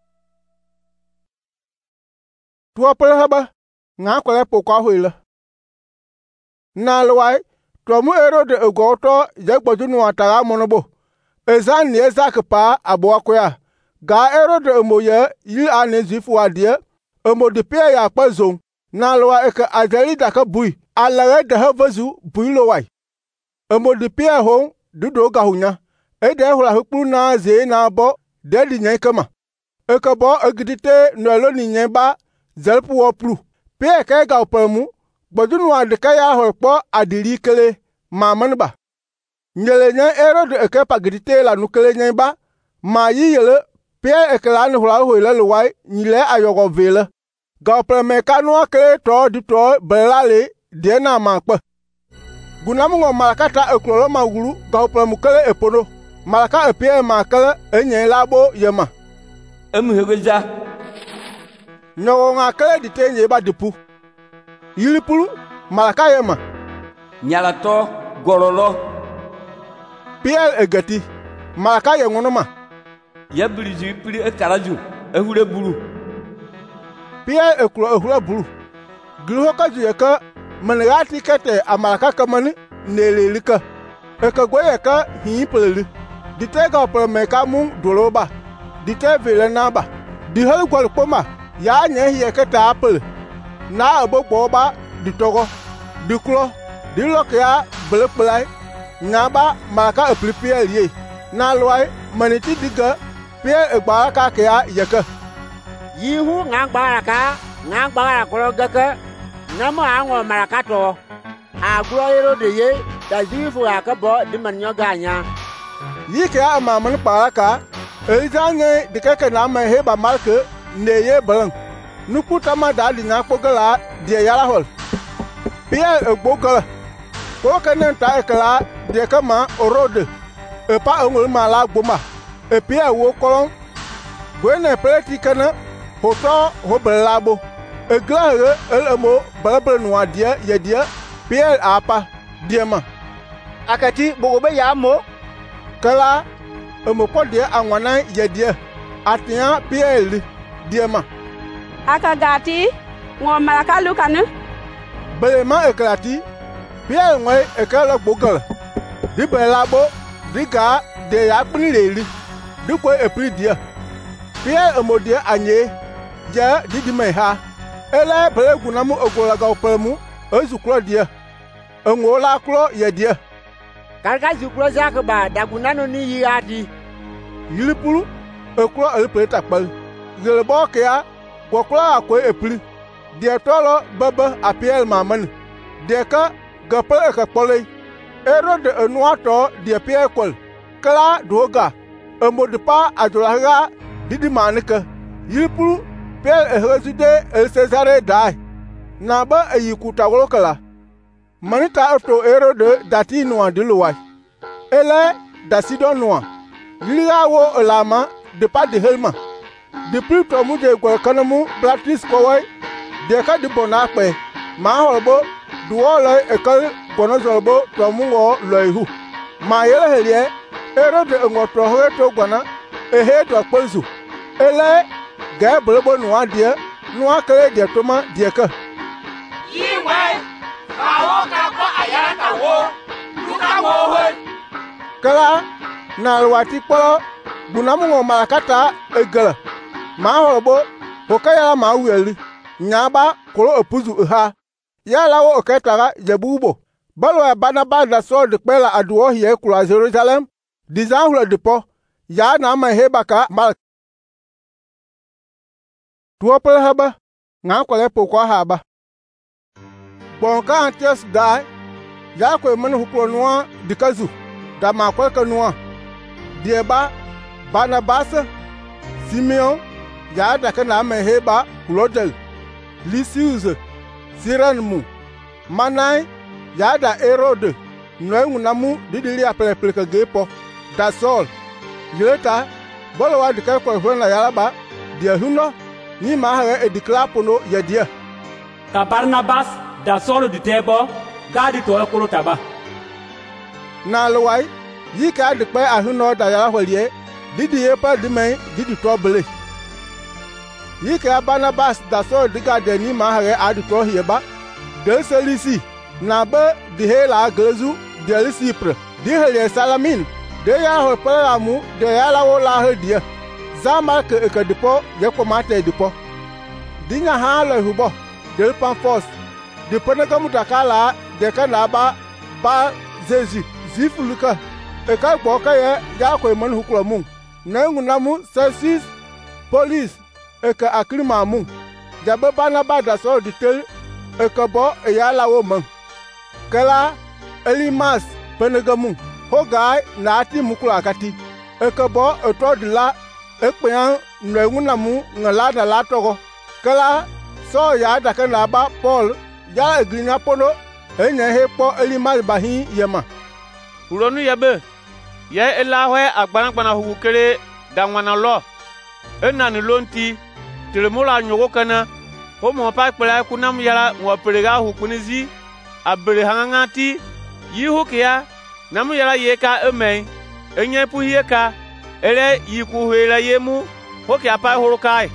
tuwa pele haba nga kwele pokwa hoile na lwai tomu Herode egoto je gboju nu atara monobo ezan ni ezak pa abo koya ga Herode emoye yi ane zifu adie emo de pe ya pazon na loa eke azali daka bui alare de havezu bui lowai emo de pe ho dudo ga hunya e de hula hukuru na ze na bo de di nyen kama eke bo egidite no lo ni nyen ba zelpu wo plu pe ke ga opemu gboju nu adika ya ho po adiri kele ma manba nyele nyen Herode eke pagidite la nu kele nyen ba ma yi yele pe eke la nu hula ho ile lowai nyile ayogo vele ga opeme kanu akele to di to belale de na ma pe gunamu malakata eklolo ma wuru ga opemu kele epono malaka epie ma kele enyen labo yema emu hegoja nyogo nga kele ditenye ba dipu yilipulu malaka yema nyalato gorolo Pierre egati malaka yengonoma ya biliji pili ekaraju ehure bulu Pierre ekuro ehure bulu gilho ka jeka manati kete amalaka kamani nelelika ekagwe ka himpele ditega promeka mun doloba dite vele naba di hal gwal poma ya nye hiye keta apple na abogbo ba ditogo diklo dilokya blepelai nyaba malaka eplipie ye na loi maniti diga Pierre egba ka kya yeka yihu ngangba ka ngangba ko gaka namo ango marakato agro Herode ye da zifu akabo di manyo ganya yike ama man paraka elizanye dikeke na ma heba marke neye bang nukuta ma dali na kpogala die yara hol Pierre egbogala ko kenen ta ekala de kama orode e pa ngol mala gboma e Pierre wo kolon gwene preti kana hoto hobelabo e glahe elmo balabel no adie yedie Pierre apa diema akati bogobe ya mo kala emo podie anwana yedie atia Pierre diema akagati ngo malaka lukanu belema eklati Pierre ngwe ekala gbogala di belabo diga de yakpni leli dikwe epri dia Pierre emodie anye je didi meha ele belegu namu ogolaga opemu ezukro dia enwola kro yedie karga zukro zakba dagunano ni yadi yilipulu ekro elipeta pal gelebo kya gokla akwe epri die tolo baba apiel maman de ka gapel ka polei Herode enuato die Pierre kol kala doga emodipa ajolaga didi manika yilipulu Pierre ehezude el Cesare dai na ba eyikuta wolokala manita auto Herode dati noa diluwai ele dasido noa liga wo olama de pas de helma de plus to mu de gol kanamu blatis kowai de ka di bonape ma holbo duole ekal bonozolbo to mu ngo loihu ma yele helie Herode ngoto hoto gwana ehe do kpozu ele ga bolbo noa de noa kale de toma de ka yiwe kawo ka ko ayata wo luka wo ho kala na alwati polo bunamu ngo malakata egala ma horobo hokaya ma weli nyaba kolo opuzu ha yala wo oketara jebubo balo Barnabas da so de pela aduo hie kula Jerusalem dizan hula depo ya na ma hebaka mal tuopel haba nga kwale pokwa haba bonka antes dai ya kwe man hupro noa dikazu da ma kwale kanua dieba Barnabas Simeon ya da kana ma heba Claudel Lysius Sirenmu Manai ya da Herode no namu didili apele ka gepo da Saul yeta bolo wa dikay ko hona yalaba dia huno ni ma ha ediklapono ya dia ka Barnabas da Saul di tebo gadi to ekoro taba na lowai yika dikpe ahuno da yala holie didi yepa dimai didi tobele yika Barnabas da Saul diga de ni ma ha adi to hieba de selisi na be de he la glezu de le sipre de he salamin de ya ho pala mu de ya la wo la he die zama ke ke depo ye ko mate depo dinya ha le hubo de pan force de pone ka mutakala de ka na ba ba zezi zifuluka e ka gbo ka ye ya ko man hukuro mu na nguna mu service police e ka akrima mu jabe bana ba da so de tel e ka bo e ya la wo man kala elimas penegamu hogai na ati mukula akati e ka bo e to de la e pe an na nguna mu ngala da la togo kala so ya da ka na ba Paul ya eglinya pono enye he po elimas bahin yema uronu yabe ye elahwe agbanagbana hugu kere dangwana lo enani lonti tilemula nyogo kana ho mo pa pela kunam yala mo perega hukunizi abere hangangati yihu kia namu yala yeka emei enye puhieka ele yiku hela yemu ho kia pa horokai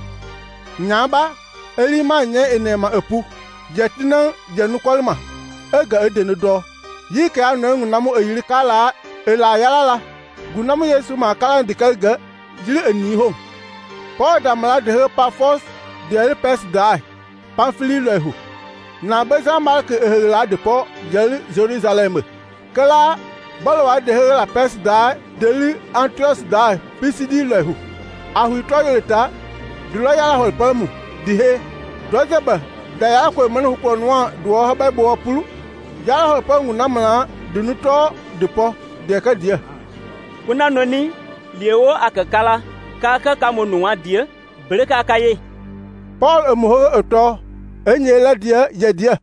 nyaba elima nye enema epu jetina jenu kolma ega edenu do yika anu namu eyiri kala ela yala la gunamu yesu ma kala ndikalga jili eni ho po da mala de pa force de el pes dai pamfili lehu na beza marke ehela de po jeli Jerusalem kala balwa de la pes dai deli Antioch dai pisidi lehu ahu to yeleta dulo yala hol pamu dihe dozeba da ya ko manu ko noa do ha ba bo pulu yala hol pamu na mala dunuto de po de ka dia kuna noni liewo akakala kaka kamonwa die breka kaye Paul emuho eto enye la dia ye dia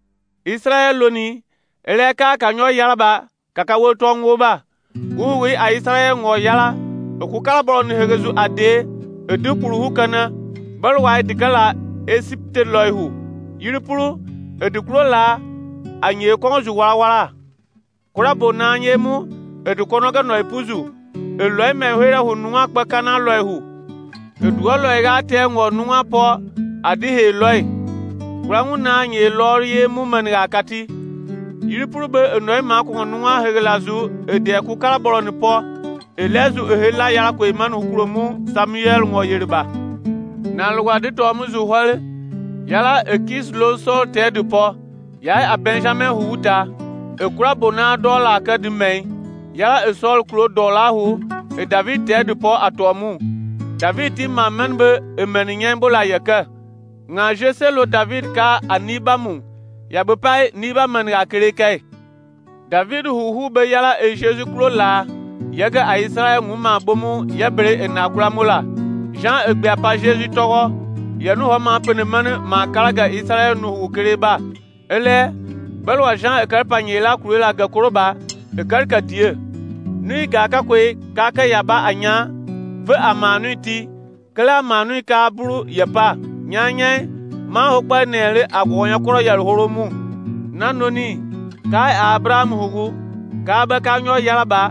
Israel loni eleka kanyo yaraba kaka woto ngoba uwi a Israel ngo yala okukala bolo ni hegezu ade edupuru hukana balwa dikala esipte loihu yiripuru edukuro la anye konju wala kurabo na anyemu edukono ga no ipuzu eloi mehwera hunwa kpakana loihu eduo loi ga te ngo nwa po adihe loi kurangu na anye lori emu man ga kati yiripuru be enoi ma ko nwa hegelazu ede ku kala bolo ni po elezu ehela yara ko imanu kuromu Samuel ngo yeriba na lwa de to muzu hole yala ekis lo so te de po ya a Benjamin huta ekura bona dola akadimei yala esol klo dola hu e David te de po atomu David ti mamen be emenyen bola yaka nga jese lo David ka anibamu ya be pai niba man ga kereke David hu hu be yala e Jesus klo la yaga a Israel nguma bomu yabre enakura mola Jean egbe apa Jesus togo yanu ho ma pene man ma kalaga Israel nu hu kereba ele belwa Jean e karpanyela kurela ga koroba e karka die nui ga ka kwe ka ka yaba anya ve amanu ti kala manu ka buru yapa nyanya ma hokpa nere agwonya koro yar horomu nanoni kai Abraham hugu ka ba ka nyo yaraba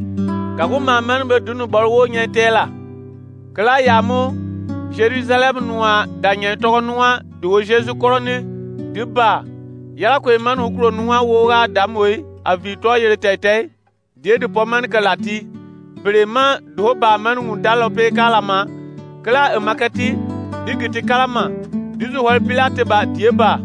ka ko mamen be dunu borwo nyetela kala yamu Jerusalem nuwa danye to nuwa do Jesus korone diba yala ko man hukuro nuwa wo ga damoi avito yere tete die de poman kalati brema do ba man ngudalo pe kalama kala e makati digiti kalama dizu wal pilate ba die ba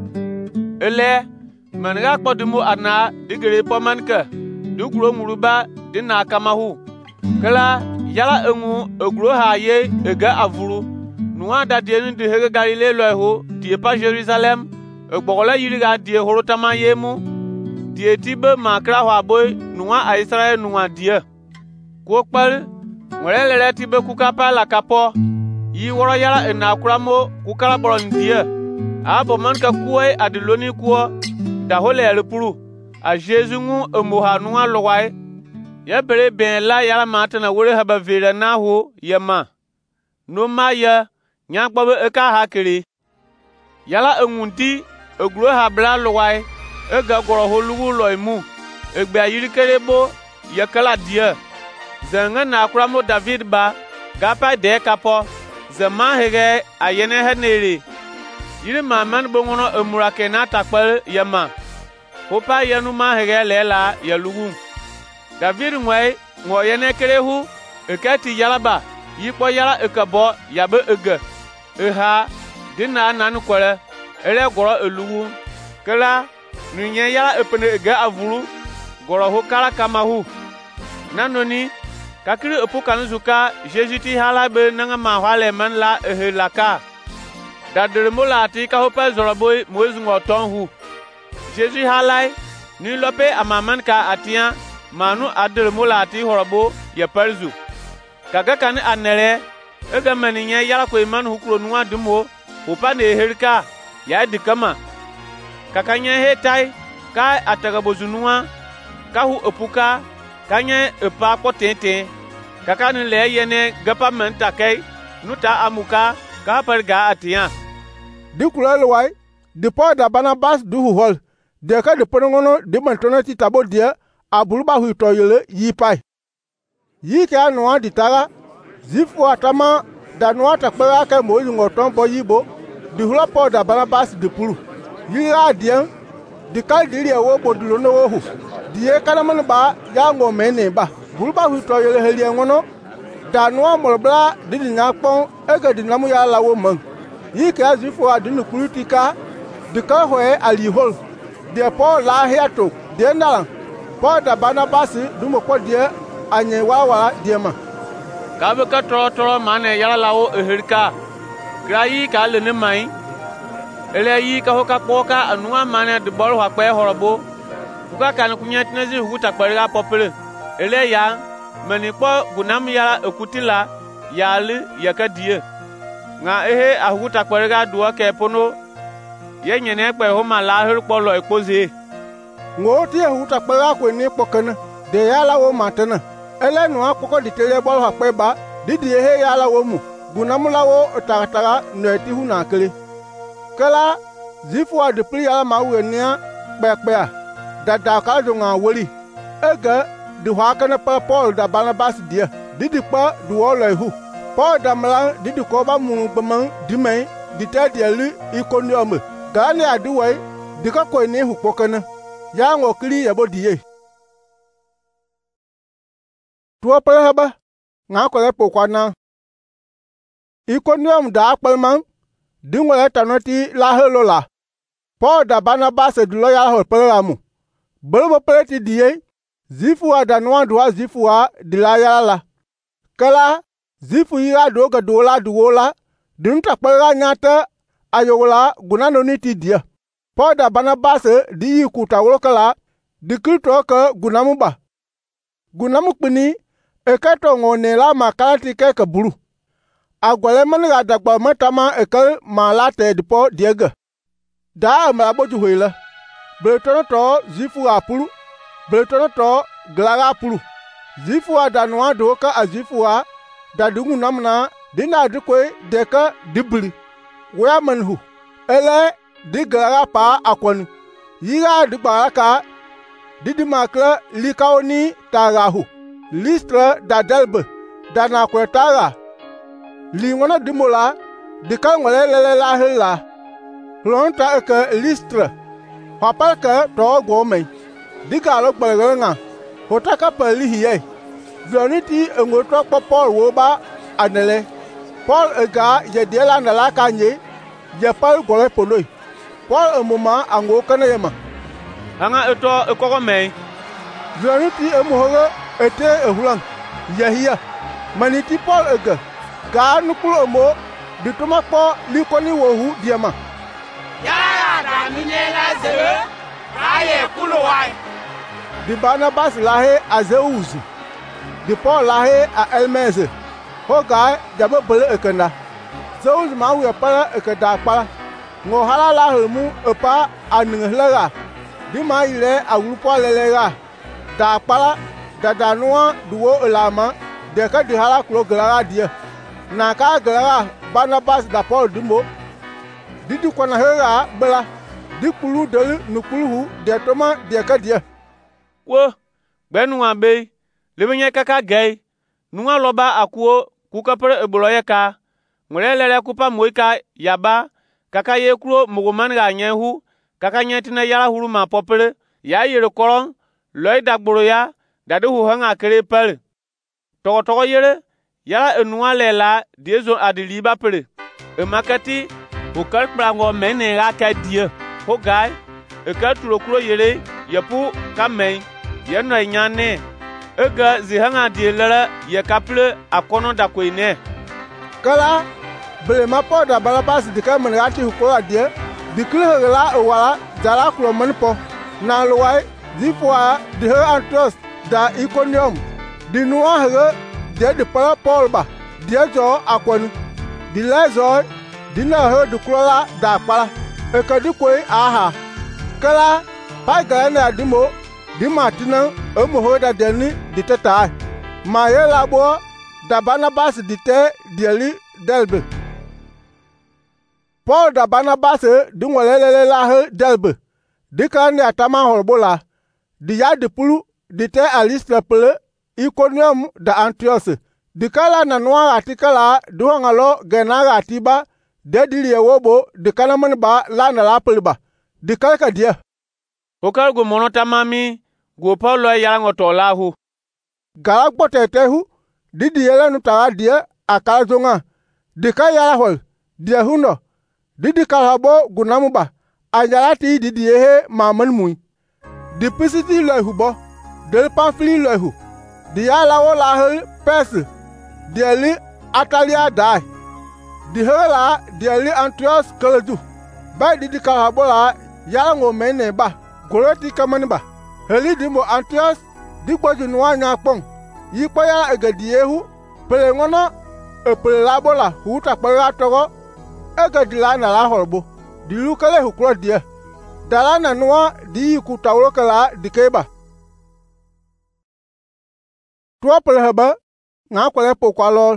ele man ga kodumu ana digere poman ka dugro muruba dina kamahu kala yala engu egro ha ye ega avuru nuwa da die ni de hege Galile lo ho die pa Jerusalem egbogola yiriga die horotama yemu die tibe makra hwa boy nuwa a Israel nuwa die ko pal ngorelele tibe kukapa la kapo yi woro yala enakuramo kukala bolon die abo man ka kuwe adiloni kuo da hole elpuru a Jesus ngu emoha nuwa lowai ya bere ben la yala matana wore haba vere na ho yema no maya nyakpo eka hakiri yala enwunti eguro ha bla lowai ega goro holugu loimu egbe ayiri kerebo yakala dia zanga na akramo David ba gapa de kapo zama hege ayene henere yiri maman bongono emurake na takpal yama hopa yenu ma hege lela ya lugu. David ngwai ngo yene kerehu ekati yalaba yipo yala ekabo yabe ege. Eha dina nanu kwere ele goro elugu. Kela nunye yala epene ege avulu goro ho kala kamahu. Nanoni kakiri epu kanuzuka Jésus hala be nanga ma hwale man la ehe laka. Dadremola ti ka hopa zoroboy moizu ngotonhu. Jésus halai ni lope amaman ka atia manu adremola ti horobo ya parzu. Kaga kan anere ega maninya yala ko iman hukro nuwa dumo hopa ne herika ya dikama. Kakanya hetai ka atagabozunuwa ka hu epuka kanye epa ko tete kaka ni le yene gapa menta kai nuta amuka ka parga atia di kulal wai di po da Barnabas du hol de ka de pongono di mantona ti tabo dia abulba hu to yele yi pai yi ka no di tara zifu atama da no atakpara ka mo yi ngoton bo yibo di hula po da Barnabas di pulu yi ra dia di kal diri ewo bodulo no wo hu die kana man ba ya ngo mene ba bulba hu to yele heli ngono da no molbla di nya pon ega di namu ya lawo man yi ka zifu adinu politika di ka hoe ali hol de po la hiato de na po da Barnabas du mo ko die anye wa wa die ma ka be ka toro toro mane yala lawo eherika grayi ka le ne mai ele yi ka hoka poka anua mane de bol ha pe horobo kuka kan kunya tinezi huta kpariga popele ele ya mani po gunam ya ekutila yali yakadie nga ehe ahuta kpariga duwa ke pono ye nyene pe ho mala her polo epoze ngoti ahuta kpariga ko ni pokana de yala wo matana ele no akoko ditele bol ha pe ba didi ehe yala wo mu gunam lawo taratara no eti hu na kele kala zifu de pri yala mawe nia pekpe dada ka jonga woli ega di hwa kana pa Paul da Barnabas dia didi pa du wolo hu Paul da mala didi ko ba mu bama di mai di ta dia li Iconium ga ne adi wai di ka ko ni hu pokana ya ngo kiri ya bodie tuwa pa haba nga ko le pokwana Iconium da akpalman di ngole tanoti la helola Paul da Barnabas du lo ya ho pelamu Bolobo peleti diye, zifu wa danwa duwa zifu wa dilayala. Kala, zifu ira doga dola duwola, dinta pera nyata ayola gunano niti dia. Po da Barnabas di yi kuta wolokala, di krito ke gunamu ba. Gunamu kpini, ekato ngone la makalati ke keburu. Agwale mani radagba metama ekel malate dipo diega. Da amabo juhuila. Bretono to zifu apulu, bretono to glaga apulu. Zifu a danwa doka a zifu a dadungu namna dina dikwe deka dibli. Wea manhu, ele di glaga pa akwani. Yira di baraka, didi makla likaoni tarahu. Listra da delbe, dana kwe tara. Lingwana dimola, dika ngwale lele la hila. Lonta eke listra. Papa ka to go me diga lo gbalanga hota pali hiye vioniti engoto po Paul wo ba anele Paul ega ye de la na la kanye ye Paul go le poloi Paul emoma ango kana yema anga eto ekoko me vioniti emuhoga ete ehulan ye hiya maniti Paul ega ga nukulo mo dituma po likoni wo hu diema ya da minela zebe aye kulowai di Barnabas lahe a Zeusi di Paul lahe a Elmeze hoga jabe bele ekenda Zeusi ma wi para ekeda pa ngo hala la hemu epa aninglara di ma ile awuru Paul lelega da pa da danua duwo elama de ka di hala klo glara dia na ka glara Barnabas da Paul dimo didi kwana hera bela dikulu de nukulu de toma de kadia wo gbenu abe lebenye kaka gay nuwa loba akuo kukapere eboloye ka ngore lele kupa moika yaba kaka ye kuro mugoman ga nyehu kaka nyetina yara huru ma popere ya yele korong loy dagboro ya dadu hu hanga kere pel to to yele ya enua lela diezo adili ba pele e makati o kal prango mene ra ka die ho gai e ka tulo kro yele yapu kamei ye no nyane e ga zi hanga die lela ye kaple akono da koine kala bele ma po da balabas de ka men rati hu ko adie dikle la o wala dala kro men po na lowai di fois de he antros da Iconium di noa he de de pa Paul ba di jo akwanu di lezo di na he de krola da para e ka di koi aha kala pa ga na di mo di matina e mo ho da de ni di tata ma ye la bo da Barnabas di te di ali delbe Paul da Barnabas di ngolele la he delbe di ka ni atama horbola di ya de pulu di te alistra pele Iconium da Antioch di kala na noa atikala du hangalo genara atiba de di yewobo di kana man ba la na la pele ba di kalka dia o kal go monota mami go Paulo ya ngoto la hu gala gbote tehu di di yele nu tara dia akala zonga di ka ya hol di huno di di kalabo gunamu ba anjalati di di he maman mui di pisiti le hubo del pamfli le hu di ala wala he pes di ali atalia dai di hela di ali Antioch kaleju ba di di kalabola yala ngo mene ba goloti kamani ba heli di mo Antioch di gboju nuwa nya pon yi paya egadi ehu pele ngono e pele labola huta paya togo egadi la na la horbo di lukale hu kro die dala na nuwa di ku tawlo kala dikeba tuwa pele haba nga kwale po kwalo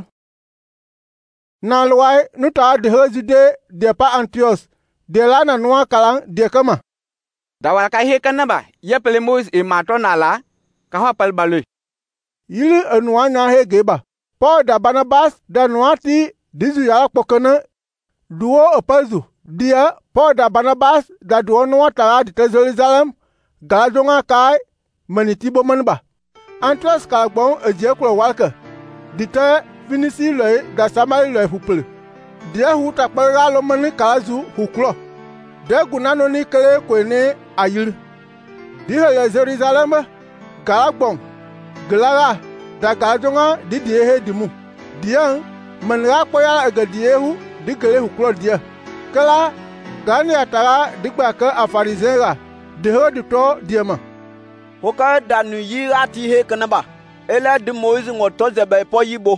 na lwai nuta de hezide de pa Antioch de la na nuwa kala de kama dawal ka he kanaba ye pele Moise e mato na la ka ha pal baloi yili enuwa nya he geba Paul da Barnabas da nuwa ti dizu ya pokana duo opazu dia Paul da Barnabas da duo nuwa tara di te Jerusalem galazonga kai manitibo manba Antioch ka gbon eje kro walka di te finisi le da Samari le hupele dia huta pera lo mani kalazu huklo de gunano ni kele kwene ayir di he Jerusalem galagbon glara da galazonga di die he dimu dia manra poya egadiehu di kele huklo dia kala gani atara digba ka afarizera de ho di to diema hoka danu yi ati he kanaba ele de Moise ngoto zebe po yibo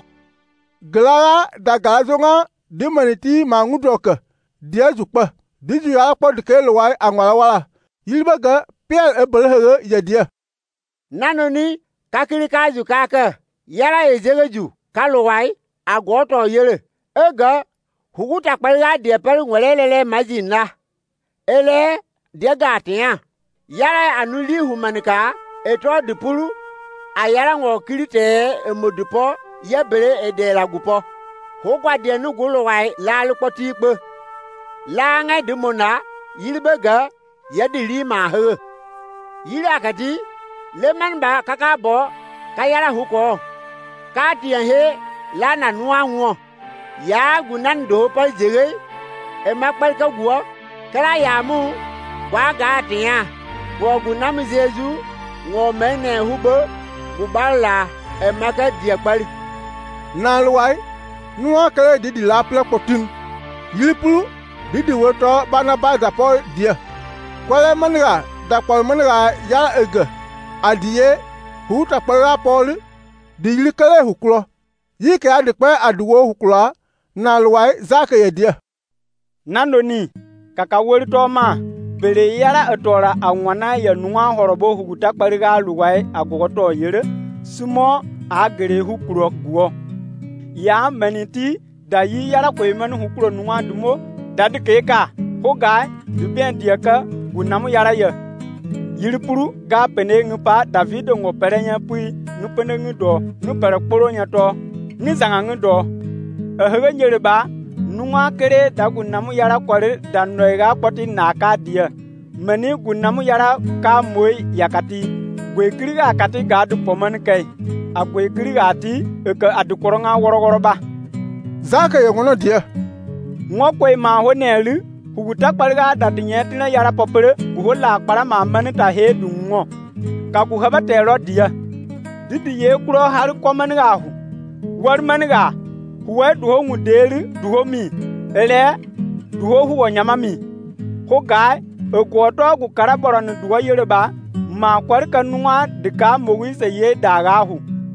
glara da galazonga di maniti mangudoka dia zukpa di ju ya po de kele wai anwala wala yilbaga Pierre ebelhere ya dia nanoni kakiri kazu kaka yara ejegeju kalowai agoto yele ega huguta kpalga de per ngwelelele majina ele de gatia yara anuli humanika eto de pulu ayara ngo kirite emodupo yebere ede lagupo hogwa de nu gulowai la lupoti pe la nga de mona yilbega yediri ma he yiri akati le manba kaka bo kayara huko kati he la na nuwa nwo ya gunan do pal jere e makpal ka guo kala ya mu wa ga tia wo gunam Jesu ngo mene hubo gubala e maka dia pal na lwai nuwa kale di di la ple potin yipu di di woto Barnabas da Paul dia kwale manra da Paul manra ya ege adie huta pala Paul di likale huklo yike adikpe aduwo huklo na lwai zaka yedia nandoni kaka wori to ma bere yara etora anwana ya nuwa horobo huguta kpariga luwai agogoto yere sumo agere hukuro guo ya meniti da yi yara ko yemen hukuro nuwa dumo dadikeka hoga duben diaka gunamu yara ya yiripuru ga pene ngupa David ngo perenya pui nu pene ngudo nu pere kporo nyato ni zanga ngudo ehege nyereba nuwa kere dagu namu yara kware dannoiga poti naka dia meni gunamu yara ka moy yakati gwekiri ga kati ga du poman kai a gwekiri ga ti ka adu koronga worogoro ba zaka ye ngono dia ngo koi ma ho nelu huguta kparga da tinyetina yara popere ku la kpara ma mani ta he du ngo ka ku haba tero dia didi ye kuro har koman ga hu war man ga huwe du ho nguderi du ho mi ele du ho huwa nyama mi ko gai e ko to ku karaboro ni du ho yere ba ma kwar kanwa de ka mowi se ye daga hu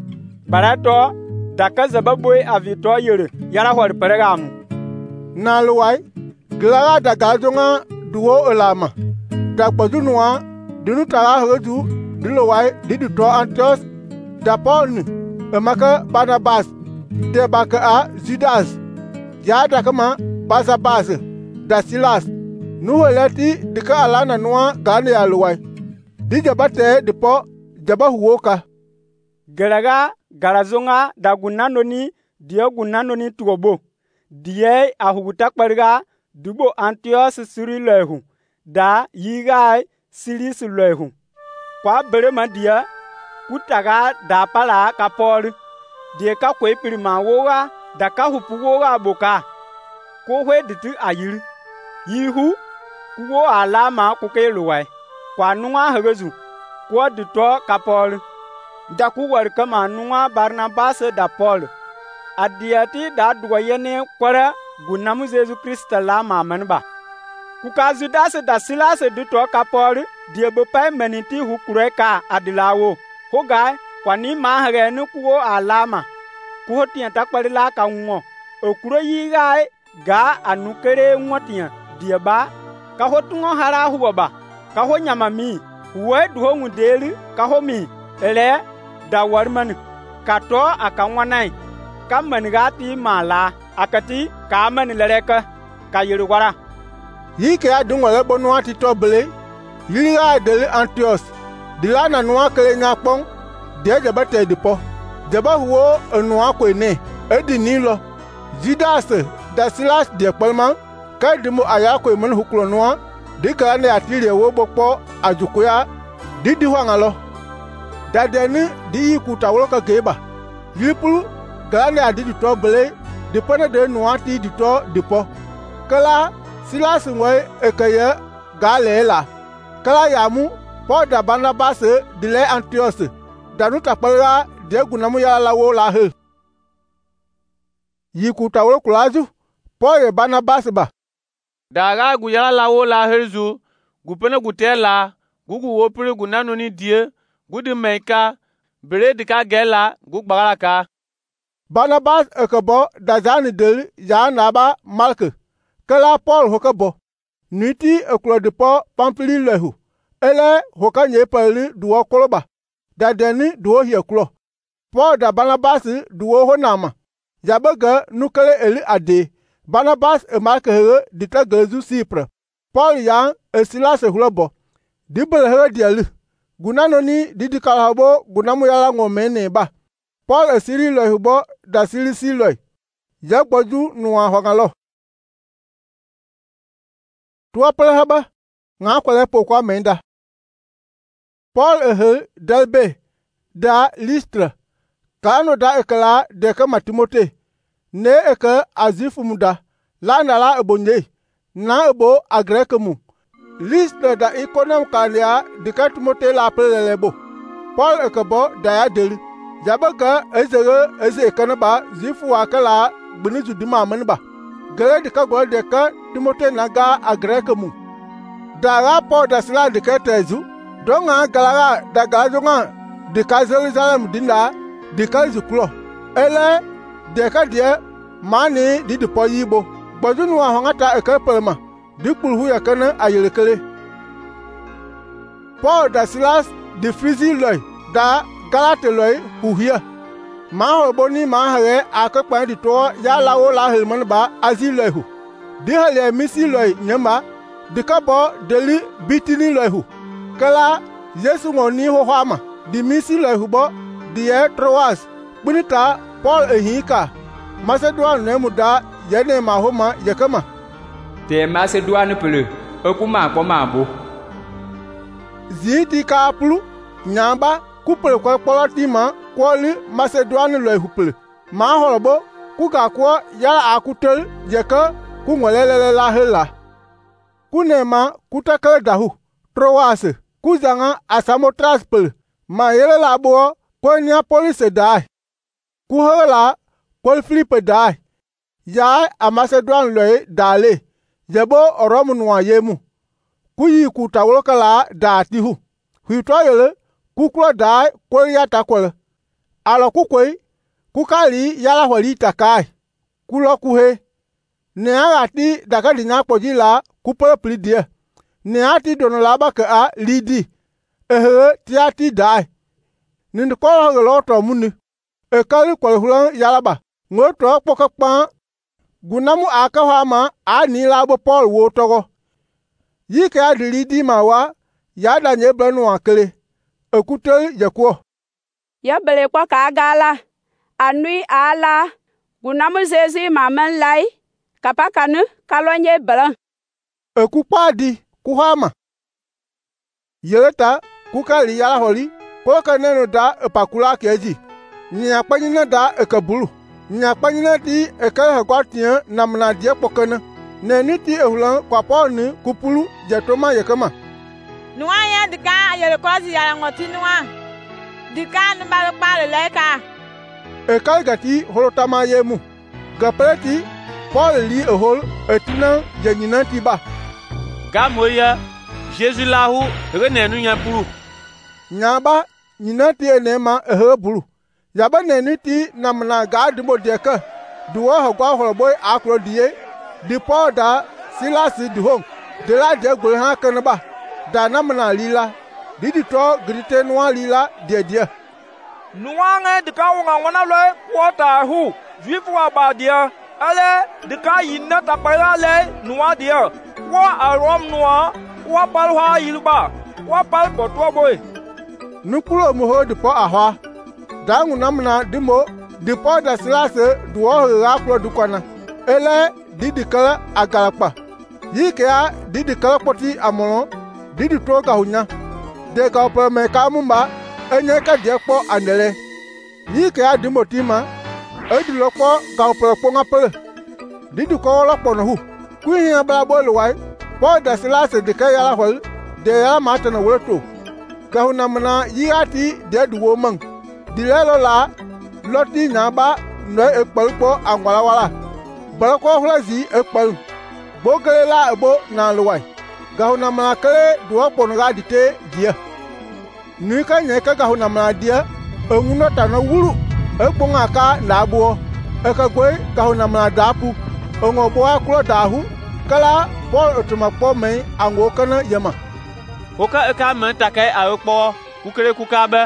barato daka zababoy avito yere yara hor peregamu na luwai glaga daga jonga duwo olama da kpodunwa dinu tara hoju diluwai didu to Antios da Paul emaka Barnabas de baka a Judas ya daka ma Barnabas da Silas nu holati dika alana nuwa gane ya luwai di jabate dipo jaba huwoka garaga garazonga da gunanoni dia gunanoni tuobo die ahuguta kparga dubo Antios siri lehu da yigai silis lehu kwa bere madia kutaga da pala kapor die ka kwe pirima woga da ka hupu woga boka ko hwe ditu ayiri yihu kuwo alama kukeluwai kwa nunga hegezu kwa dito kapor da ku war kama nuwa Barnabas da Paul adiyati da duwa yene kwara gunamu Jesu Krista la maman ba ku ka Judas da Silas du to ka Paul die be pa meniti hu kure ka adilawo ho ga kwani ma hare nu ku alama ku hotia ta kwari la ka ngo okuro yi ga ga anukere ngotia die ba ka hotungo hara hu ba ka ho nyama mi we du ho ngudeli ka ho mi ele da warman kato akanwanai kamman gati mala akati kaman lereka kayirwara yike adunwa lebo no ati tobele yiriga dele Antios dilana no akele nyapon de jabate dipo jaba huwo enu akwene edi nilo Judas da Silas de palman kadimu ayako men hukulo no dika ne atire wo bopo ajukuya didi hwangalo dadeni di kuta woloka keba yipulu gane adi di to bele dipone de nuati di to dipo kala Silas ngwe ekeye galela kala yamu po da Barnabas dile Antios danu tapara de gunamu ya lawo la he yikuta wolokulazu po ye Barnabas ba daga gu ya lawo la hezu gupene gutela gugu wopire gunanu ni die gudi meika beredi ka gela gugbara ka Barnabas ekebo dazani del ya naba Mark kala Paul hokebo niti eklodipo pampli lehu ele hokanye pali duwo koloba dadeni duwo hieklo Paul da Barnabas duwo honama yabega nukele eli ade Barnabas e Mark here ditagezu Cypre Paul ya Silas hulobo dibele here diali gunanoni didi kalhabo gunamu yala ngomene ba Paul esiri lohubo da siri siloi yagboju nuwa hongalo tuwa pelhaba nga kwale pokwa menda Paul ehe Derbe da Lystre kano da ekala de kama Timote ne eke azifumuda la nala ebonye na ebo agrekemu Lystre da Iconium kalia dika Timote la pelelebo Paul ekebo da ya deli jabaga ezere eze kanaba zifu wakala gbinizu dima manba gere dika gol deka Timote naga agrekemu dara Paul da sila dika tezu donga galara da gazonga dika Jerusalem dinda dika zuklo ele deka die mani di dipo yibo gbadunu wa hongata ekepelma dikpulhu yakana ayelekele Paul da Silas di Frizi loy da Galate loy huhia ma hoboni ma hare akapa di to ya lawo la helman ba azilehu di hale misi loy nyama dikabo deli bitini loyhu kala Yesu ngoni ho hama di misi loyhu bo di e Troas bunita Paul ehika Macedon ne muda yene ma homa yakama te Macedon pele okuma ko mabo ziti ka pulu nyamba kupele kwa polotima kwoli Macedoine lo hupele ma holobo ku ga kwa yala akutel jeka ku ngolele la hela kunema kutakale dahu Troas ku zanga Asamotras pel ma yele la bo ko Neapolis dai ku hola ko Philippe dai ya a Macedoine lo dale jebo oromu nwa yemu ku yi ku tawolokala datihu huitoyele ku klo dai ko ya takwele alo ku koi ku kali yala holi takai ku lo ku he ne agati daga dinya pojila ku pele plidie ne ati dono laba ka a lidi ehe tiati dai nin ko lo to muni e kali ko hulan yalaba ngoto pokokpa gunamu aka hama a ni labo Paul wo togo yi ka lidi mawa ya danye blanu akele ekutel yakwo ya bele kwa ka gala anui ala gunamu zezi mamen lai kapakanu kalonye blan ekupadi kuhama yeleta kukali yala holi ko kaneno da epakula keji nya panyina da ekabulu nya panyina ti ekale kwatia namna die pokana ne niti ehulan kwa poni kupulu jetoma yekama nuwa ya dika yele kozi ya ngoti nuwa dika nbal pale leka ekal gati holotama yemu gapreti Paul li ehol etina jenina tiba gamoya Jésus lahu renenu nya pulu nyaba nyina ti enema ehe bulu yaba neni ti namna gadi modeka duwa hogwa holoboy akro die di Paul da Silas di hom de la de gol ha kanaba da namna lila didi to grite noa lila die die nuange de ka wonga wana le kwata hu juifu aba dia ale de ka yinna ta pala le noa dia wa arom noa wa pal ha yilba wa pal potwa boy nukulo mo de po ahwa dangu namna dimo de po da Silas duo ha akro dukwana ele didi kala agalapa yike ya didi kala poti amolo didi to gahunya de ka po me ka mumba enye ka de po anele yike ya dimotima edi lopo ka po po ngapele didi ko lopo no hu ku hin bla bo lo wai po da Silas de ka yala hol de ya mata na woto gahuna mana yati de duwo man dilelo la loti nyaba no ekpalpo angwala wala balako hulazi ekpal bogele la ebo na luwai gahuna mana kale duwa ponga dite dia nika nyeka gahuna mana dia enguno tano wulu ekponga ka labo ekagwe gahuna mana dapu ongo bo aklo dahu kala Paul otumapo me ango kana yama oka eka man takai ayokpo kukere kukabe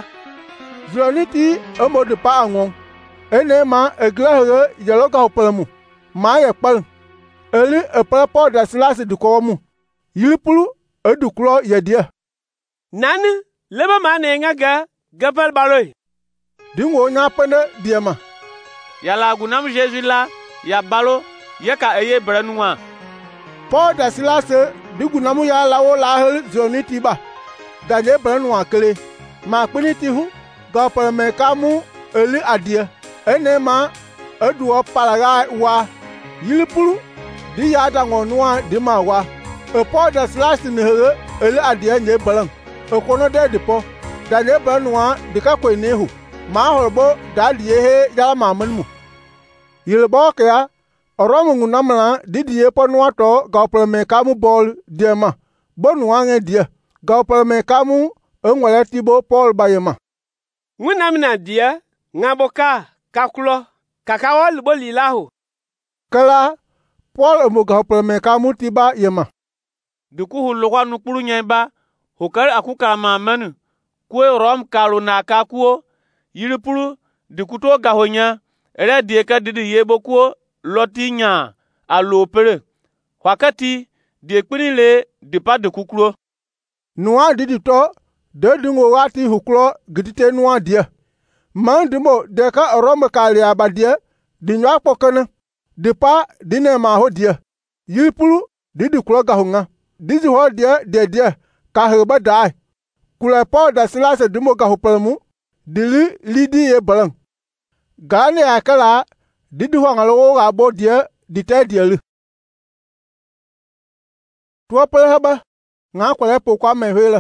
zroniti emode pa ango enema eglahe yeloga opalamu ma ye pal eli epal Paul da Silas du komu yilipulu eduklo yedia nani leba mane ngaga gapal baloy dingo nya pende diema yala gunam Jésus la ya balo yeka eye branuwa Paul da Silas digunamu ya lawo la hel zoniti ba daje branuwa kele ma piniti hu gapal me kamu eli adie enema eduo palaga wa yilipulu di yada ngonwa di mawa e Paul da Silas ni hele eli adie nye balan e kono de dipo da ne banwa di ka ko ni hu ma horbo da die he ya ma manmu yilbo ka ya oromu ngunamla di die ponwa to ga probleme kamu bol diema bonwa nge die ga probleme kamu enwele tibo Paul bayema ngunamna die ngaboka kakulo kakawol bolilahu kala Paul mo ga probleme kamu tiba yema duku hulwa nukuru nyeba hokar akuka mamanu kwe rom kalu na kakuo yiripuru dikuto gahonya ere dieka didi yebokuo lotinya alopere wakati diekpinile dipa de kukuro nuwa didi to de dingo wati hukuro gidite nuwa dia mandimo deka rom kali abadie dinwa pokana dipa dine ma ho dia yiripuru didi kulo gahonga didi ho dia de dia ka heba dai kula Paul da Silas dumo ga hopalmu dili lidi ye balang gane akala didi hwangalo ga bo dia dite dielu tuwa pele haba nga kwale po kwa mehwela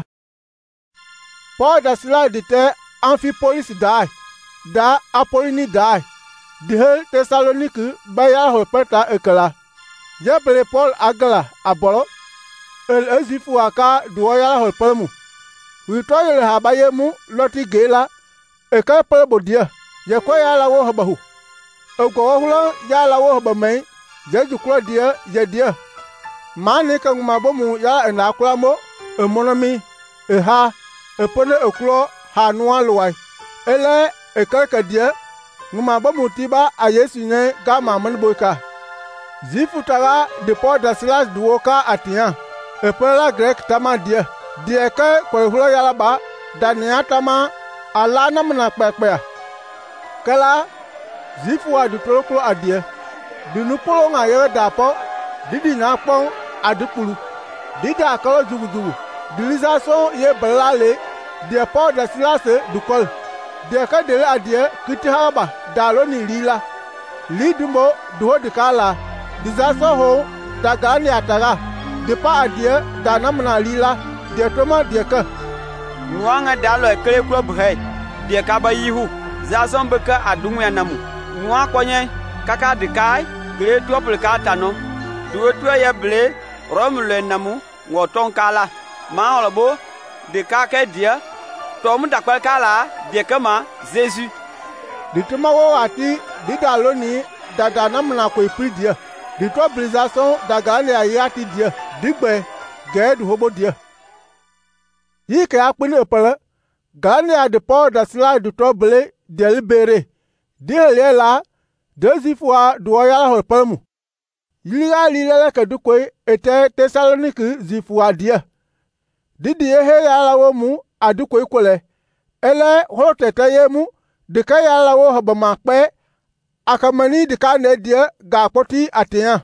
Paul da Silas dite Amphipolis dai da Apollini dai dihe Thessaloniki baya hopeta ekala ya pele Paul agala abolo el ezifu aka duoya hopelmu wito yele habaye mu loti gela eka pele bodia ye kwa ya la wo habahu ogwo hula ya la wo habamai jeju kula dia ye dia mani kan mabomu ya na kula mo emonomi eha epone ekulo ha nuwa luwai ele ekaka dia nguma bomu tiba a Yesu nye ga maman boyka zifu taga de Paul da Silas duoka atian epela grek tama dia dia ka ko hula ya la ba dania tama ala na mna pepe kala zifu wa du toloko adie dinu polo nga ye dapo didi na pon adupulu dida akolo jugujugu diliza so ye balale de Paul da Silas du kol de ka de adie kiti haba dalo ni lila lidumbo duho de kala dizaso ho dagani ataga de pa adie danamna lila de toma de ka nuanga dalo ekele klo bhe de ka ba yihu zason beka adungu ya namu nua konye kaka de kai bre topel ka tano duwe tuwe ye ble romule namu ngoton kala ma olobo de ka ke dia tom dakwel kala de kama Jésus dituma wo ati didalo ni dada namna ko ipridia dito brisation dagane ayati dia digbe ged hobo dia yi ke apini epele gane ade Paul da Silas du toble delibere dihelela dezifua duoya ho palmu yiliga lilele ke dukwe ete Thessaloniki zifua dia didi ehe ya lawo mu adukwe kole ele holotete yemu dika ya lawo hobama pe akamani dika ne dia ga poti atian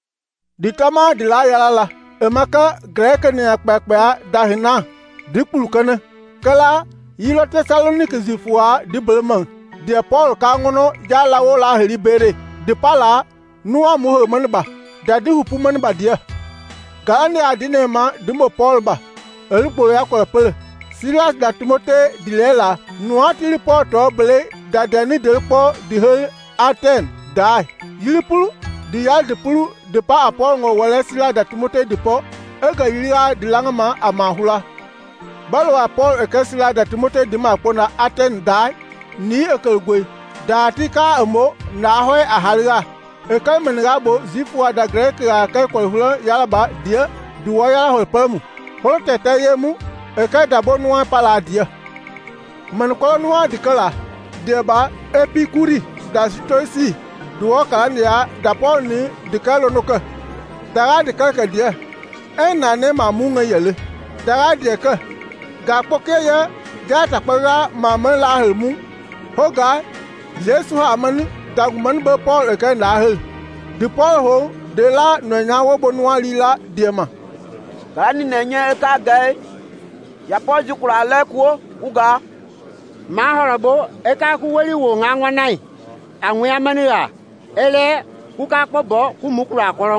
ditama dila yalala emaka grek ne akpekpe dahina dipulukane kala yilo Thessaloniki zifua dibelman de Paul ka ngono ja lawo la heribere de pala nuwa muho manba dadi hupu manba dia gane adine ma dumbo Paul ba elpo ya ko pele Silas da Timote dilela nuwa tili poto bele dadani de po di he Aten dai yilipulu di ya de pulu de pa Paul ngo wala Silas da Timote de po ega yilia dilangama amahula balwa Paul eka Silas da Timote di ma pona Aten dai ni ekelgwe dati ka amo na hoy ahaliga ekal menrabo zifua da grek ya kai kolhula yalaba dia duwa ya hol pamu holote tayemu ekal dabo nuwa pala dia man ko nuwa dikala deba epikuri da stoisi duwa kan ya da Paul ni dikalo noka daga dikaka dia ena ne mamunga yele daga dia ka ga poke ya ga takpara maman la helmu hoga Yesu ha mani dagman be Paul e kan lahel di Paul ho de la no nyawo bonwa lila diema kani nenye ka gai ya poju kula le ko uga ma horabo e ka ku weli wo ngangwa nai anwe amani ya ele ku ka kpobo ku mukura akoro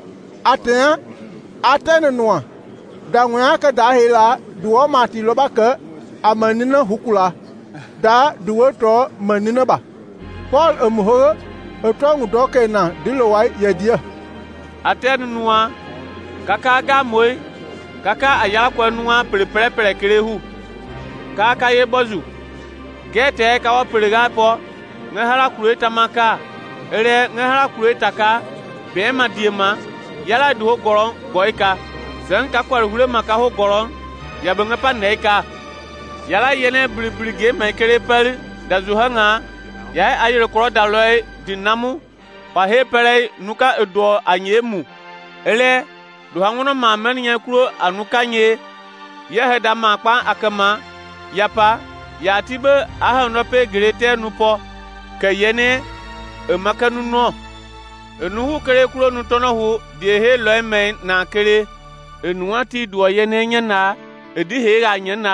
aten aten noa dangwa ka dahila duo mati lobaka amanina hukula da duwoto manina ba Paul emuho etong doke na dilowai yedia aten nuwa kaka ga moy kaka ayala kwa nuwa prepare pre krehu kaka ye bozu gete ka wa prega po ngahara kureta maka ere ngahara kureta ka be ma diema yala du ho goron boyka sen ka kwa hule maka ho goron ya benga pa neika yala yene bribrige mekere pali da zuhanga ya ayere koro da loy dinamu pa he pere nuka edo anyemu ele do hangono ma men nya kuro anuka nye ye heda ma pa akama yapa ya tibe aha no pe grete nupo ke yene e makanu no enu hu kere kuro nu tono hu die he loy men na kere enu ati do yene nya na edi he ga nya na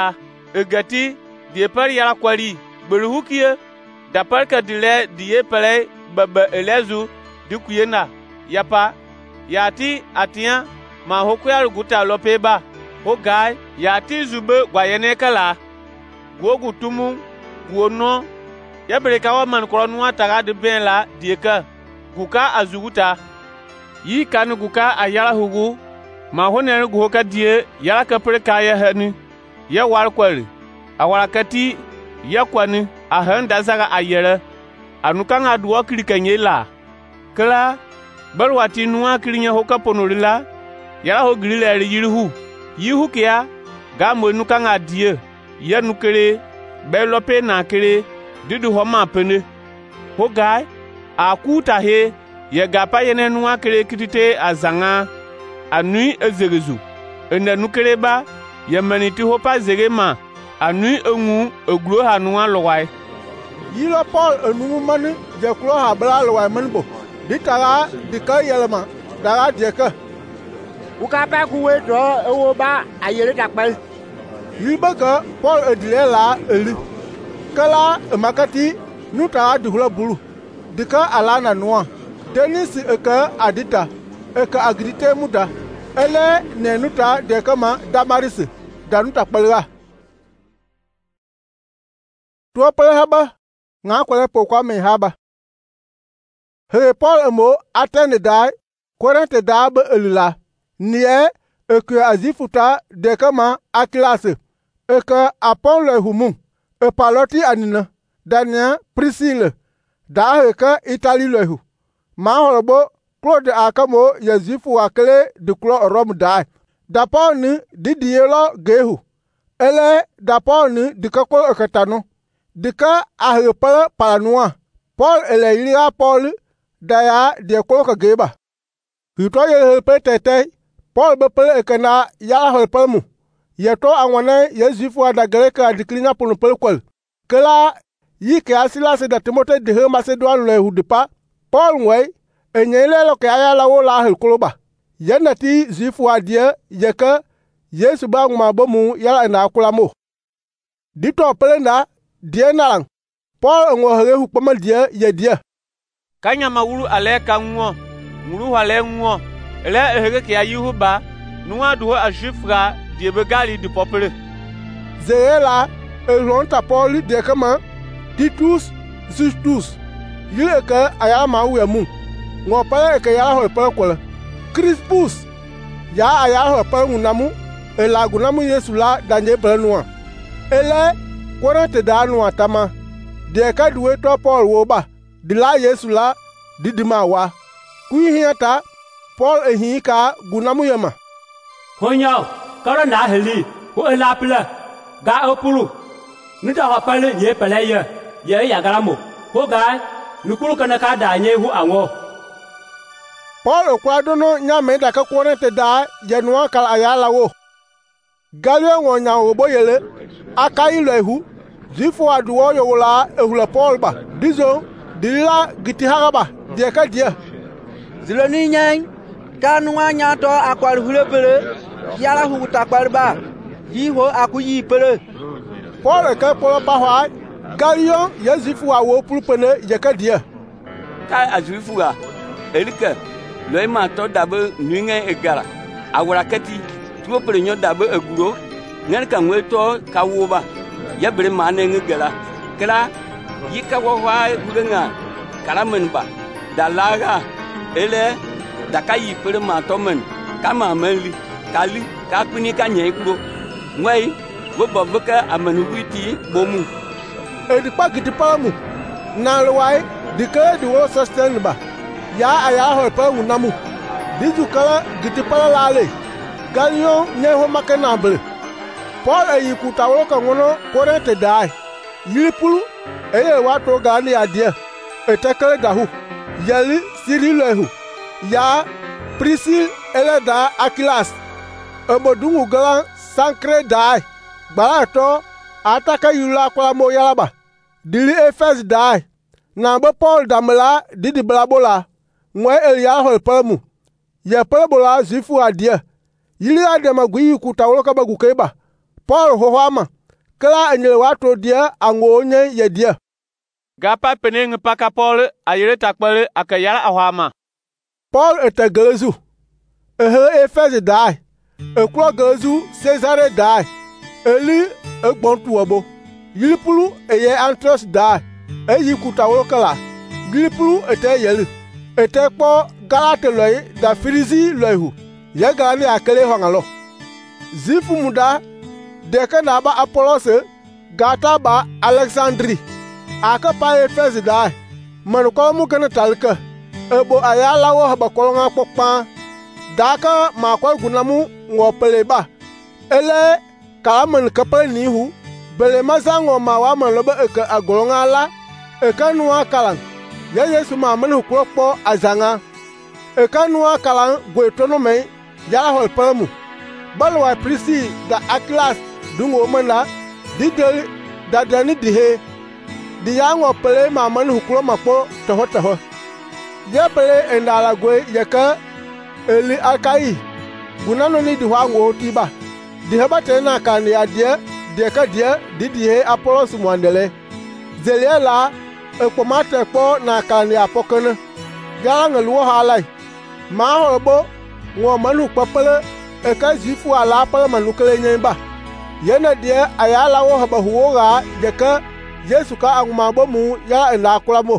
egati die par yala kwari belu hukie da par ka dile die pele baba elezu dikuyena yapa yati atia ma hokuya guta lopeba ho gai yati zube gwayene kala gogu tumu wono yabre ka wa man ko nuwa taga de ben la dieka guka azuguta yi kan guka ayala hugu ma honen guka die yala ka pre ka ya hani ya war kwari awara kati ya kwani a han da zaga ayere anukan aduwa kirikanye la kala barwati nuwa kirinya hoka ponorila yala ho grile yirihu yihu kia ga mo nukan adie ya nukere belope na kere didu homa pene ho gai akuta he ye gapa yene nuwa kere kitite azanga anui ezegezu ene nukere ba ye maniti hopa zegema anui enwu eglo hanuwa lowai yilo Paul enungu mani je klo ha bla lowai manbo ditara dika yelma dara deka ukapa kuwe do ewo ba ayere dakpal yibaka Paul edile la eli kala makati nuta dihula bulu dika alana noa tenisi eka adita eka agrite muda ele ne nuta deka ma damarisi danuta kpalga tuwa pale haba nga kwale pokwa me haba he Paul emo atene dai korente dabe elila nie eke azifuta deka ma akilase eke apon le humu e paloti anina dania Priscille da heka Italie lehu ma holobo Claude akamo yazifu akele de klo Rome dai da Paul ni didielo gehu ele da Paul ni dikako ekatano dika ahepala palanua Paul ele ilia Paul daya de koloka geba hito ye helpe tete Paul be pele ekana ya helpe mu yeto anwane yezifu adagreka diklina ponu pelkwel kala yi ke asila se da Timote de he Macedon le hudipa Paul ngwe enyele lo ke ayala wo la helkoloba yenati zifu adie yeka Yesu ba nguma bomu yala na akulamo dito pele na die nalang Paul ngo hege hukpama die ye die kanya mawuru ale ka nwo nguru hale nwo ele hege ke ayihu ba nuwa duho ashifra die begali di popere zela elonta Paul de kama Titus Justus yile ka aya ma wu emu ngo pale ke ya ho pale kola Crispus ya aya ho pale ngunamu elagunamu Yesu la danye pale nuwa ele korante da nuwa tama de ka duwe to Paul wo ba de la Yesu la didima wa ku hiata Paul ehi ka gunamu yema honyo kara na heli ho elapla ga opulu nita hopale ye pele ye ye ya garamo ho ga nukuru kana ka da nye hu anwo Paul kwadono nyame da ka korante da ye nuwa kala ayala wo galio ngonya obo yele aka ilo ehu zifu aduwo yola ehula Paul ba dizo dila gitiharaba dieka dia ziloni nyang kanu anya to akwal hulebele yala huta kwalba yiho akuyi pele Paul ka Paul ba hwa galio yezifu awo pulpene yeka dia ka azifu ga elika loima to dabe nuinge egara awara kati tuwo prenyo dabe eguro ngan ka ngweto ka woba ya bre mane ngela kala yika wa wa gurenga kala menba dalaga ele dakai pere ma tomen kama meli kali ka kuni ka nye kuro ngwai wo bobuka amanuguti bomu edi pa gidi pamu na lwai dike di wo sustain ba ya aya ho pa unamu diju kala gidi pala lale galio nye ho makana bre Paul ayi kutawo ka ngono korete dai yipulu eye wato gani adie etekele gahu yali sirilehu ya Priscille ele da Akilas emodungu gala sankre dai barato ataka yula kwa mo yalaba dili Efes dai na bo Paul damela didi blabola mwe elia hol pamu ye palabola zifu adie yili adema gui kutawo ka bagukeba Paul hohama kala enyele wato dia ango onye ye dia. Gapa peneng paka Paul ayere takpale akayara ahama. Paul etagelezu. Ehe Efeze dai. Ekro gelezu Cesare dai. Eli egbontu wabo. Yilipulu eye Antros dai. Eyi kutawolo kala. Yilipulu ete yeli. Ete kpo galate loy da firizi loyhu. Ye gani akele hongalo. Zifu muda deke na ba Apollos gata ba Alexandri. Aka pa Efeze dai. Man ko mu kana talka. Ebo ayala wo haba kolonga pokpa. Daka ma kwa gunamu ngopele ba. Ele ka man kapal nihu. Bele mazango ma wa man loba eka agolonga la. Eka nuwa kalang. Ya Yesu ma man hukropo azanga. Eka nuwa kalang gwetono me. Yala hol pamu. Balwa prisi da Akilas dungo mana. Didel da dani dihe. Di yango pele ma man hukro makpo taho taho. Ye pele endala gwe yeka eli akai. Gunano ni diwa ngo tiba. Diheba tena kani ya die. Dieka die di dihe Apollos mwandele. Zelie la ekpomate kpo na kani apokene. Yala ngeluo halai. Ma holobo ngo manu kpapele eka zifu ala apele manukele nyemba. Yene die ayala wo haba huoga yeka Yesu ka angumabo mu ya enda kulamo.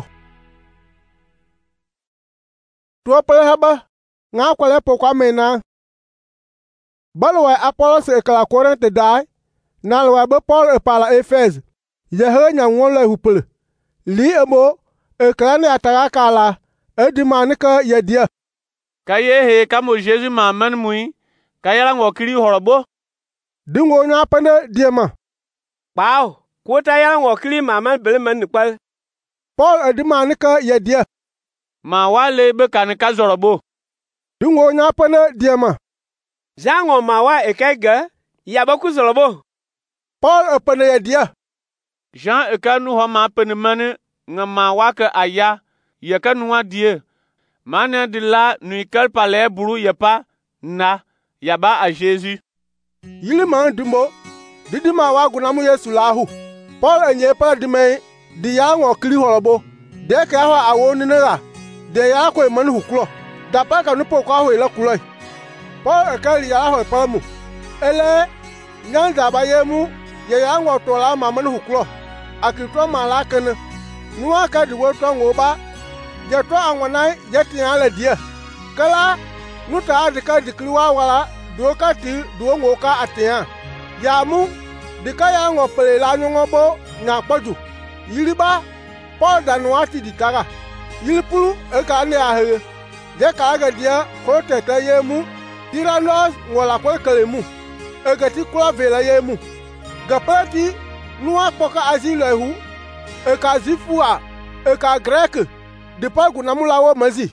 Tuwa pele haba nga kwale pokwa mena. Balwa Apollos ekala korente dai. Nalwa be Paul epala Efeze. Yehe nyangwole hupele. Li emo ekala ne atara kala. Edimanika yedia. Kaye he kamo Jésus ma man mui. Kayala ngokiri horobo. Dingo nya pande diema. Pao. Kwota yala ngokiri ma man bele man nipal. Paul edimanika yedia. Ma wale be kanika zorobo. Dingo nya pande diema. Jango ma wa ekega. Yabaku zorobo. Paul epene yedia. Jean ekanu ho ma pene mane nga ma waka aya. Yekanu wa die. Mane de la nuikal pale buru yepa na yaba a Jésus. Yili man dumbo. Didi ma wa gunamu Yesu lahu. Paul enye pa dime di ya ngo kiri horobo. De ka ho awo ninera. De ya ko manu huklo. Da pa ka nupo kwa ho ila kuloi. Paul ekali ya ho pamu. Ele nyanda ba yemu ye ya ngo to la ma manu huklo. Akitwa mala kana. Nuwa ka di wo to ngoba. Je to anwana yeti ala dia. Kala nuta adika dikliwa wala doka ti do ngoka atia. Yamu dika ya ngo pele la nyongobo na kpaju. Yiriba Paul danuati dikara. Yilipuru eka ne ahe. Je ka aga dia ko tete yemu. Tiranos ngola ko kelemu. Egati kula vela yemu. Gapati nuwa poka azilehu. Eka zifua eka grek. Depa gunamulawo mazi.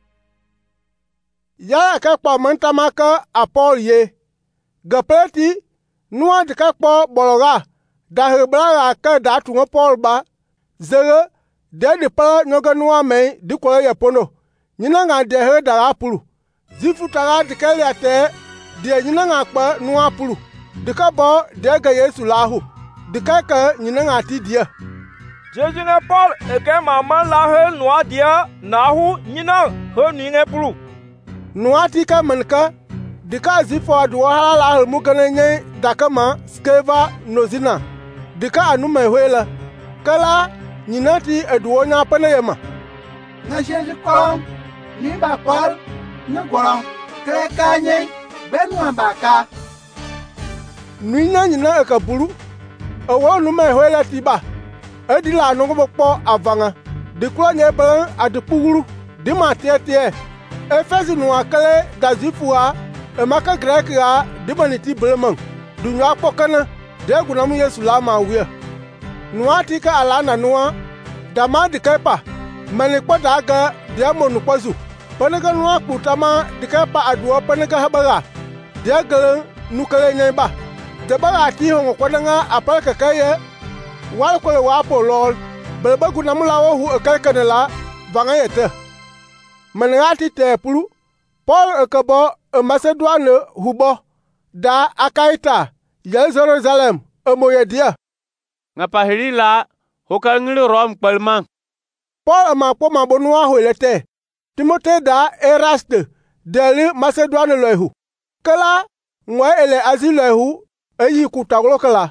Ya ka kpa manta maka a Paul ye. Gapeti nuwa de ka kpa bologa. Da hebra ka da tungo Paul ba. Zere de de pa nyoga nuwa me di ko ya pono. Nyina nga de he da apulu. Zifu tara de kele ate de nyina nga kpa nuwa apulu. De ka bo de ga Yesu lahu. De ka ka nyina nga ti dia. Jésus ne Paul eke maman la he noa dia nahu nyina he ninge pulu. Noa tika manka dika zifo aduwa halala he mugane nye dakama skeva nozina. Dika anu mehwela. Kala nyina ti aduwa nya pane yema. Na Jésus kom ni ba Paul ni gorong kreka nye benwa baka. Nwina nyina eka bulu. Awa anu mehwela tiba. Edi la nongo bokpo avanga. De klo nye ban adipuguru. Di ma tie tie. Efezi nu akale da zifua. E maka grek ya di baniti breman. Dunya pokana. De gunamu Yesu la ma uwe. Nua tika ala na nua. Dama di kepa. Manikpo daga de mo nukwazu. Panega nua kutama di kepa aduwa panega habaga. De gele nukale nyeba. Deba ati hongo kwananga apal kakaye. Wal ko wa po lol belba gunamula wo hu ekakane la vanga yete manati te pulu Paul ekabo e Macedoine hubo da akaita Jerusalem emoye dia nga pahiri la hokal ngili rom kpalman Paul ma po ma bonua hoilete Timote da Eraste deli Macedoine lehu kala ngwa ele azilehu eyi kutaglo kala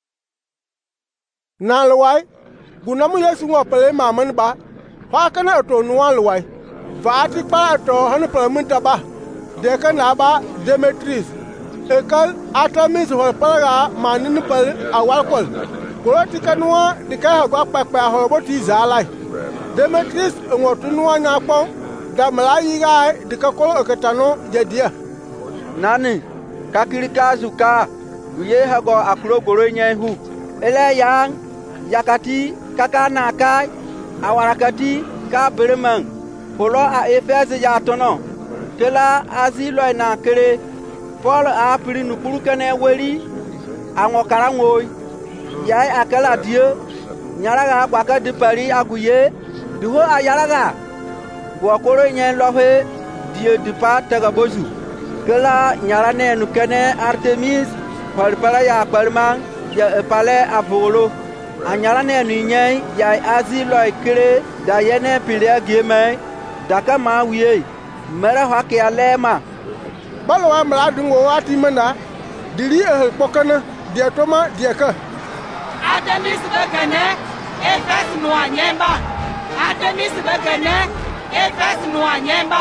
na lwai gunamu Yesu ngwa pele ma man ba fa kana to nuwa lwai va ti pa to hanu pele mun taba de kana ba Demetrius ekal Artemis ho pala manin pele awalkol ko ti kanwa de ka gwa papa ho boti zalai Demetrius ngotu nuwa nya pon da malayi ga de ka ko oketano jedia nani kakirika zuka uye hago akuro goro nyehu ele yang yakati kaka nakai awarakati ka bereman polo a Efese ya tono kela azilo na kere Paul a piri nukuru kene weli anwo karangoi yai akala die nyaraga gwaka de pari aguye duho ayaraga gwakoro nyen lohe die dipa tagabozu kela nyarane nukene Artemis parpara ya parman ya pale apolo anyarane nunyai ya azilo ikre da yene pile geme daka ma wiye mera hake alema balwa mladu ngo ati mana diri e pokana dia toma dia ka Artemis bekene Efes no anyemba Artemis bekene Efes no anyemba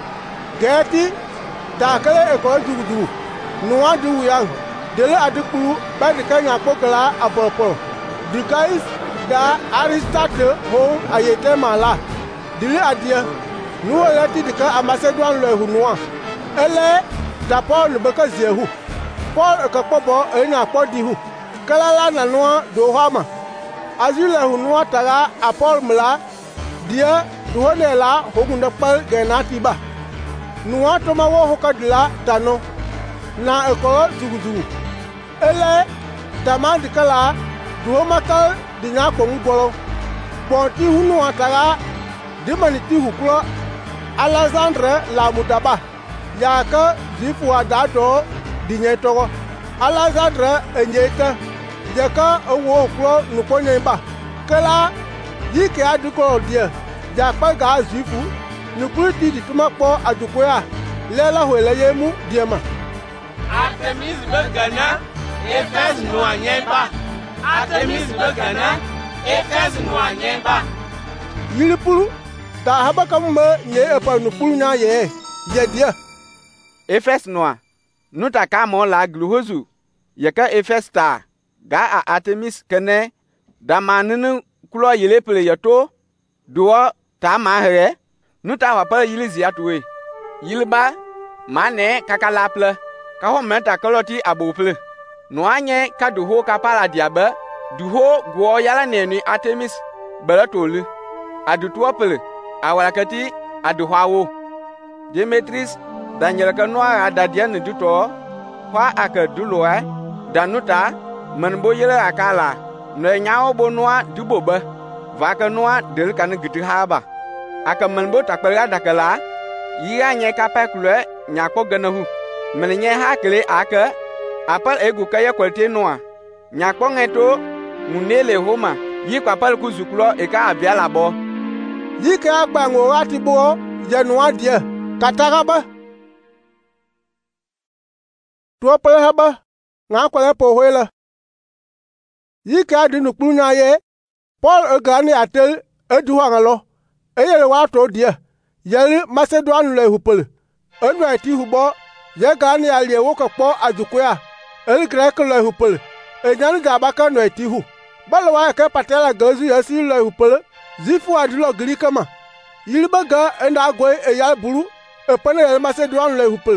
geti takale e ko dugu nuwa du yang dele adiku ba de kanya pokala apopo dukais da Aristotle ho ayete mala dile adia nuwa lati dika Macedoine le hunwa ele da Paul beka zehu Paul ka pobo ena podihu kala la na noa do hama azule hunwa tara apol mla dia duone la hogunda pal genati ba nuwa to ma wo hokadla tano na eko zuguzugu ele tamandi kala duoma kal dinya ko ngolo ponti hunwa tara dimaniti huklo Alexandre la mutaba yaka zifu adado dinyetoro Alexandre enyeka yaka owo klo nukonye ba kala yike aduko dia yakpa ga zifu nukuliti dituma po adukoya lela hoele yemu diema Artemis begana Efes no anyemba Artemis begana Efes no anyemba yilipuru da habaka mma nye epa nupuru nya ye ye dia Efes noa nuta ka mo la gluhozu yaka Efes ta ga a Artemis kene da manunu kulo yele pele yato duo ta ma here nuta wa pa yili ziatwe yilba mane kakala ple ka ho menta koloti abople no anye ka duho ka pala diabe duho gwo yala nenu Artemis balatolu adutuo pele awalakati aduhawo Demetrius Daniel ka noa adadian duto kwa aka duloa danuta manbo yele akala no nyaawo bo noa duboba vaka noa del kan gitu haba aka manbo takpela dakala yiga nye kapakule nyako ganahu menye hakle aka apal egu kaya kwalte noa nyako ngeto munele homa yi kwapal kuzukulo eka abiala bo yike agbanwo atibo je noa dia kataraba tuo pele haba nga kwale po hoela yike adi nukuru nya ye Paul egani atel edu hangalo eyele wa to dia yeli Macedoine le hupel enu ati hubo ye gani alie wo ko po adukoya el grek le hupel enyanu ga baka no ati hu balwa ke patela gazu yesi le hupel zifu adilo glikama yilibaga enda goy eya buru epene yeli Macedoine le hupel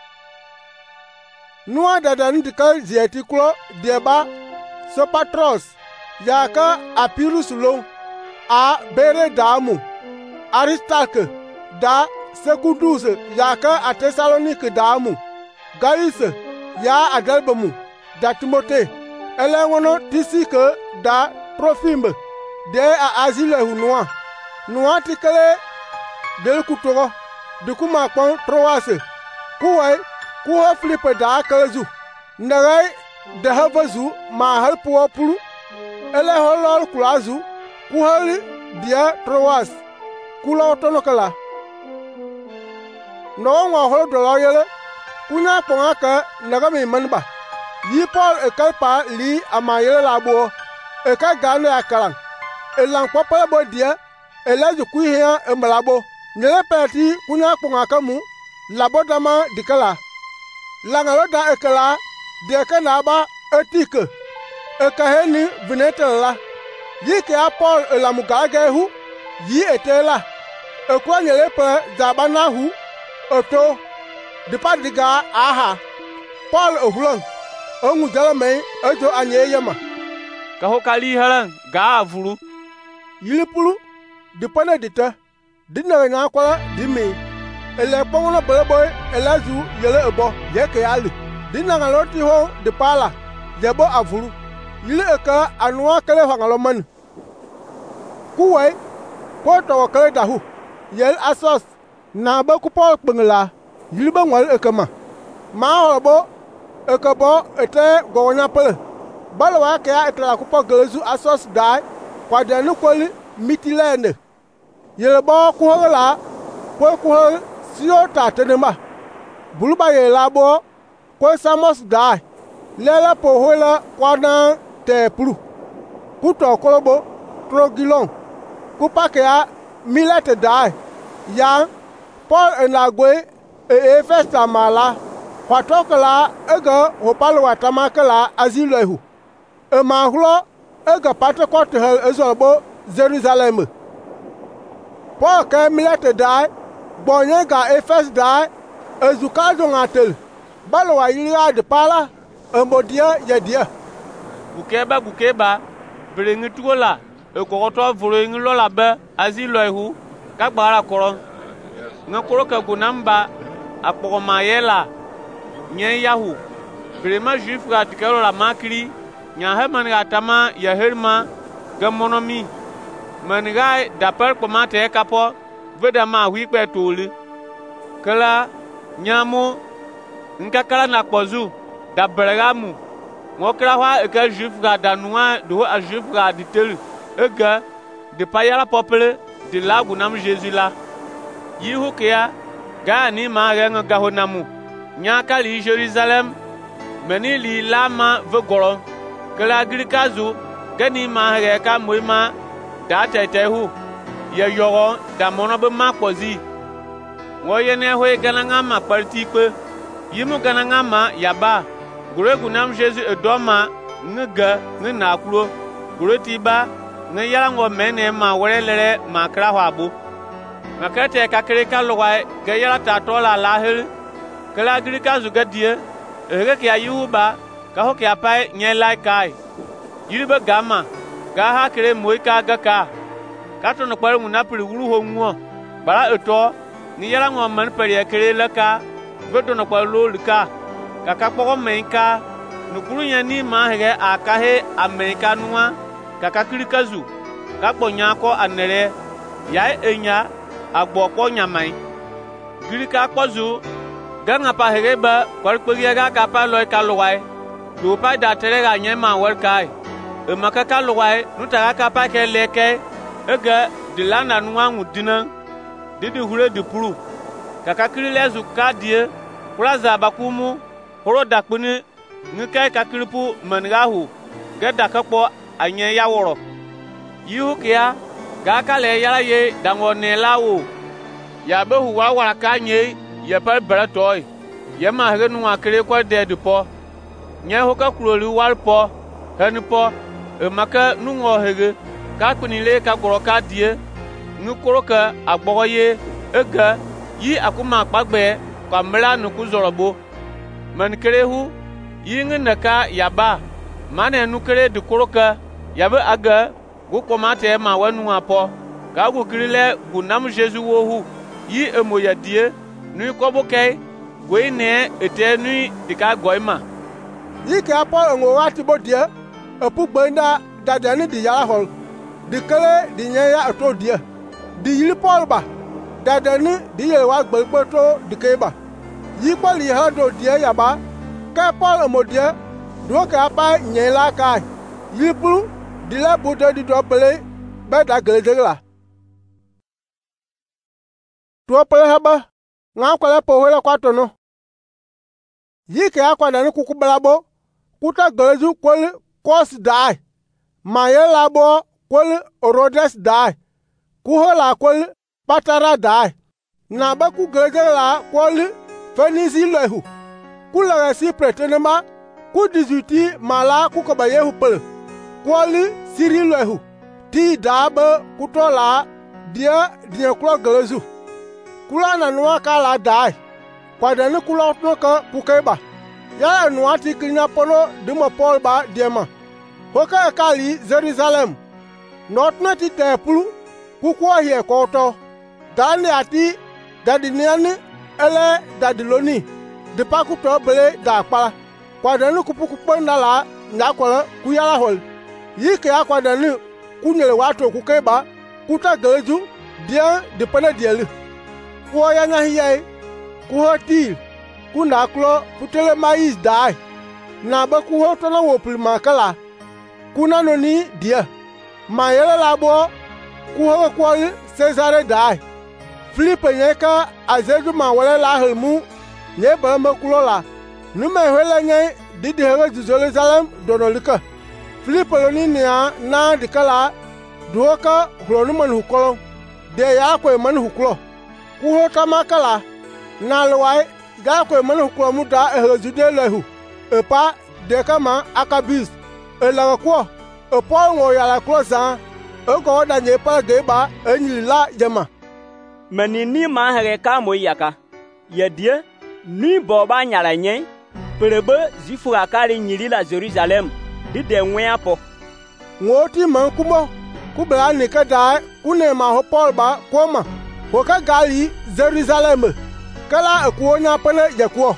nuwa dadan dika zieti klo dieba Sopatros yaka Apirus lo a bere damu Aristarque da Secundus yaka a Thessalonique damu Gaius ya adalbamu da Timote elengono Tisike da Trofime de a Asile hunwa nuwa tikele del kutoro dukuma pon Troas kuwai kuwa Philippe da Kalezu ndagai de havezu ma hal puo pulu ele holol kulazu ku hali dia Troas kula tono kala no ngo hol do yele kunya ponga ka nagami manba yi Paul e kalpa li amayele labo e ka gane akalan e lan popala bo dia e lazu ku hia e malabo nyele peti kunya ponga kamu labo dama dikala langalo da ekala de kana ba etike e ka heni vinetela yi ke a Paul e la mugaga hu yi etela e kwa nyele pe zabana hu oto de padiga aha Paul ohulon ongu jalame ejo anye yema ka ho kali halan ga avuru yilipulu de pana dita dinna nya kwala dimi ele pongono beboy elazu yele ebo yeke ali dinna ngaloti ho de pala debo avuru yile eka anwa kale hangalo man kuwe ko to kale dahu yel asos na ba ku Paul pengla yile ba ngwal ekama ma hobo ekabo ete gonya pele balwa ke etla ku Paul gelezu asos dai kwa denu kwali mitilene yele ba ku hola ko ku sio ta tenema buluba yela bo ko Samos dai lela po hola kwana te pulu kuto kolobo trogilon kupakea milete dai ya Paul enagwe e efesta mala kwatokala ega hopalwa tamakala azilehu e mahlo ega patekot hel ezorbo Jerusalem Paul ke milete dai bonye ga efes dai ezukazo ngatel balwa yira de pala emodia yedia bukeba bukeba brengi tuola e kokoto voroingi lola be azilehu kagbara koro ngakoro ka gunamba akpogoma yela nye yahu brema juif ga tikero la makri nya heman ga tama ya herma gamonomi maniga dapel pomate kapo veda ma wi pe toli kala nyamo nkakala na kpozu da bregamu ngokra wa e ka juif ga danua do a juif ga ditel ega de payala popele de lagu nam Jesus la yihu kia ga ni ma ga ga honamu nya kali Jerusalem meni li lama vegoro kala grikazu gani ma ga ka moima da tetehu ye yoro da mono be ma pozi woye ne ho gananga ma parti pe yimu gananga ma yaba guregu nam Jesus edoma nga nga akuro gureti ba nga yalango mene ma werelere ma kra ho abu makate ka kere ka lwa ga yala ta tola lahir kala grika zugadie ege ke ayuba ka ho ke apai nye lai kai yiribe gama ga ha kere moika ga ka ka to no kware muna piri wuru ho nwo bara eto ni yalango man pere kere la ka godo no kware lo lika ka ka poko menka nukuru nya ni ma hege akahe amerika nuwa ka ka kirikazu ka kponya ko anere ya enya agboko nyamai girika kpozu ganga pa hege ba kwarkpegi ga ka pa loy kalwai do pa da tere ga nyema werkai e maka kalwai nutara ka pa ke leke ega dilana nuwa ngudina didi hure dipuru ka ka kirilezu ka die kuraza bakumu horo dakpuni ngike ka kiripu mangahu geda kakpo anye yaworo yihu kia ga kale yara ye dango ne lawo ya be huwa wara ka nye ye par beratoy ye ma hege nu akere kwa de dupo nye ho ka kuroli war po hen po e maka nu ngo hege ka kunile ka goro ka die ngukoro ka agboye ega yi akuma pagbe kwa mla nu kuzorobo man kerehu yingi naka yaba mane nu kere dukoroka yabe aga go komate ma wanu apo ga go kirile gu nam Jesus wohu yi emoya die nu ko bokai go ine ete nu dika goima yi ke apo ngo wati bodie epu gbenda dadani di ya hol dikele di nya ya to die di yili Paul ba dadani di ye wa gbegbe to dikeba yi pali ha do die yaba ka Paul modie do ka pa nye la ka yipru di la bodo di do pele ba da gelejela do pele haba nga kwala po wela kwato no yike akwa da kuku blabo kuta geleju kwele kos dai mayela bo kwele orodes dai kuhola kwele patara dai na ba ku gelejela kwele fenisi lehu kula si pretenema ku dizuti mala ku ko bayehu pel kwele siri lehu ti daba kutola dia dia klo geleju kula na nuwa kala dai kwa dani kula otno ka kukeba ya nuwa ti klinya pono dimo Paul ba diema hoka kali Jerusalem notna ti tepulu kukwa hie koto dani ati dadiniani ele dadiloni de pakuto bele da kpala kwa dani kupuku pondala nyakola kuyala hol yike akwa dani kunyele watu kukeba kuta geleju dia de pene dielu kuo ya nyahiye kuho ti kuna klo putele mais dai na ba kuho tona wopul makala kuna noni dia mayele labo kuho kwal Cesare dai Filipe nyeka azedu ma wala la helmu ne ba makulo la nume hele nye didi hele Jerusalem donolika Filipe loni nia na dikala duoka hulonu man hukolo de ya ko man hukulo kuho tamakala na lwai ga ko man hukulo muda hele jude lehu epa de kama akabis ela ko epo ngo ya la kloza ego da nye pa geba enyila jama manini ma hare ka mo yaka ye die ni boba nyala nye perebe zifu akari nyili la Jerusalem di de nwe apo ngoti man kumo kubla ni ka da une ma ho Paul ba koma ho ka gali Jerusalem kala ko nya pele je ko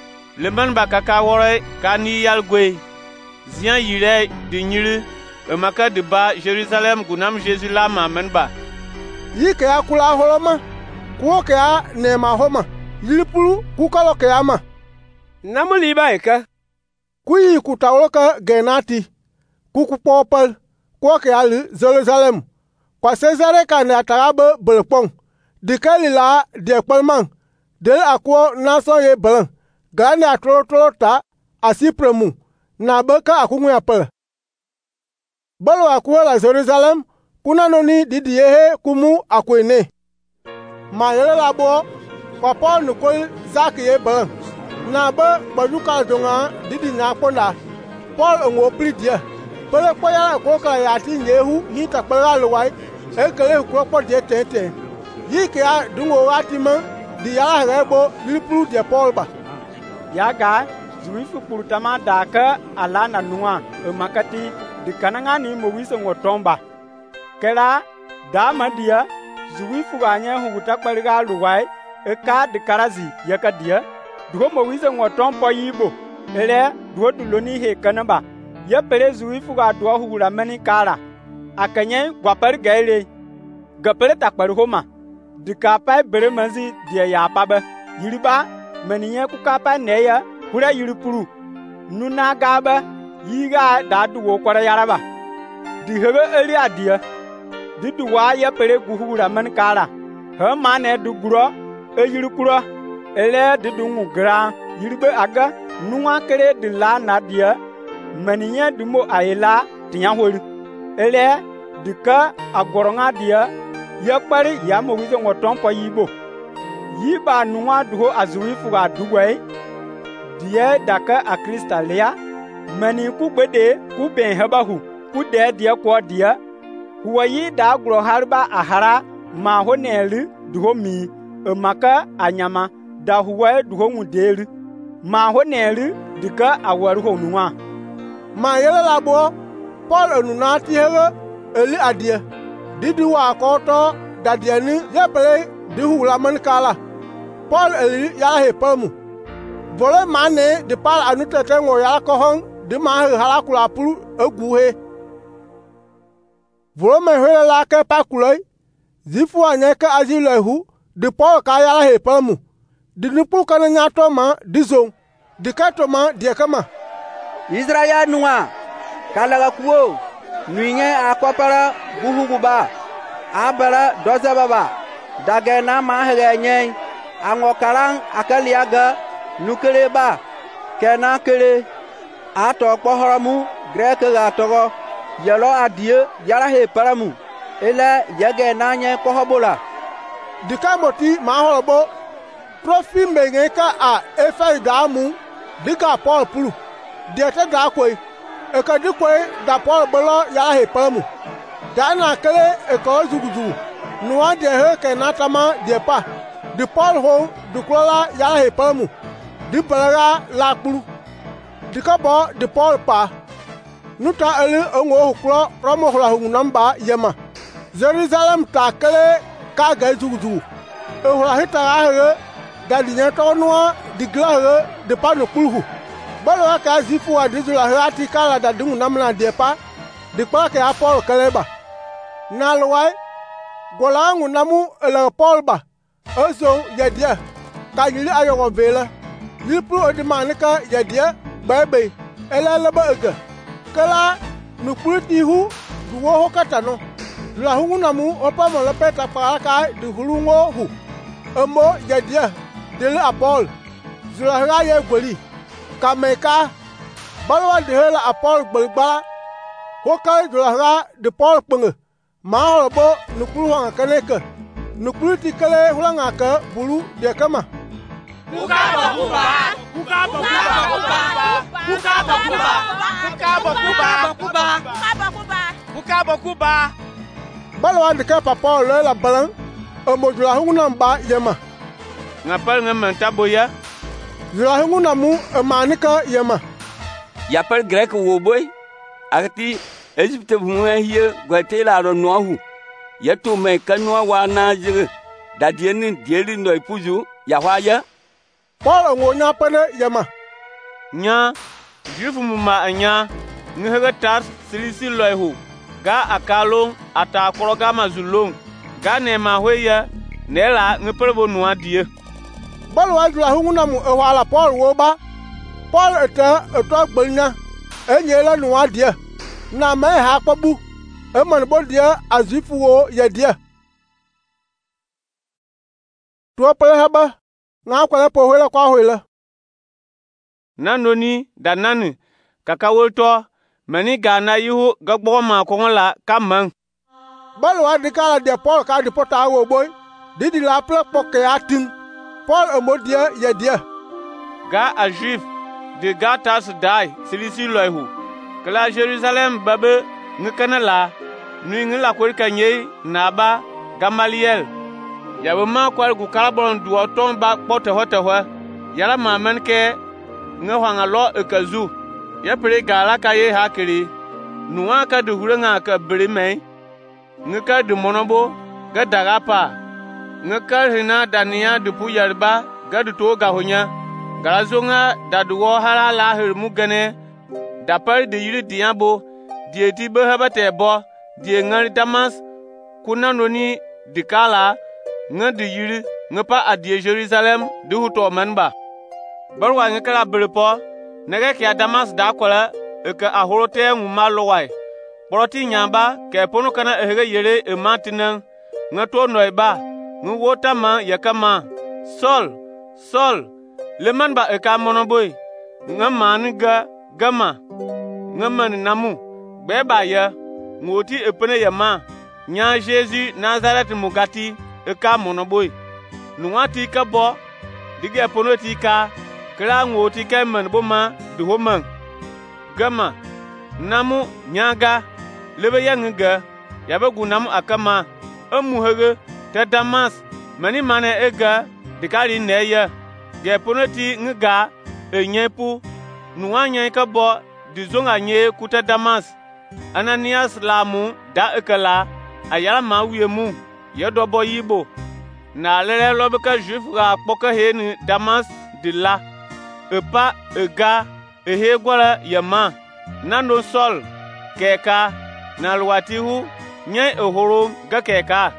le man ba kaka wore kani yalgwe zian yire di nyili e maka de ba Jerusalem gunam Jesus la ma menba yike akula holoma ko ka ne ma homa yilipulu ku kalo ke ama namuli ba eka kuyi kutawloka genati kuku popal ko ke ali Jerusalem kwa Cesare ka na tarabe belpong dikali la de palman de akwo naso ye blan gani atrotota asipremu na beka akungu apel balo akwo la Jerusalem kuna noni didi yehe kumu akwene mayele labo kwa Paul nukol zaki ye blan na ba banuka donga didi na ponda Paul ngo plidia pele poya ko ka ya ti nyehu ni ta pela lowai e kele ko po de tete yike a dungo atima di ya rebo lipru de Paul ba ya ga zuifu purutama daka ala na nuwa e makati di kananga ni mo wiso ngotomba kera da madia zuifu ganye huguta kpaliga lowai e ka de karazi yakadia duho mo wiso ngotompo yibo ele duho duloni he kanaba ya pere zuifu ga duho hugula mani kara akanye gwapar gaile gapere takpar homa dikapa bere manzi dia ya pabe yiriba maniye ku kapa neya hura yiripuru nuna gaba yiga dadu wo kwara yaraba dihebe eli adia diduwa ya pere guhura man kara ha mane duguro e yirikuro ele didungu gra yiribe aga nuwa kere dila nadia maniye dumo ayela tinya hori ele dika agoronga dia ya kpari ya mo wizo ngotompo yibo yiba nuwa duho azui fuga dugwai die daka a kristalia mani ku gbede ku ben habahu ku de dia ko dia huwayi da gro harba ahara ma honeli duho mi e maka anyama da huwa duho nguderi ma honeli dika awaru ho nuwa ma yele labo Paul onuna ti hele eli adie didi wa koto dadiani yepele di hula man kala Paul eli yala he pamu vole mane de pal anutete ngo yala ko hon de ma hala kula pulu eguhe vole me hele la ke pakuloi zifu anyeka azilehu de Paul ka yala he pamu di nupu kana nyato ma dizon di kato ma die kama Israel nuwa kalaga kuwo nuinye akopara buhuguba abara dozababa dagena mahege nye angokarang akaliaga nukeleba kena kele ato kpohoramu greke ga togo yelo adie yara he paramu ele yege nanye kohobola dikamoti maholobo profi menge ka a efa gamu dika Paul pulu diete ga kwe e ka dikwe da Paul bolo yara he paramu dana kele e ko zuguzu nuwa de he ke natama de pa di Paul ho du klola yara he paramu di balaga la pulu dikabo di Paul pa nuta ele ongo hukro promo hula hu namba yema Jerusalem ta kele ka ga zuguzu e hula hita ha da dinya to no di gla de pa no pulu balo ka zifu wa di zula hati kala da dungu namna de pa di pa ke Paul keleba nalwai golangu namu ele Paul ba ozo yadia ka yili ayo vela ni pro de manika yadia bebe ele leba ega kala nu puti hu duwo ho katano la hu namu opa mo le peta pa ka di hulungo hu emo yadia de le Paul zula ra ye goli kameka balwa de hela Paul gbagba ho ka zula ra de Paul penge ma hobo nu kulu ha kaneka nu puti kale hulanga ka bulu de kama Buka bakuba, buka bakuba, buka bakuba, buka bakuba, buka bakuba, buka bakuba. Balwa de ka Paul le la balan o modula hunguna mba yema ngapal ngamanta boya zula hunguna mu manika yema yapal grek wo boy akati Egypte vumwe hiye gwatela ro nohu yato me kanwa wana jige dadieni dieli no ipuju ya hwaya Paul ngonya pane yema nya jufu muma anya ngega tar silisi loihu ga akalo ata koroga mazulong ga ne ma hweya nela ngepelbo nuwa die Paul wa dula hunguna mu e wala Paul wo ba Paul eta eto gbenya enyela nuwa die na me ha kpabu e man bo die azifu wo ya die to pele haba na kwala po hwela kwa hwela nanoni danani kakawolto mani gana yihu gagbo ma ko la kamang balwa dikala de Paul ka di pota wo boy didi la ple poke atin Paul omodia ya die ga ajif de gatas dai silisi loihu kala Jerusalem babe ngkana la nui ngla ko kanye naba Gamaliel yabo ma kwal ku carbon duo ton ba pote hote ho yala mamen ke ngwanga lo ekazu ya pre gala ka ye hakiri nuwa ka du hurenga ka brime ngka du monobo ga dagapa ngka hina dania du puyarba ga du to ga honya galazonga daduwo hala la hirmu gane dapar de yiri diabo dieti be habate bo die ngari Damas kuna noni dikala ngadi yiri ngapa adie Jerusalem du huto manba barwa ngakala berpo nege kya Damas da kola eke ahorote nguma lowai poroti nyamba ke pono kana ehege yere e matinan ngato noiba ngwota ma yakama Sol Sol le manba eka monoboy ngamani ga gama ngamani namu beba ya ngoti epene yama nya Jesus Nazareth mugati eka monoboy nuati ka bo dige ponoti ka kra ngoti ka man boma du homan gama namu nyaga lebe yanga yabe gunamu akama amuhege te Damas mani mane ega dikari neya ge ponoti nga enyepu nuanya ka bo dizonga nye kuta Damas Ananias lamu da ekala ayala mawiemu yedobo yibo na lele lobeka juif ga poka heni Damas dilla epa ega ehe gwala yama nando Sol keka na lwatihu nye ehoro ga keka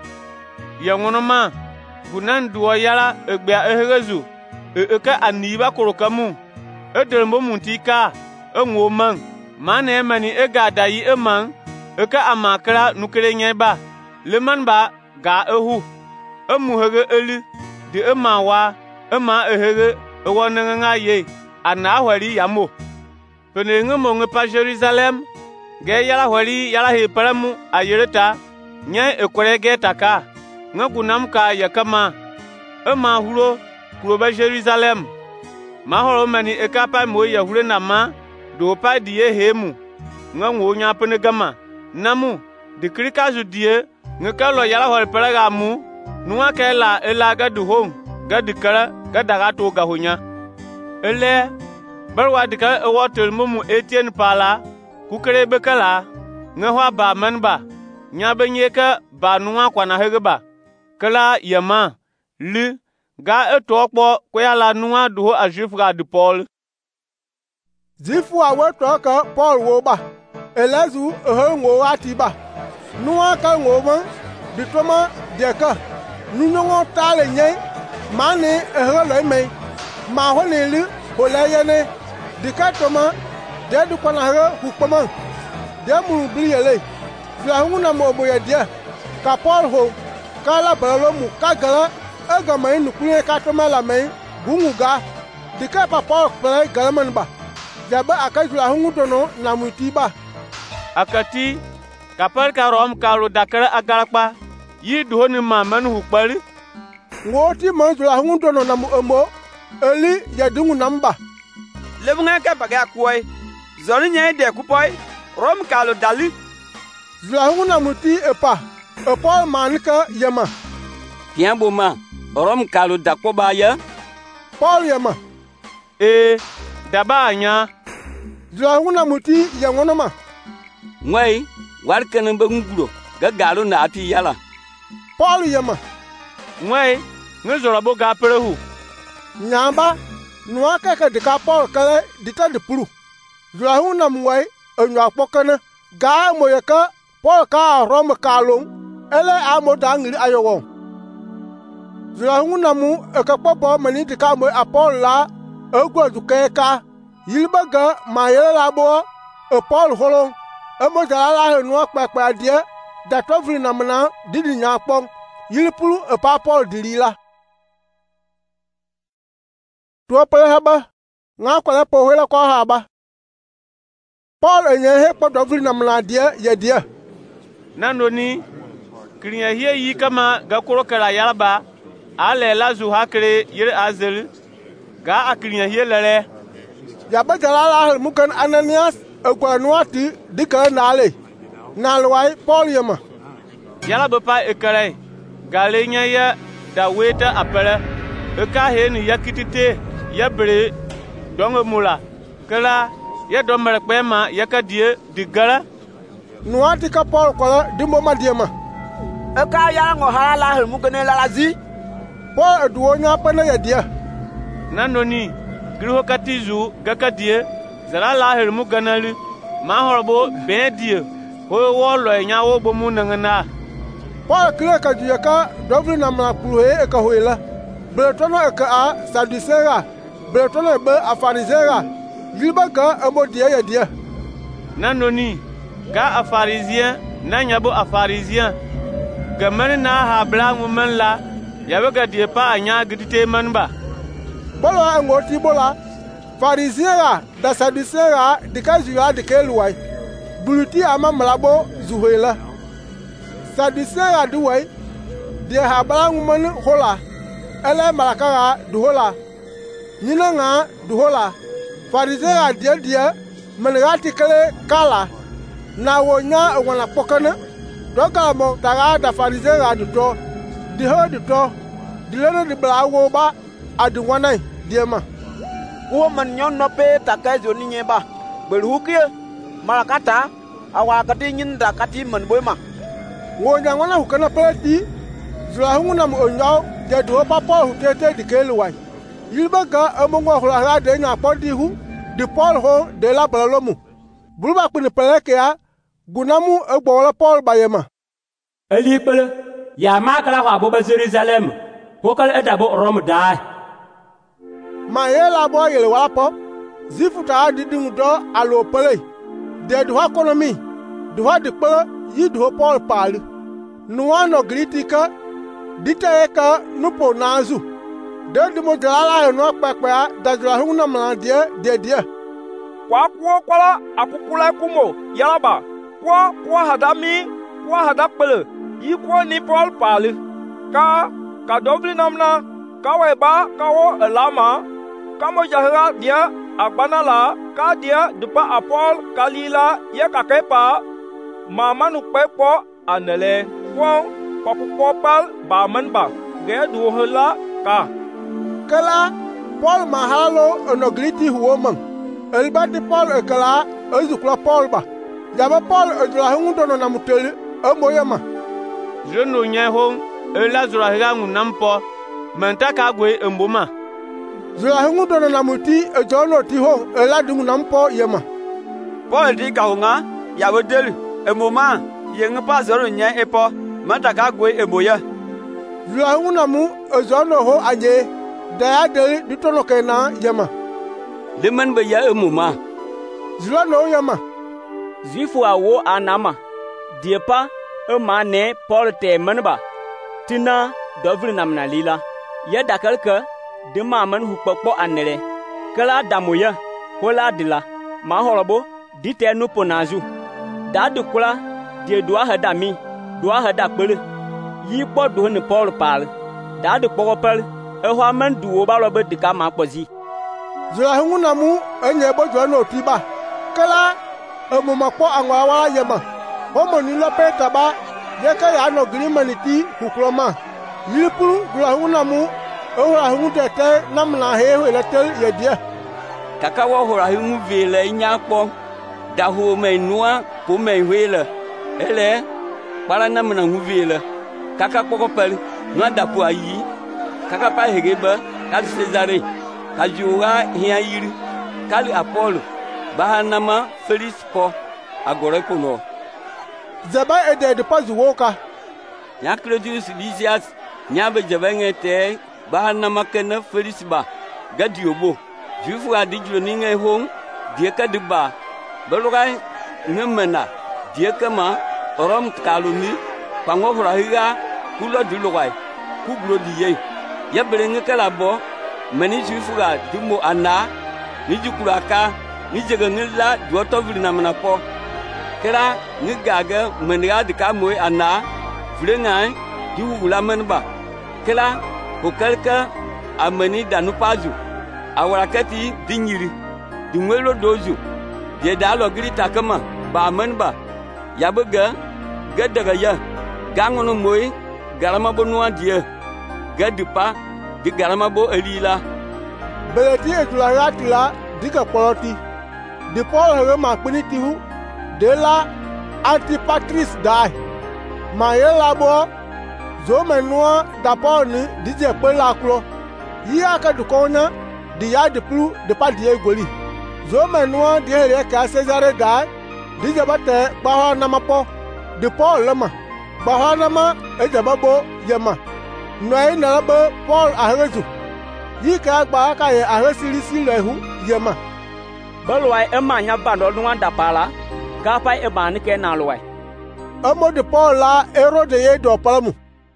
yangonoma gunan duwa yala egbe ehegezu eka aniba korokamu edermbo muntika enwo mang mane mani ega dayi emang eka amakra nukere nyeba leman ba ga ehu emu hege eli di ema wa ema ehege ewonenga ye ana hwari yamo pene ngemo ngepa Jerusalem ge yala hwari yala he paramu ayereta nya ekorege taka ngakunam ka yakama ema hulo kuroba Jerusalem mahoro mani ekapa mo yahure na ma do pa die hemu nganwo nya pene gama namu dikrika judie ngakalo yala hwari paraga mu nuwa kela ela ga du hom ga dikara ga daga to ga honya ele barwa dika ewotel mumu Etienne pala kukere bekala ngahwa ba manba nya benyeka ba nuwa kwana hegeba kala yama li ga etokpo kwala nuwa duho ajifra de Paul zifu awe toka Paul wo ba elezu ehongo atiba nuwa ka ngoma ditoma deka nunyongo tale nye mane eholo me ma honeli holayene dikatoma dedu kwana hara hukpama demu bliyele fiahuna mo boya dia ka Paul ho kala balo mu kagala aga mai nukule katoma la mai gunguga dikapa Paul play galaman ba jaba akajula hungu dono na mutiba akati kapal karom kalu dakara agalakpa yi duhoni maman hukpali ngoti manjula hungu dono na mu embo eli yadungu namba lebunga ka baga kuoi zoni nye de kupoi rom kalu dali zula hungu na muti epa epa manika yama tiambo ma rom kalu dakoba ya Paul yama e daba anya zula hungu na muti yangono ma ngwai warkanan banguro ga galu na ati yala Paul yama ngwai ngezora bo ga perehu nyamba nuwa kaka dika Paul kale dita de puru zula hungu na mwai enwa pokana ga moyeka Paul ka rom kalung ele amo dangri ayowo zula hungu na mu ekakpopo mani dika mo Paul la egwo dukeka yilbaga mayela labo e Paul holon emo jala la nuwa kpakpa adie da tovri na mna didi nya pon yilpulu e pa Paul dilila to pele haba nga kwala po hela ko haba Paul enye he po dovri na mna die ye die nanoni kriya hie yi kama ga koro kala yalba ale la zu hakre yir azel ga akriya hie lele ya ba jala la mukan Ananias egwanuati dika nale nalwai Paul yema yala bapa ekare galenya ya daweta apere eka he ni yakitite ya bre dongo mula kala ya domere pema yakadie digara nuati ka Paul kola dimbo madiema eka ya ngo hala la mukene la lazi Paul eduonya pana ya dia nanoni griho katizu gakadie zara la hermu ganali ma horbo bedie ho wo lo nya wo bomu nangana Paul kle ka juyaka dovri na ma pruhe e ka hoela bretono e ka a sadisera bretono be a farisera libaga amodie ya dia nanoni ga a farisien na nyabo a farisien gamani na ha blangu manla yabaga die pa anya gidite manba bolo angoti bola farisera da sadisera dikajuya dikeluwai buluti ama mlabo zuhela sadisera duwai dia hablangu man hola ele malakara duhola nyina nga duhola farisera dia dia menrati kale kala na wonya wana pokana doka mo tara da farisera duto diho duto dileno di blawo ba aduwana diema wo man nyon no pe takai joni nyeba berukie malakata awa kati nyinda kati man boyma wonya wana hukana peti zula hunguna mo onyo de do papa hutete dikelwai yilbaga amongo hola de nya podihu di Paul ho de la balomu bulba kpini peleke ya gunamu egbola Paul bayema eli pele ya makala ha bo ba Jerusalem hokal edabo rom dai ma yela bo yele wala po zifu ta di ding do alo pele de do economy do de pe yi do Paul pal nuwa no kritika dite ka nupo nazu de de mo dala no pepe da dra hu na ma de de de kwa kwa kwa akukula kumo yaba kwa kwa hadami kwa hadapele yi kwa ni Paul pal ka ka dobli namna ka weba ka wo elama ka mo jahra dia agbanala ka dia dupa apol kalila ye ka kepa mama nu pepo anele kwa popopal ba manba ge du hela ka kala Paul mahalo onogliti huoman elbati Paul ekala ezukla Paul ba yaba Paul ejula hundo no namuteli emoyama jeno nyeho ela zura hirangu nampo menta ka gwe emboma zura hundo no namuti ejono ti ho ela dungu nampo yema Paul di ka hunga ya bodeli emoma yenga pa zoro nya epo menta ka gwe emoya zura hungu namu ejono ho anye daya de ditono kena yema leman ba ya emoma zura no yema zifu awo anama diepa ema ne Paul te manba tina dovri namna lila ya dakalka de maman hukpokpo anere kala damoya hola dila ma horobo dite no ponazu dadu kula de doa hadami doa hada kpele yi po do ne Paul pal dadu pokopal e ho man duo ba robe dika ma kpozi zura hu na mu enye bojo no tiba kala emu makpo anwa wa yema homo ni lope taba yeka ya no grimaniti kukroma yipuru zura hu na mu ohura hu tete namna he he letel yedia kaka wo hura hu vele nyakpo da hu me noa po me wele ele para namna hu vele kaka pokopal no da po ayi kaka pa hegeba ka Cesare ka juwa hia yiri kali Apollo bahanama Felix po agore kono zaba ede de pas woka ya Claudius Lysias nya be jabengete bahanama kena Felix ba gadiobo jufu adijlo ninge hong die ka diba belugai ngemena die kama orom kaluni pango hurahiga kulo dilugai kublo diye ya berenge kala bo mani jufu ga dumo ana ni jukuraka ni jegangilla duoto vilina manapo kera ni gaga meniga dika moy ana vlenga di wula menba kela kokalka amani danu paju awarakati dinyiri dimwelo dozu de dalo grita kama ba menba yabuga gadaga ya gangono moy garama bonwa die gadipa di garama bo elila beleti etulagati la dika poloti de Paul he ma piniti hu de la Antipatris dai ma ye labo zo menua da Paul ni dije pe la klo yi aka du kona di ya de plu de pa die goli zo menua di he ka Cesare dai dije bate ba na mapo de Paul lama ba na ma e jababo yema noi na ba Paul ahezu yi ka gba ka ye ahesiri si lehu yema balwai emanya bando nwa dapala ka pai eban ke na lwai amo de Paul la ero de ye do palamu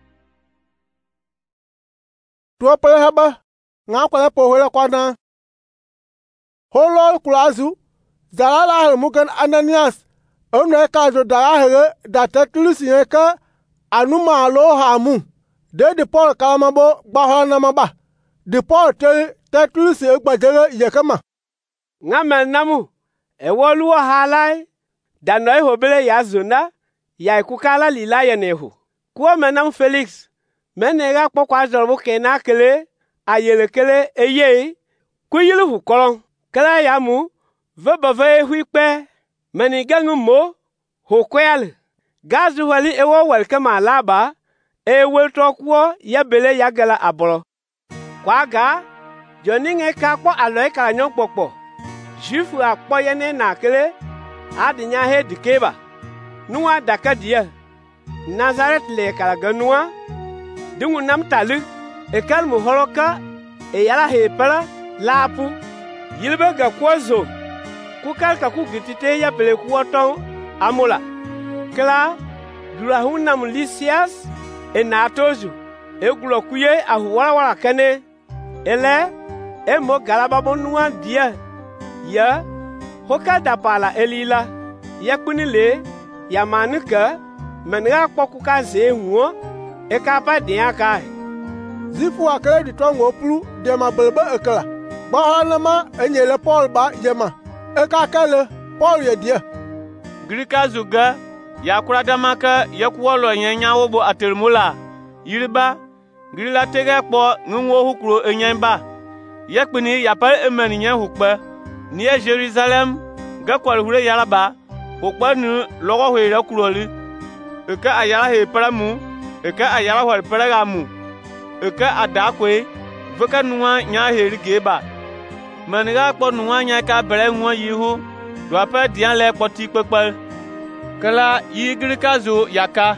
to pala haba nga kwala po hola kwana holo kulazu zalala mugan Ananias ono ka zo da here da tetulusi ka anuma lo hamu de de Paul kalamabo gba na maba de Paul te tetulusi gbajere yekama ngama namu ewolu halai danoi hobele ya zona ya ikukala lila yenehu kwa menam Felix menega pokwa zorbu kena kele ayele kele eye kuyilu hu kolon kala yamu vebave huipe menigangu mo hokwel gazu wali ewo welkama laba e weltokwo ya bele ya gala aboro kwaga joninge ka kpo aloi ka nyon popo jufu akpoyene na kele adinya he dikeba nuwa dakadia Nazareth le kala ganua dungu nam talu e kalmu holoka e yala he pala lapu yilbe ga kwazo ku kalka ku gitite ya pele ku oton amula kla durahunam Lisias e natoju e gulo kuye ahu wala wala kane ele e mo galaba bonua dia ya hoka da pala elila ya kunile ya manuka menga kpoku ka ze huo e ka pa dia ka zifu akele di tongo plu de ma belba ekala ba hanama enyele Paul ba yema e ka kale Paul ye dia Grika zuga ya kuradama ka yakuwolo nyanya wobo atermula yiriba grila tege kpo nwo hukuro enyamba yakpini ya par emani nya hukpa ni Jerusalem ga kwal hure yaraba hukpa nu logo hwere kuroli eka ayara he paramu eka ayara hwar paragamu eka adakwe veka nuwa nya heri geba maniga kpo nuwa nya ka bere nwa yihu do apa dian le kpo ti pepal kala yigri kazo yaka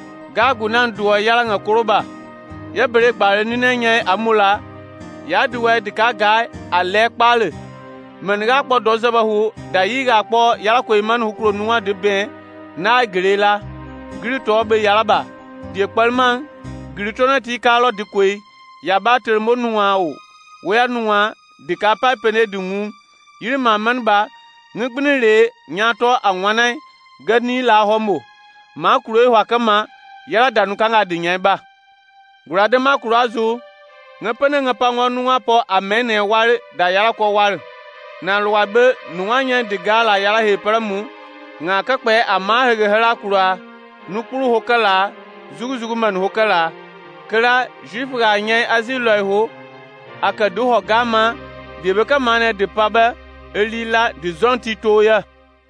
gagu nan duwa yala nga kuruba ya bere gbare ni nenye amula ya duwa dika ga ale kpale maniga kpo dozaba hu da yiga kpo yala ko iman hukuro nuwa de be na grela grito be yalaba die kpalman grito na ti kalo dikwe ya bater monuwa o we nuwa dika pa pene dungu yiri mamman ba ngbini re nyato anwanai gani la homo ma kuro hwa kama yara danu kanga dinyeba gurade ma kuro azu ngapene ngapa ngonu apo amene ware da yara ko ware na luwabe nuwanya digala yara he paramu nga kakpe ama hege hera kura nukuru hokala zugu zugu man hokala kala juif ga nye azilo ho akadu hogama debeka mane de paba elila de zonti toya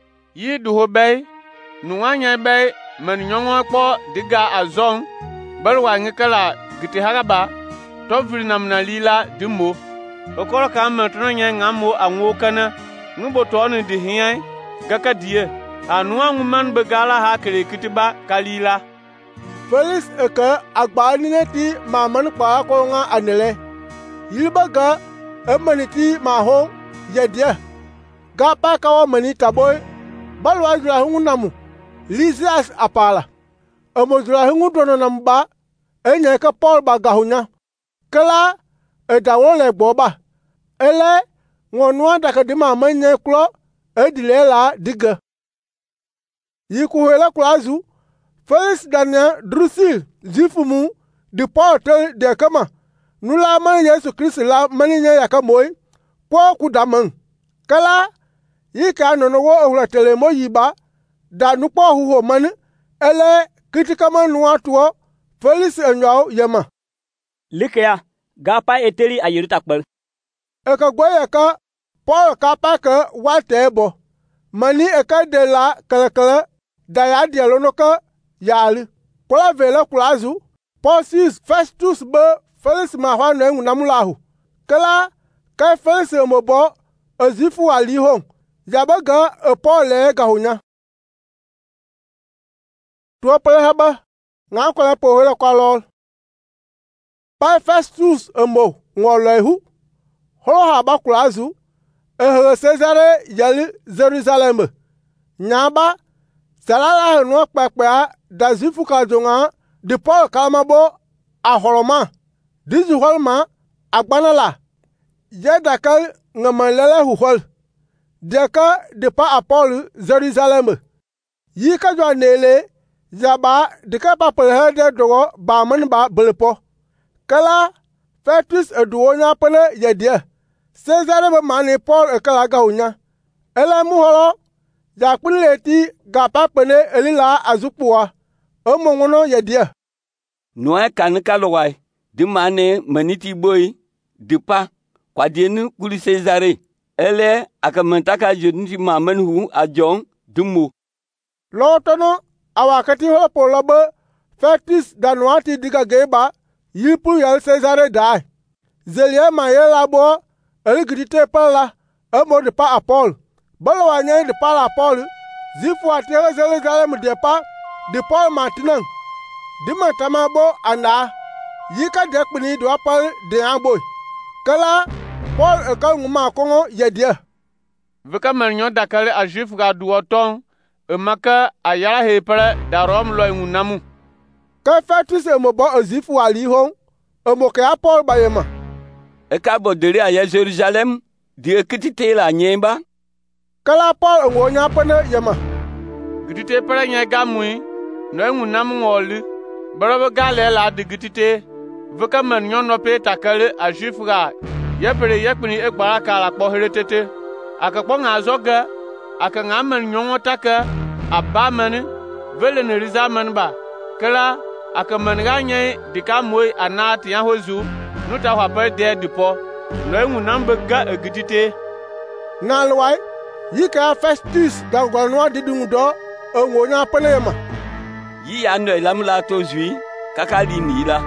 yi du hobei nuwanya bei man nyongo kpo diga azon balwa ngekala giti haraba to virinam na lila dimo okoro ka metono nya ngamo anwo kana nubo to ni de hian gaka die anu anguman begala ha kere kitiba kalila Felix eka agbani neti maman kwa ko nga anele yilbaga emaniti maho yedia gapa ka wa manita boy balwa jura hunamu Lisias apala amodura hungu dono namba enye ka Paul bagahunya kala edawo le gboba ele wonwa daka di mama nye klo edilela diga yiku hele klazu Felix dania drusil zifumu di Paul te de kama nula man Yesu Kristo la maninya yakamoy kwa kudaman kala yika nono wo ohura telemo yiba da nukpo huho man ele kitikama nuwa tuo Felix enyo yema likya gapa eteri ayirita kpel eka gwe eka Paul kapa ka watebo mani eka de la kalakala da ya dialo no ka yali kola vela kulazu Porcius Festus be Felix ma hwa no engu namulahu kala ka Felix mobo azifu ali ho yabaga e Paul e gahunya tuwa pele haba nga kola po hela kwa lol pa Festus emo ngolehu holo haba kulazu ehe Cesare yali Jerusalem nyaba salala no kpakpa da zifu ka jonga de Paul kamabo ahoroma dizu holma agbanala yedaka ngamalele huhol deka de pa apol Jerusalem yika jo nele yaba deka pa pelhede dogo ba man ba belpo kala Festus eduonya pele yedia Cesare be mani Paul ekala gahunya ele muholo yakpuleti gapa pene elila azukpuwa omongono yedia noa kan kalowai di mane maniti boy dipa kwadienu kuli Cesare ele akamantaka jodi maman hu ajon dumo lotono awakati ho polobe Festus danwati diga geba yipu yal Cesare dai zelie mayela bo eligite pala amo de pa Apol bolo nye de pa Apol zifu atere Jerusalem de pa de Paul Martinan di matama bo anda yika dekpini do Apol de ambo kala Paul e ka nguma kongo ye dia. Vika menyo dakale a juif ga duoton e maka a yara hepere da rom lo ngunamu. Ka Festus e mo bo ozif wali hon e mo ka Paul ba yema. E ka bo dere a Jerusalem di ekitite la nyemba. Kala Paul ngo nya pene yema. Gitite pere nya gamui no ngunamu ngoli. Barabe gale la de gitite vika menyo no pe takale a juif ga yepere yekpini e gbara kala kpo heretete. Aka kpo ngazoga aka ngamen nyongo taka abamene vele ne rizamen ba kala aka menganye dika moy anati ya hozu nuta wa berde dipo no enwu namba ga egidite na lwai yika Festus gangwano didungu do onwonya panema yi ando ilamla tozui kakali nila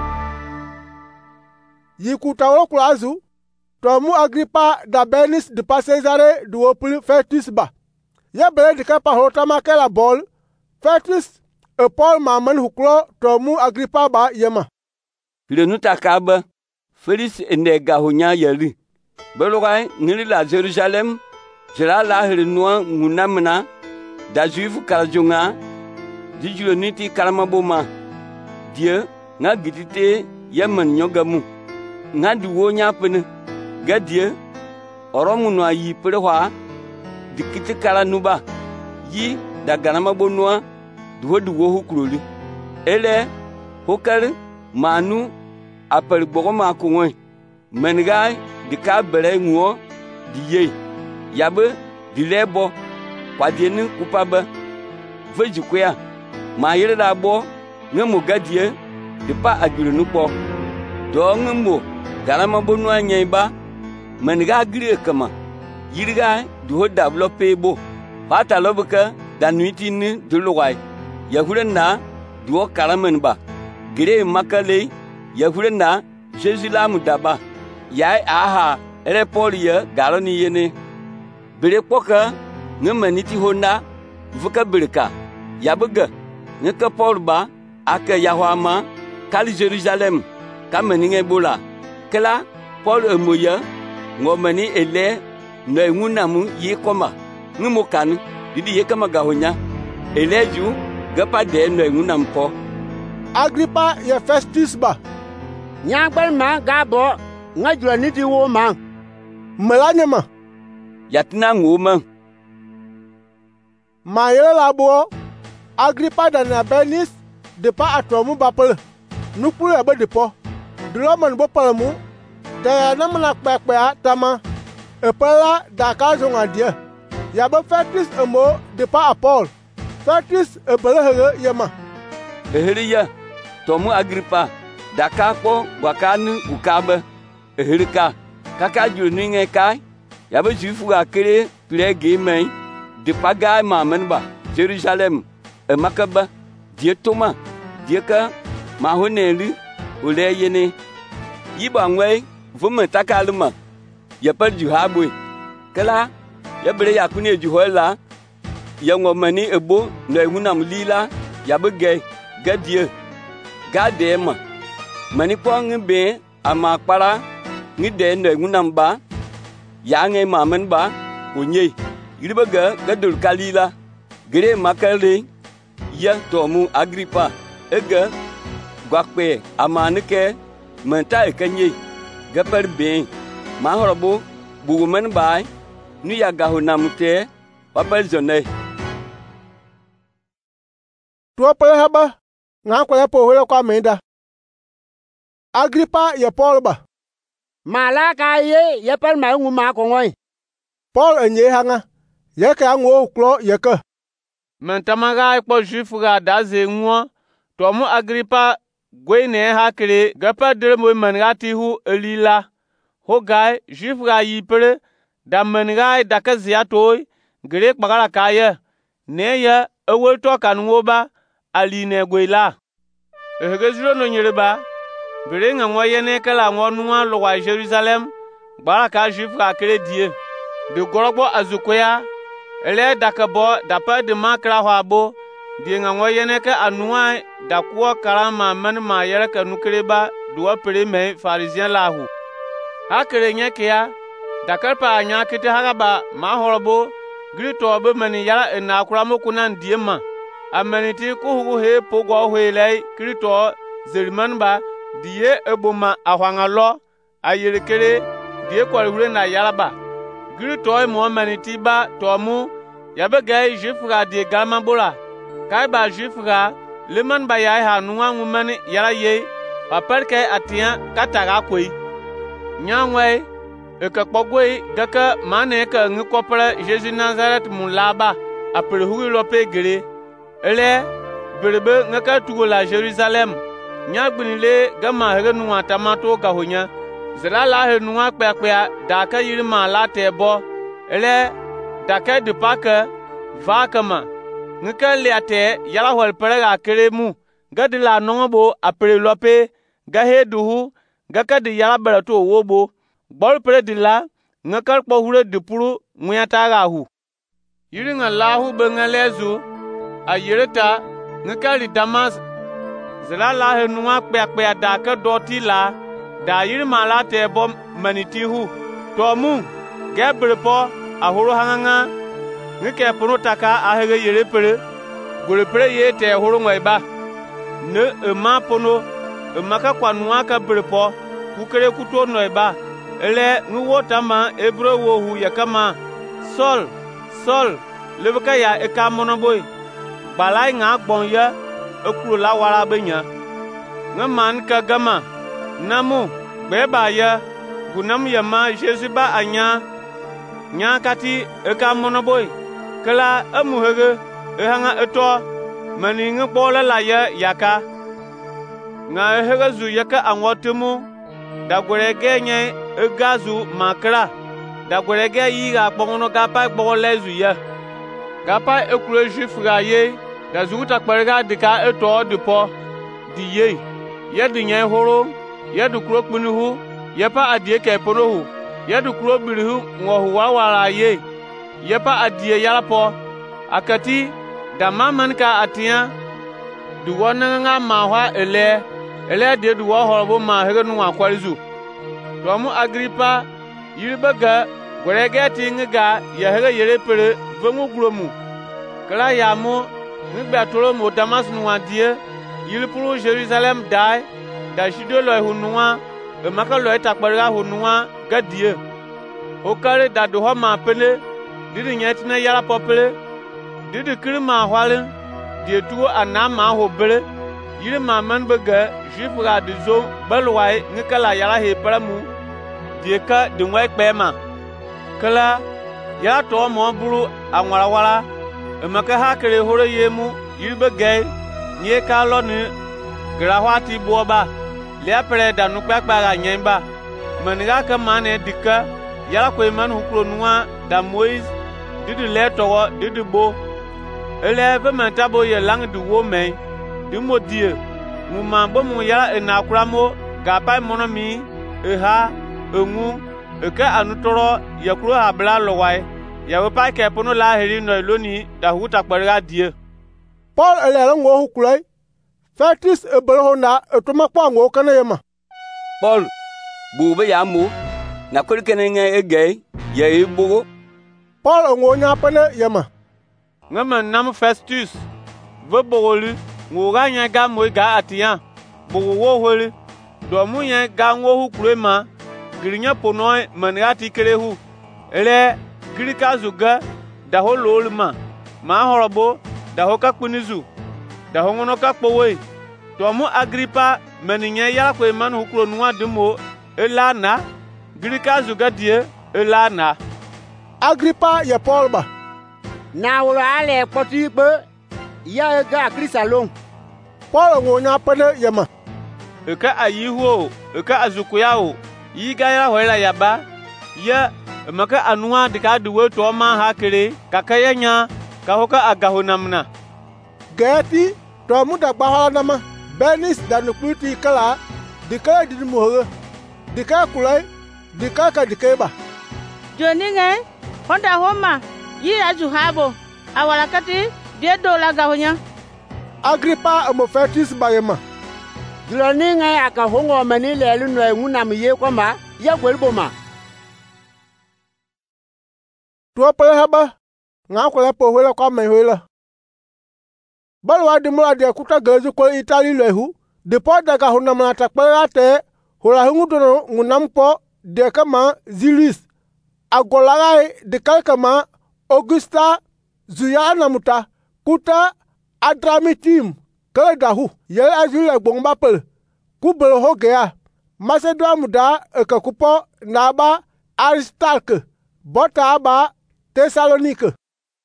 yikutawo kulazu Tomu Agrippa da Bernice de pa Cesare du opul Festus ba. Ye bele de kapa hota makela bol. Festus e Paul maman huklo tomu Agrippa ba yema. Le nuta kaba Felix ende gahonya yeli. Belogai nili la Jerusalem jela la hrenua ngunamna da juifu kaljonga dijulo niti kalamaboma. Dieu nga gitite yemen nyogamu. Nga duwonya pene gadie oromu no ayi perwa dikiti kala nuba yi da ganama bonua duwo duwo hukroli ele hokar manu apel bogoma kunwe mengai dika bere nguo diye yabe dilebo kwadienu kupaba vejikuya ma yire da bo ngemu gadie dipa agirinu po do ngemo ganama bonua nyeba menga gire kama yirga duho develope bo fata lobka danuitini dulwai yahurenna duo karamen ba gire makale yahurenna jesulam daba yai aha ere polia galoni yene bere poka ngemaniti honda vuka berka yabuga ngeka polba aka yahwama kali Jerusalem kameninge bola kala Paul emoya ngomani ele no ngunamu yikoma ngumukan didi yekama gahonya eleju gapa de no ngunampo Agrippa ye Festus ba nyagbal ma gabo ngajula niti wo ma melanyama yatna nguma mayela labo Agrippa da na Bernice de pa atomu bapel nupulu ebe de po droman bo palmu da na mana kpekpe tama epela da ka zonga dia ya ba Festus emo de pa Paul Festus ebele hele yema ehiriya tomu Agrippa da ka po wakanu ukabe ehirika kaka juni nge kai ya ba jifu akere ple game de paga mamen ba Jerusalem e makaba die toma die ka mahoneli ule yene yiba ngwe vuma takaluma ya par juhabwe kala ya bre ya kuni juhola ya ngomani ebo na hunam lila ya bege gadie gadema mani pong be ama para ni de na hunam ba ya nge mamen ba kunye iribaga gadul kalila gere makale ya tomu Agrippa ega gwakpe amanike menta ekanye gapar be mahorobo bugumen bai nu ya gahunamute papal zone to pele haba nga kwala po holo kwa menda Agrippa ya Paul ba malaka ye ye par ma ngu ma ko ngoi Paul enye hanga ye ka ngo klo ye ka mentamaga po juifu ga daze ngwa to mu Agrippa gwene hakire gapa dermo mangati hu elila hogai juifu ga yipere da mangai da kazia toy gere kpagala kaya ne ya ewel to kanwo ba aline gwela ehegezuro no nyereba bere nga ngoye ne kala ngonu lo wa Jerusalem gbara ka juifu ga kere die de gorogbo azukoya ele dakabo dapa de makra hwabo die nga ngoye ne ka anuwa da kuwa karama man ma yere ka nukreba duwa pere me pharisien lahu hakere nya kya dakar pa nya kete haraba ma horobo gri to be mani yara ina kuramo kunan diema ameniti ku hugu he pogo hwelai krito zeriman ba die eboma ahwanga lo ayerekere die kwalure na yaraba gri to mo maniti ba to mu yabe gai jifra die galma bola kai ba jifra leman ba yai ha nuwa ngumani yara ye paperke atia katara koi nyangwe e ka kpogwe gaka mane ka ngikopra Jesus Nazareth mulaba apre hu lope gere ele berebe ngaka tugo la Jerusalem nyagbinile gama hege nuwa tamato gahonya zela la he nuwa kpekpe daka yirma la tebo ele daka de paka vakama ngaka liate yala hol perega keremu gadila nongo apre lope gahe duhu gaka de yala barato wobo bol predila ngakal po hure dipuru nguyata gahu yiringa lahu bengalezu ayereta ngakali damas zela la he nuwa kpekpe daka doti la da yirma la te bom manitihu tomu gebrepo ahuru hanganga ngike punu taka ahege yerepere gorepere ye te huru ngwaiba ne ema pono emaka kwa nuwa ka brepo kukere kuto noiba ele nguwo tama ebro wo hu yakama sol sol lebaka ya eka mono boy balai nga gbon ya ekuru la wara benya ngaman ka gama namu beba ya gunam yama Jesus ba anya nya kati eka mono boy kala amuhege ehanga eto mani ngbola la ya yaka nga hege zu yaka anwotemu dagorege nye egazu makra dagorege yiga kpongono gapa kpogolezu ya gapa ekure jifra ye dazuta kparega dika eto dipo di ye ye di nye horo ye du kuro kpunihu ye pa adie ke porohu ye du kuro birihu ngohu wawara ye ye pa adie yalapo akati damaman ka atia duwona nga mahwa ele ele de du wo horobo ma hege nu akwarizu tomu Agripa yiribaga gorege tinga ya hege yere pere vengu gromu kala yamu ngba tolo mo Damas nu adie yiripuru Jerusalem dai da shido lo hunwa e maka lo etakpara hunwa gadie okare da do ho ma pele didi nyetina yara popele didi kirima hwale die tuo anama ho bere yiri maman bega jifra de zo balwai ngikala yala he paramu dieka de ngwai kpema kala ya to mo buru anwara wara emaka ha kere hore yemu yiri bega nye ka lo ni grahwati boba le apre da nu kpakpa nyemba maniga ka mane dika yala ko man hukro nuwa da Moise didi le towo didi bo ele ve mentabo ye lang du wo men di modie muma bomu yala enakuramo gapa monomi eha engu eke anutoro yakuro habla lowai yawo pa ke pono la heri no loni da huta kparga die Paul ele ngo hukulai Fatis ebolo na etuma kwa ngo kana yema Paul bube ya mu na kurikene nge ege ya ibugo Paul ngo nya pane yema ngama nam Festus vobolu ngoga nya ga mo ga atia bugo wo holi do mu nya ga ngo hukulema girinya pono manati kerehu ele girika zuga da hololma ma horobo da hoka kunizu da hongono ka kpowe to mu Agripa meninya ya ko man hukuro nuwa demo elana girika zuga die elana Agripa ya Paul ba na wura ale poti be ya ga krisalon Paul ngo nya pane yema eka ayiho eka azukuyao yiga ya hoela yaba ya maka anuwa dika duwe to ma hakere kakayanya ka hoka agahonamna gati to mu da gbahala nama benis da nukuti kala dika di muhoga dika kulai dika ka dikeba joninge honda homa yi azuhabo awarakati die dola gahonya Agripa amo Fatis bayema Droninge aka hongo mani lelu no nguna miye kwamba ya gwelboma tua pele haba nga kwala po hwela kwa me hwela balwa de mula de kuta gezu ko Itali lehu de po daga hona mata pele ate hola hungu dono ngunampo de kama Zilis agolagai de kalkama Augusta zuya namuta kuta Adramitim kala dahu yel azula gbongba pel kubel hogea Macedonia muda ekakupo naba Aristarke bota ba Thessalonike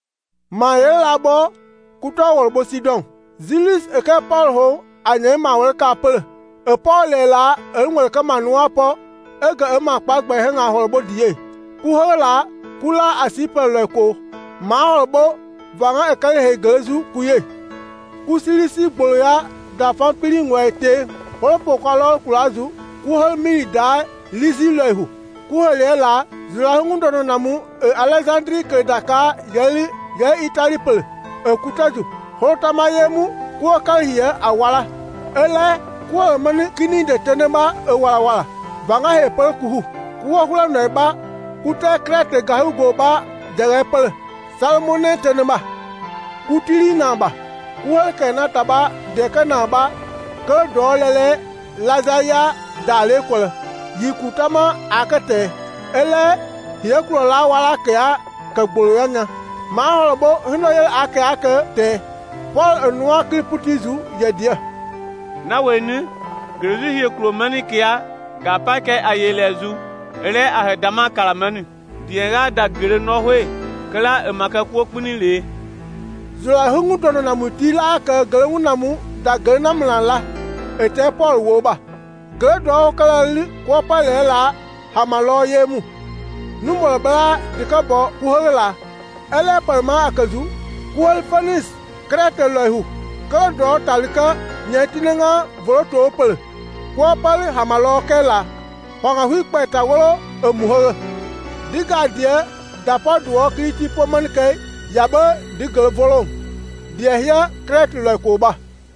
ma yel labo kuta wolbo Sidon Zilis eke Paul ho anye ma wel kapel e Paul la enwel ka manua po ega ema kpagbe he nga holbo die ku hola kula asipel leko ma holbo vanga ekale he gezu kuye ku silisi gboloya da fampili ngwete holpo kwalo kulazu ku hol mi da lisi lehu ku holela zura hundono namu e Alexandri ke daka yeli ye Itali pel e kutaju holta mayemu ku kalhiya awala ele ku mani kini de tenema e wala wala vanga he pel kuhu ku hula neba kuta Crete gahu goba jere pel Salmone tenema kutili namba kuhel kena taba deka namba ke dolele lazaya dale kol yikutama akate ele hiekro la wala kya ke gboloyanya ma holbo hino yel ake ake te Paul enua kliputizu yedia na weni grezu hiekro mani kya gapa ke ayelezu ele ahedama kalamani diega da gre no hwe kala emaka kwokpuni le zula hungu dono na mutila ka gelu namu da gena mlala ete Paul woba gedo kala li ko pale la hamalo yemu numo bla dikabo kuhela ele palma akazu kuhel fanis Crete lehu gedo talika nyetinga voloto pel ko pale hamalo kela honga hui peta wolo emuhole diga die dapo duo kriti pomanke yabe digel volon die hia Crete le koba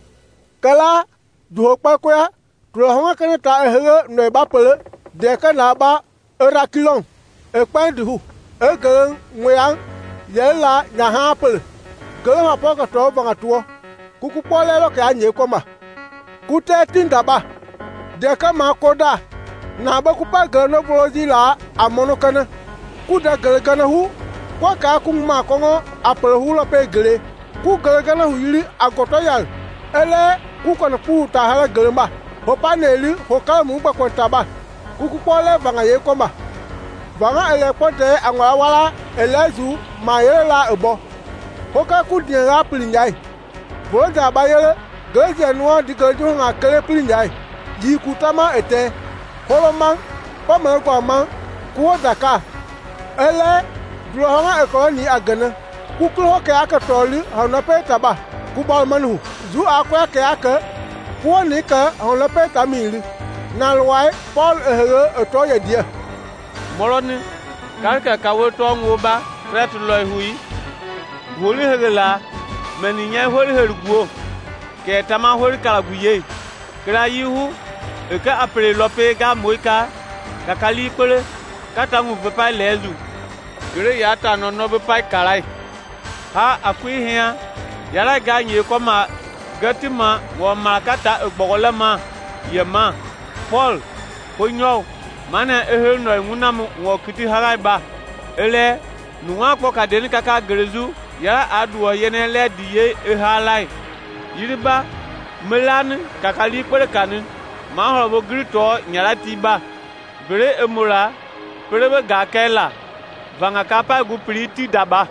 kala duo pakwa tulo honga kana ta ehele no ba pele de kana ba erakilon ekpandihu egen nguyang yela nyaha pele gele ma poka to banga tuo kuku pole lo ka anye koma kute tindaba de kama koda na ba kupa gano brozi la amono kana kuda gele kana hu kwa ka kuma kongo apel hu lo pe gele ku gele kana hu yiri agoto yal ele ku kono pu ta hala gele ba ho paneli ho ka mu ba kwanta ba ku ku pole banga ye koma banga ele pote angwa wala elezu ma yele la ebo ho ka ku di ra plinjai boja ba yele geje no di gejo nga kele plinjai yi kutama ete holoman pama kwa man ku daka ele Duhanga ekoni agana kuklo ke aka toli hona pe taba kubal manu zu akwa ke aka kuoni ka hona pe tamili nalwai Paul ehele eto yedia moloni kalka kawo to ngoba Crete loy hui holi hegela meninya holi herguo ke tama holi kalaguye kra yihu eka apre lope ga moika kakali pele katangu pepa lezu gere yata no no be pai karai ha akui hia yala ga nyi ko ma gatima wo malakata egbogolama yema Paul konyo mana ehel no ngunam wo kiti harai ba ele nuwa ko kadeni kaka gerezu ya aduo yene le diye ehalai yiriba melan kakali pere kanu ma ho bo grito nyala tiba bere emura bere be gakela vanga kapa gu priti daba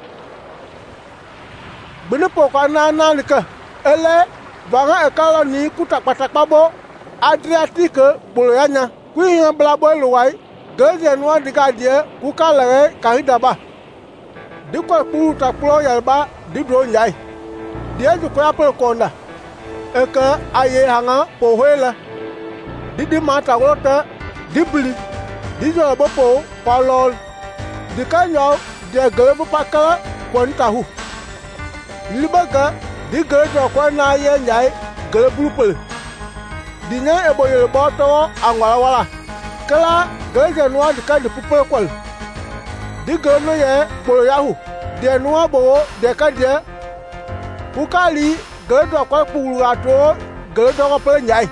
bene poko na na nika ele vanga ekala ni kuta patakpa bo Adriatique boloyanya kuinya blabo luwai geje no diga die ku kala ka hidaba diko pu ta pro yalba didro nyai die ju ko apel konda eka aye hanga po hwela didi mata wota dibli dijo bopo palol dikanyo de gelebu pakala kwanta hu libaga di gelejo ko na ye nyai gelebu pel dinya eboyo boto angwala wala kala geje no dika di pupel kwal di ge no ye gboro yahu de nuwa bo de ka de kukali ge do kwa pulu ato ge do ko pe nyai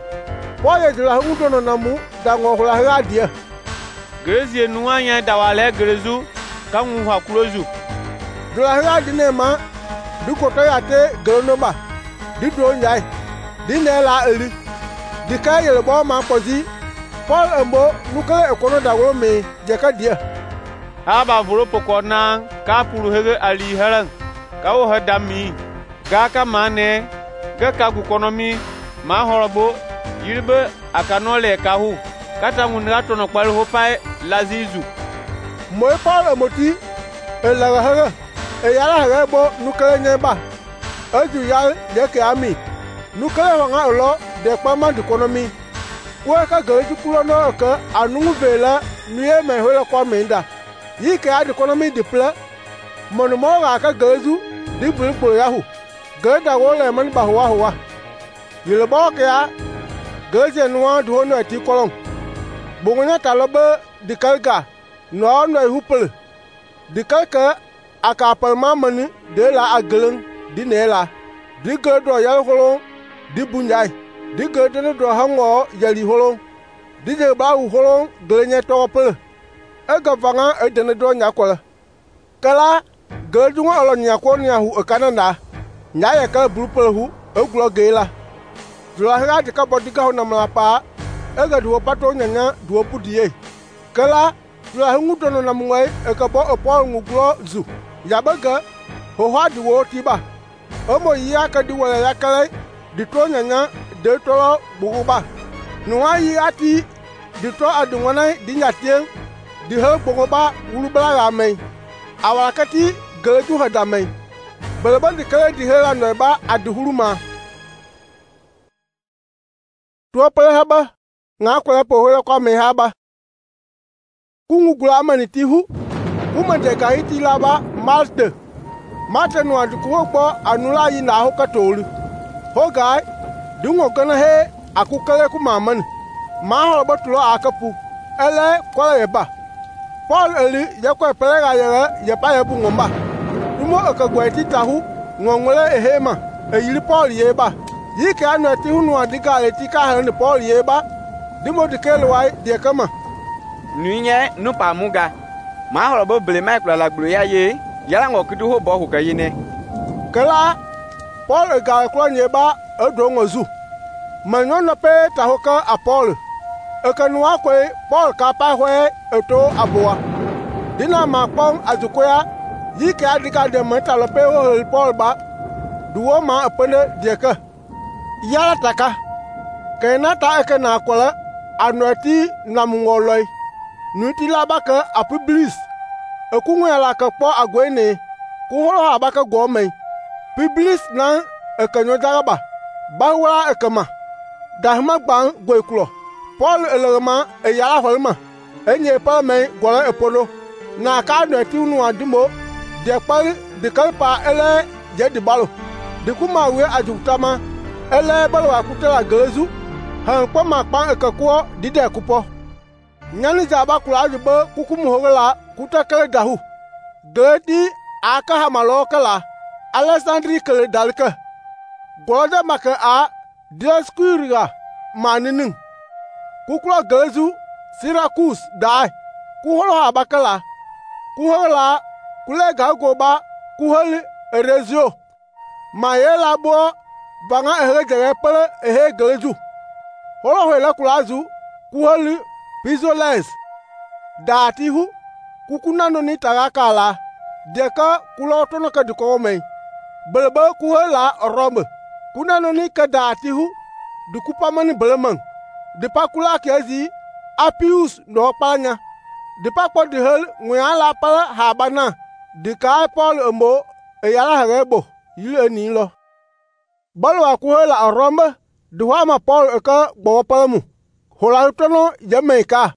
po ye de la hu no namu da ngo hula ha dia Grezie nuwa nya da wale grezu ka nwu ha kurozu do la ha di ne ma di ko to ya te ge no ba di do nyai di ne la eri di ka ye bo ma pozi Paul embo nuka ekono da wo me je ka dia ha ba vuro poko na ka puru hege ali heran ka wo hadami ga ka mane ga ka ku konomi ma horobo yirbe akanole ka hu kata munra tono kwal ho pai lazizu mo Paul emoti e la hege e yara hege bo nuka nye ba aju ya de ke ami nuka wa nga lo de pa ma di konomi wo ka ge ju kulo no ka anu vela nuye me ho ko menda yi ka adi konomi di pla mon mo ga ka gezu di bul bul yahu ge da wo le man ba wa wa yile bo ka ya geje no do no ti kolon bungunya talobe di kalga no no hupel di kalka aka palma mani de la aglen di nela di ge do ya holon di bunjai di ge de do hango yali holon di je ba hu holon glenye to pe e ga vanga e de do nya kola kala ge du ngo lo nya ko nya hu e kananda nya ya ka bru pe hu e glo ge la dro ha de ka bodi ga na mla pa e ga du pato nya nya du budie kala dro ha ngu to no na mwe e ka bo o po ngu glo zu ya ba ga ho ha di wo ti ba o mo ya ka di wala ya kala di to nya nya de to buguba nuwa yi ati di to adungwana di nyatien di he buguba ulubala la mai awakati geleju hada mai beleba di kale di hela no ba aduhuruma to pele haba nga kwela po hela kwa me haba kungu gula mani tihu kuma de ga iti laba malte mate no adikuwo po anula yi na ho katolu ho gai dungo kana he akukale ku maman ma ho botulo akapu ele kwala yeba Paul eli yakwa pelega yere yepa yebu ngomba dumo akagweti tahu ngongole ehema eyiri Paul yeba yike anu ati hunu adiga eti ka ha ni Paul yeba dimo dikelo wai de kama nuinye nu pamuga ma ho bo ble mai kula gburu ya ye yala ngokudu ho bo hu ka yine kala Paul ga kwa nyeba edo ngozu manyo na pe tahoka apol ekanwa kwe Paul ka pa hwe eto aboa dina ma pon azukoya yike adiga de meta lo pe ho Paul ba duwo ma apene deka yala taka kena ta ekena kwala anoti namungoloi nuti labaka apiblis ekunwe la ka po agwene kuhoro abaka gomei biblis na ekanyo daraba bawa ekama dahma gban goikulo Paul elema eyala holma enye pa me gola epono na ka no tiunu adimo de pa de kalpa ele je de balo de kuma we ajutama ele balo akutela gezu han pa ma pa ekako di de kupo nyani jaba kula ajuba kukumu hola kutakale dahu gedi aka hamalo kala Alexandri kele dalka goda maka a Dioscuriga maninin kukula gezu Syracuse dai kuholo abakala kuhola kulega goba kuholi erezio mayela bo banga ehe jere pele ehe gezu holo hela kulazu kuholi Pizoles datihu kukunano ni tarakala deka kulotono ka dikome beleba kuhela rombe kunano ni ka datihu dikupamani beleman dipakula kezi Apius no panya dipapo di hel nguyala pala habana dika Paul embo eyala harebo yile ni lo balwa kuhela rombe duhama Paul eka gbo palamu hola tono Jamaica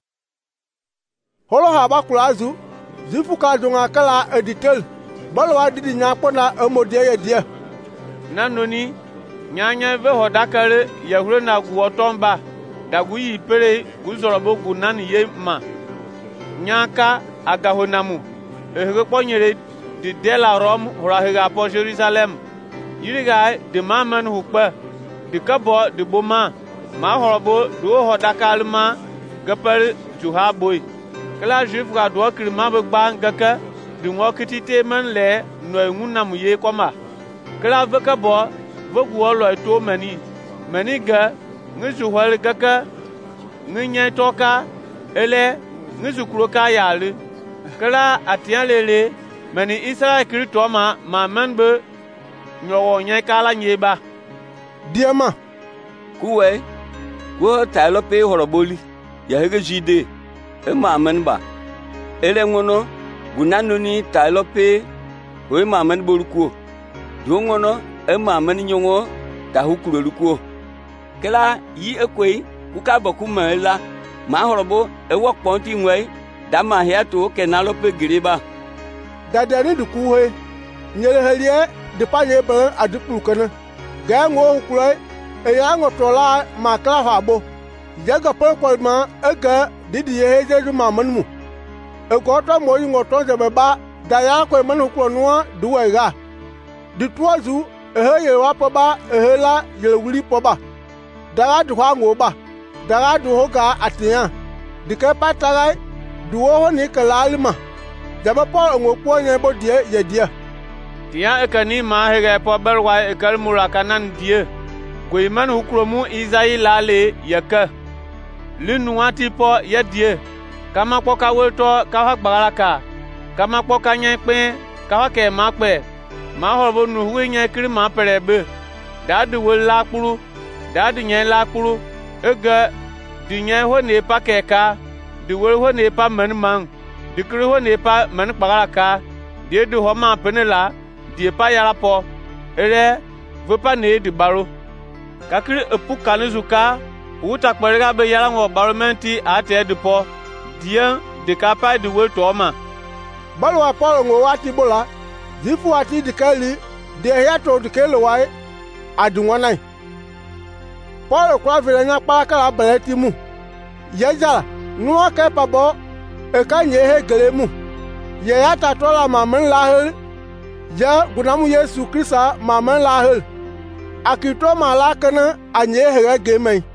holo haba kulazu zifuka dunga kala editel balwa didi nyakona emodie yedie nanoni nyanya ve hodakale yahure na guotomba dagu yi pere guzorobo gunani ye ma nyaka agahonamu ehege kpɔ nyere de de la Rɔm hura hega pɔ Jerusalem yiriga de ma men hu kpe de ke bɔ de boma ma hɔrɔ bo do hɔ dakal ma gepel juha boy kala juif ga do kiri ma be gba ngeke de ŋɔ kitite men le no nguna mu ye kɔma kala ve ke bɔ ve gu lɔ to meni meni ge ngisu hɔl geke nginya toka ele ngisu kroka yale kala atian lele meni Israel kiri to ma ma men be nyowo nya kala nyeba diema kuwe wo taylo pe horoboli ya hege jide e ma men ba ele ngono gunano ni taylo pe we ma men boruko do ngono e ma men nyongo ta hukuro luko kala yi ekwe ku ka boku mala ma horobo e wo ponti nwe da ma hia to kenalo pe giriba dadani du kuwe nyele helie de pa ye ban adukuru kana ga ngo kure e ya ngo tola ma kla habo jaga pe ko ma e ga didi ye heje du ma manmu e ko to mo yi ngo to je ba da ya ko manu ko no duwa ga di tuazu e he ye wa po ba e he la ye wuri po ba da du ha ngo ba da du ho ga atiya di ke patara du ho ni kala alma jaba po ngo po nye bo die ye die Tia ekani ma hege po berwa ekal murakanan die goiman hukromu izai lale yaka linuati po ye die kama po ka welto ka ha gbaraka kama po ka nya pe ka ha ke ma pe ma horbo nu hu nya kiri ma perebe dadu wela kpuru dadu nya la kpuru ege di nya ho ne pa keka di wel ho ne pa man man di kiri ho ne pa man gbaraka die du ho ma penela die pa yara po ere ve pa ne di baro kakiri epu kanizuka uta kperega be yara ngo baromenti ate de po die de kapa de wel to ma balo apolo ngo wati bola zifu wati de kali de yato de kelo wai adunwanai polo kwa vile nya pa kala beleti mu yeja nuwa ke pabo e ka nye he gelemu ye yata tola mamen lahel ya gunamu Yesu Krista maman lahel akito malakana anye hege gemei